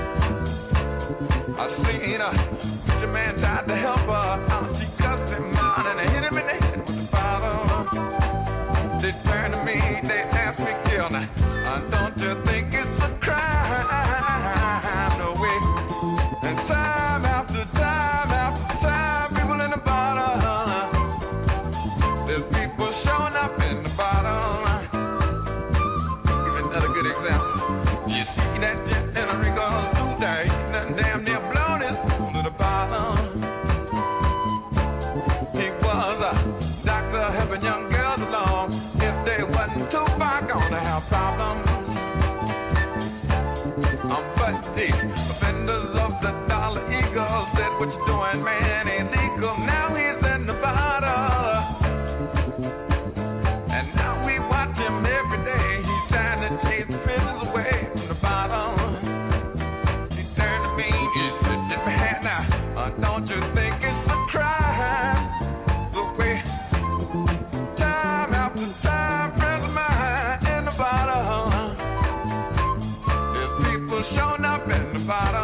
I seen her, the man tried to help her out, she cussed him out and hit him in the head with the bottom. They turned to me, they asked me, Kilner, don't you think it's a crime? No way. And time after time after time, people in the bottom. There's people showing up in the bottom. Give you another good example. You see that jet in a Rico suit there, nothing damn near blown his fool to the bottom. He was a doctor helping young girls along. If they wasn't too far, gonna have problems. But the offenders of the Dollar Eagle said, what you doing, man, illegal. Now he's in the bottom. And now we watch him every day. He's trying to chase the prisoners away from the bottom. He turned to me, he said, man, now, don't you think it's a crime? The way time after time, friends of mine in the bottom. There's people showing up in the bottom.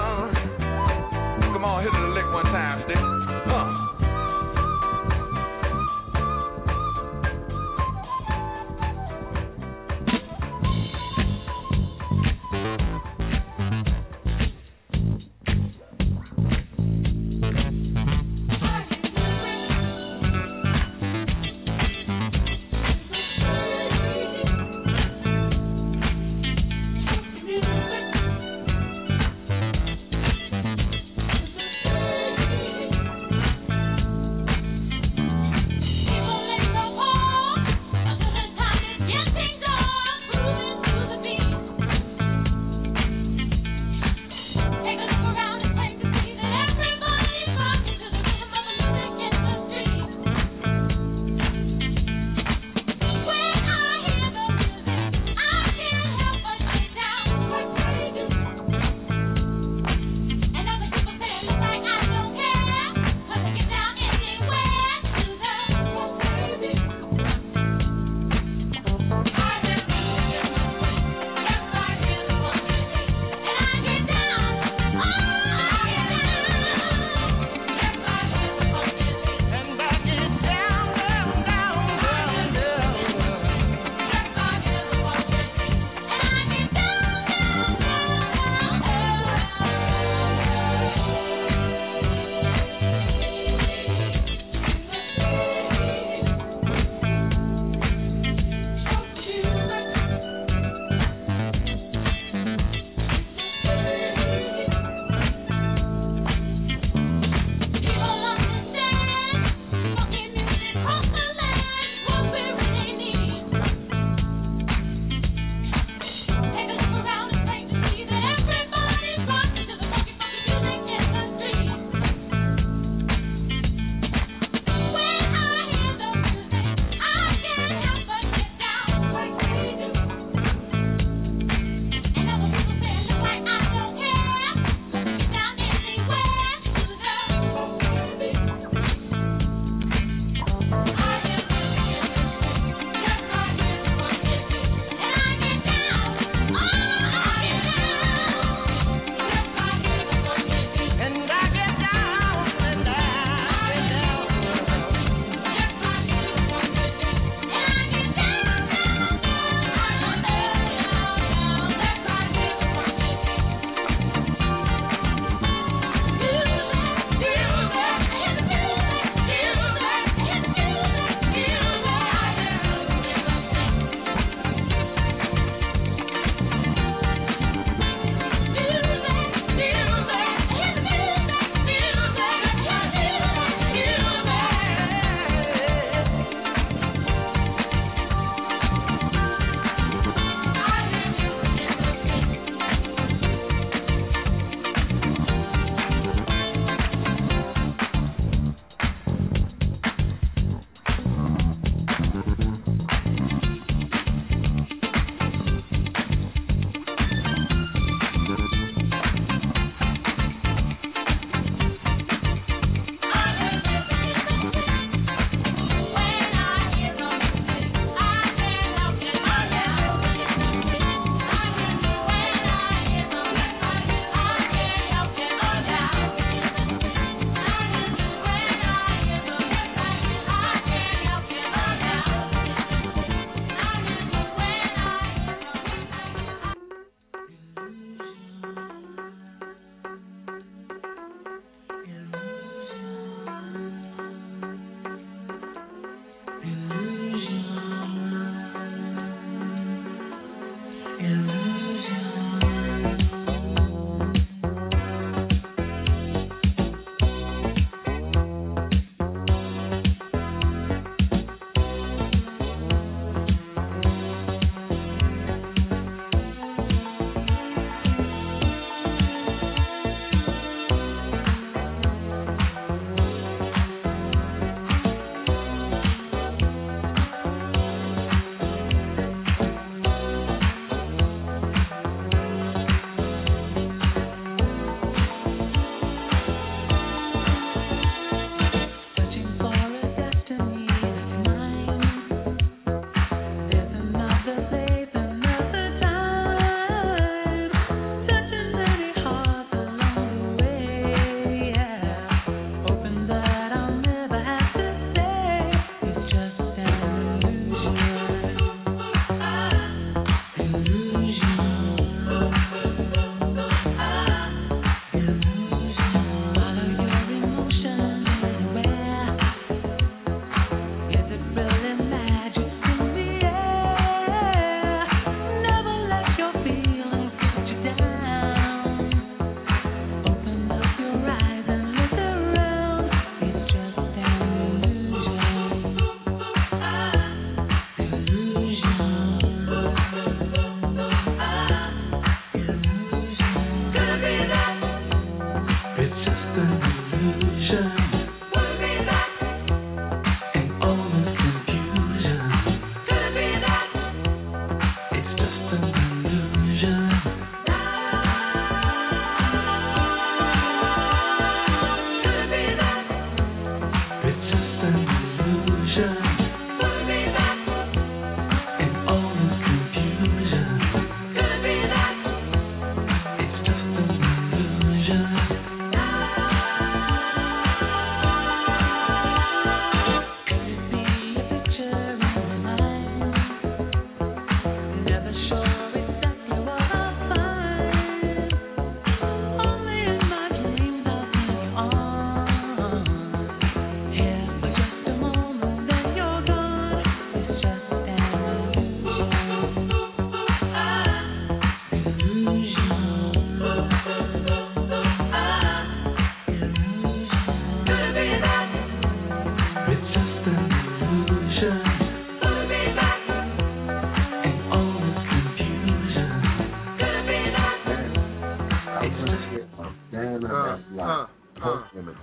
Horsewoman.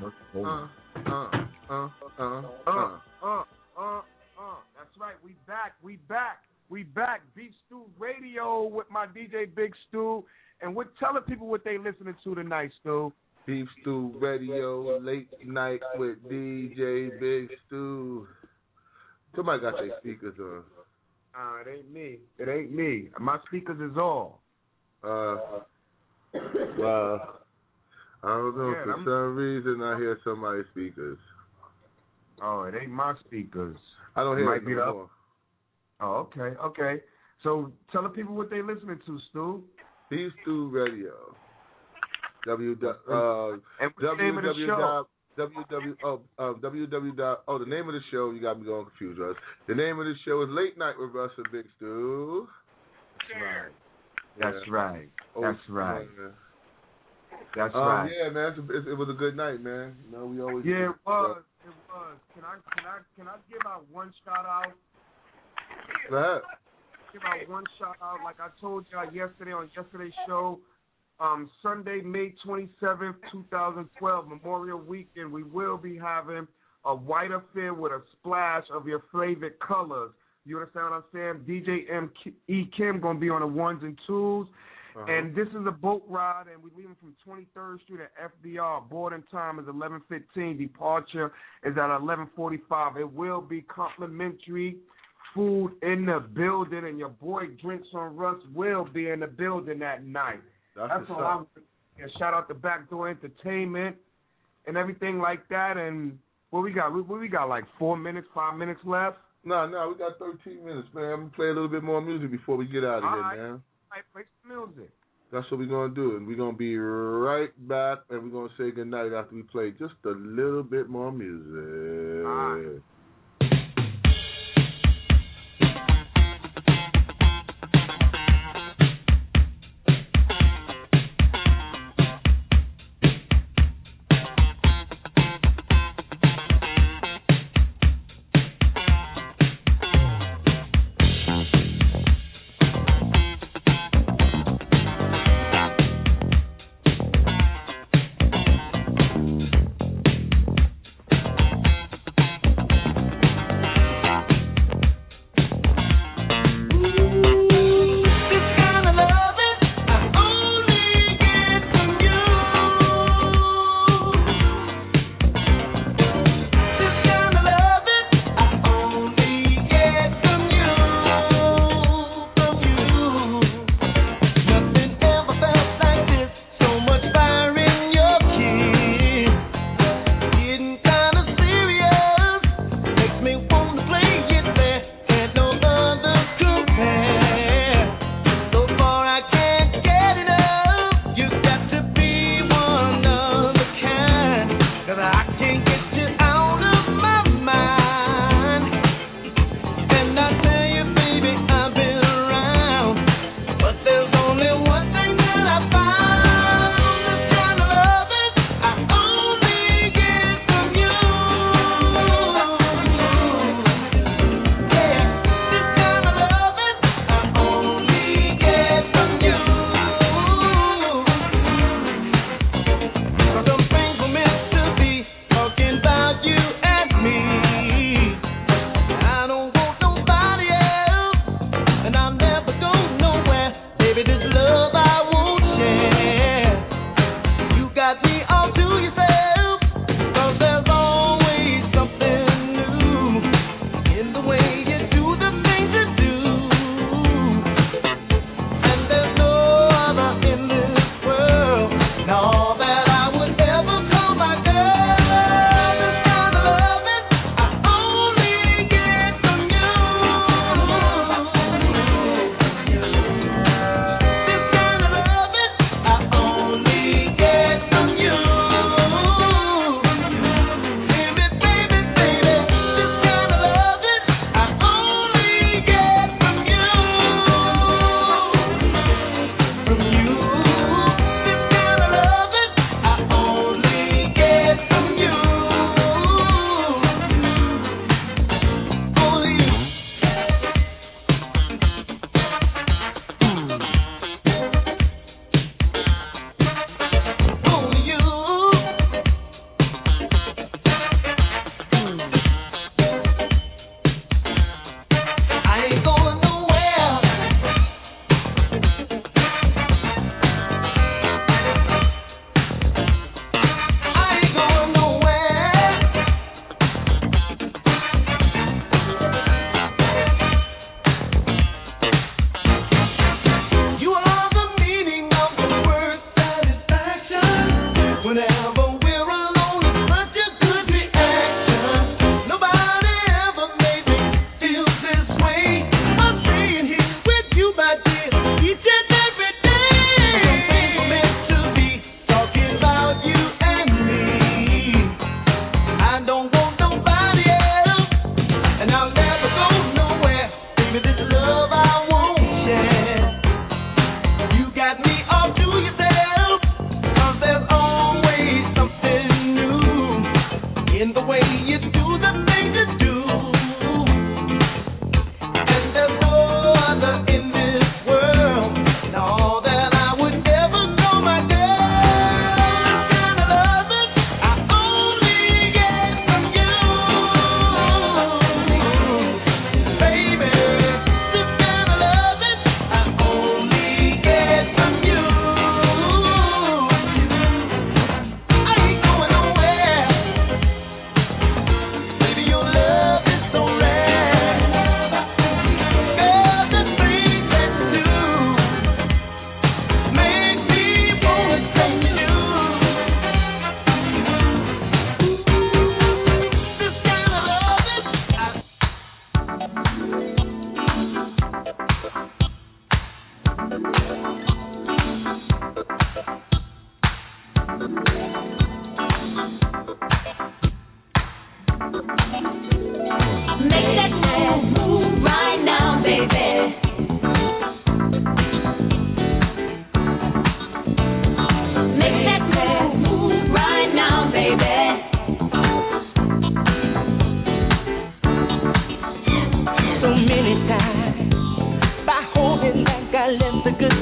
That's right. We back. Beef Stew Radio with my DJ Big Stew, and we're telling people what they listening to tonight, Stew. Beef Stew Radio, late night with DJ Big Stew. Somebody got their speakers on. It ain't me. My speakers is all. Well, I don't know. For some reason, I hear somebody's speakers. Oh, it ain't my speakers. I don't hear it it no more. Oh, okay. So tell the people what they listening to, Stu. Beef Stew Radio. And what's the name of the show? The name of the show, you got me going confused, Russ. The name of the show is Late Night with Russ and Big Stew. That's right. Yeah, man. It was a good night, man. You know, we always. Yeah, it was. Can I give out one shout out? Go ahead. Give out one shout out, like I told y'all yesterday on yesterday's show. Sunday, May 27th, 2012, Memorial Weekend, we will be having a white affair with a splash of your favorite colors. You understand what I'm saying? DJ M.E. Kim going to be on the ones and twos. And this is a boat ride, and we're leaving from 23rd Street at FDR. Boarding time is 11:15. Departure is at 11:45. It will be complimentary food in the building, and your boy Drinks on Russ will be in the building that night. That's all I want to shout out to Backdoor Entertainment and everything like that. And what we got? We got like 5 minutes left. No, we got 13 minutes, man. I'm going to play a little bit more music before we get out of here, man. All right, play some music. That's what we're going to do. And we're going to be right back, and we're going to say goodnight after we play just a little bit more music. All right.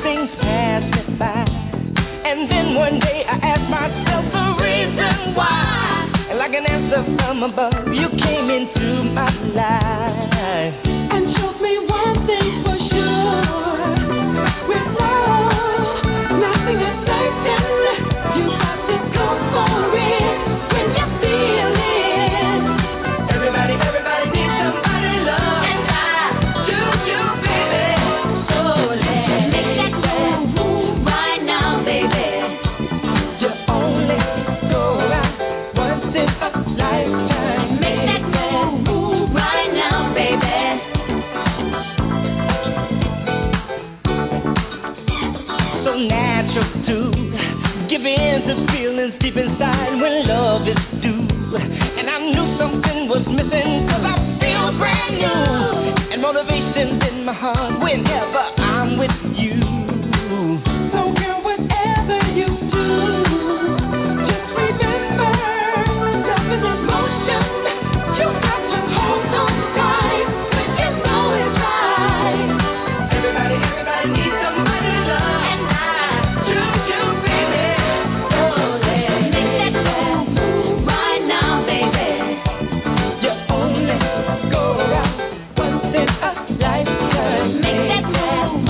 things pass me by. And then one day I asked myself the reason why. And like an answer from above, you came into my life and showed me one thing for sure. With love, nothing is certain. You have to go for it when you feel it. Everybody needs somebody to love. And I do you, baby. So let's make that move right now, baby. You only go around once in a lifetime. Make that move right now, baby. So natural to give in to feelings deep inside when love is due. And I knew something was missing, 'cause I feel brand new. And motivation's in my heart whenever I'm with you. So girl, whatever you do, just remember, love is emotion. You got to hold on tight when you know it's right. Everybody needs somebody to love. And I do you, baby. So let's make that move right now, baby. You only go around once in a lifetime. Make that move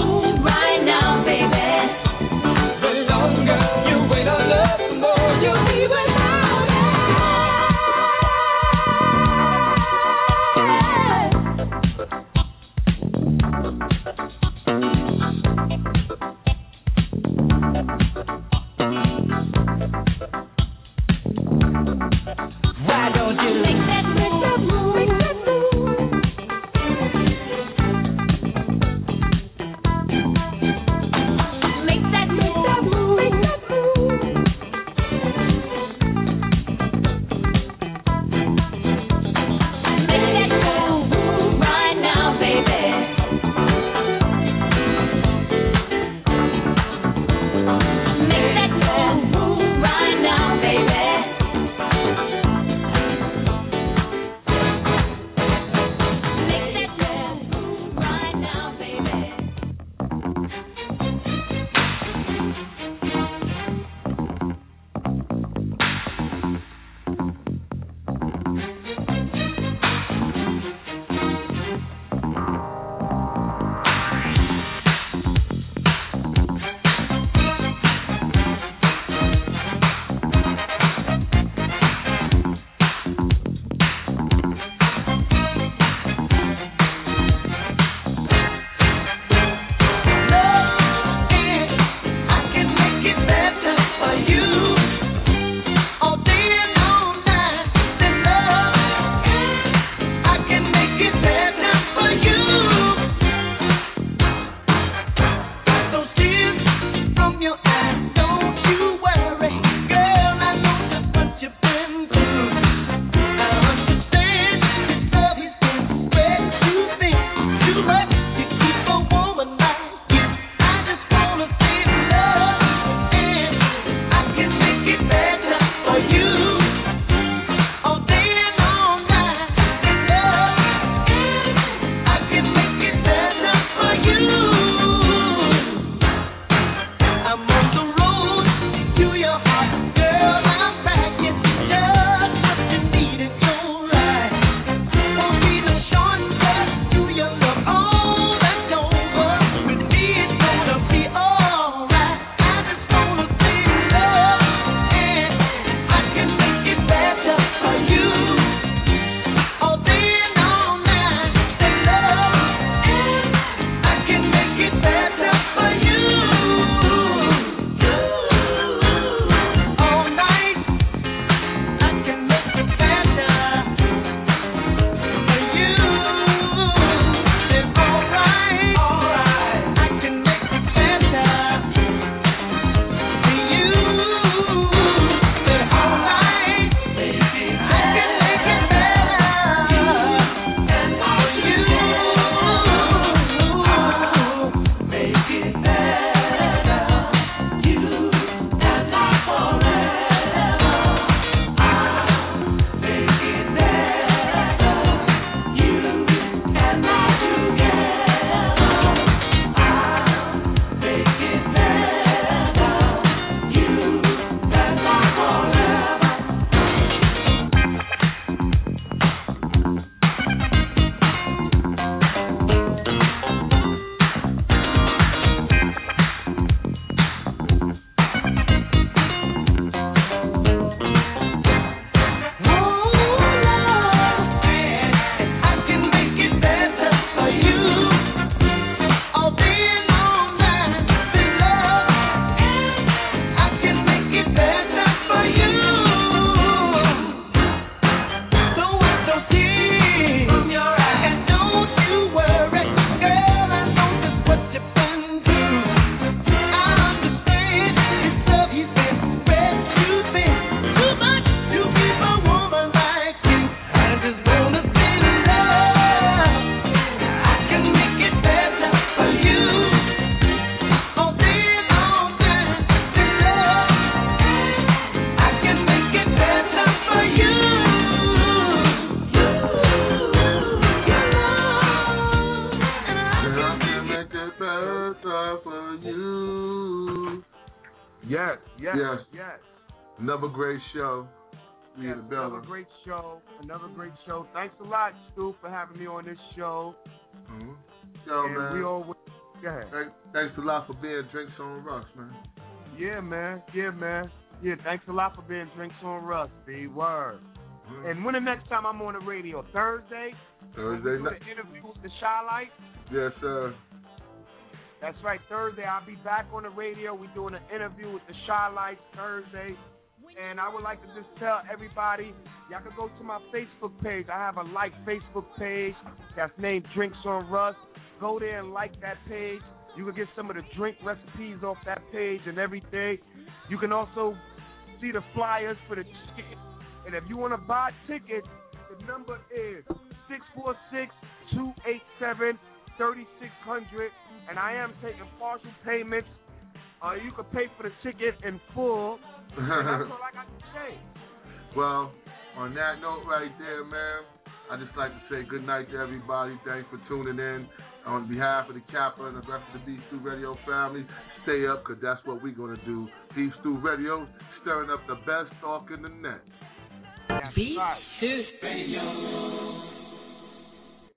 Yes. Another great show. We in the building. Another great show. Thanks a lot, Stu, for having me on this show. Mm-hmm. Yo, and man. We always, thanks a lot for being Drinks on Russ, man. Yeah, man. Yeah, thanks a lot for being Drinks on Russ, B. Word. Mm-hmm. And when the next time I'm on the radio? Thursday Thursday night. The interview with the Shy Lights? Yes, sir. That's right, Thursday I'll be back on the radio. We're doing an interview with the Shy Lights Thursday. And I would like to just tell everybody, y'all can go to my Facebook page. I have a Facebook page that's named Drinks on Russ. Go there and like that page. You can get some of the drink recipes off that page and everything. You can also see the flyers for the tickets. And if you want to buy tickets, the number is 646-287-3600. And I am taking partial payments. You can pay for the ticket in full. And that's all I got to say. Well, on that note right there, man, I just like to say good night to everybody. Thanks for tuning in. On behalf of the Kappa and the rest of the Beef Stew Radio family, stay up, because that's what we're going to do. Beef Stew Radio, stirring up the best talk in the net. Beef Stew Radio.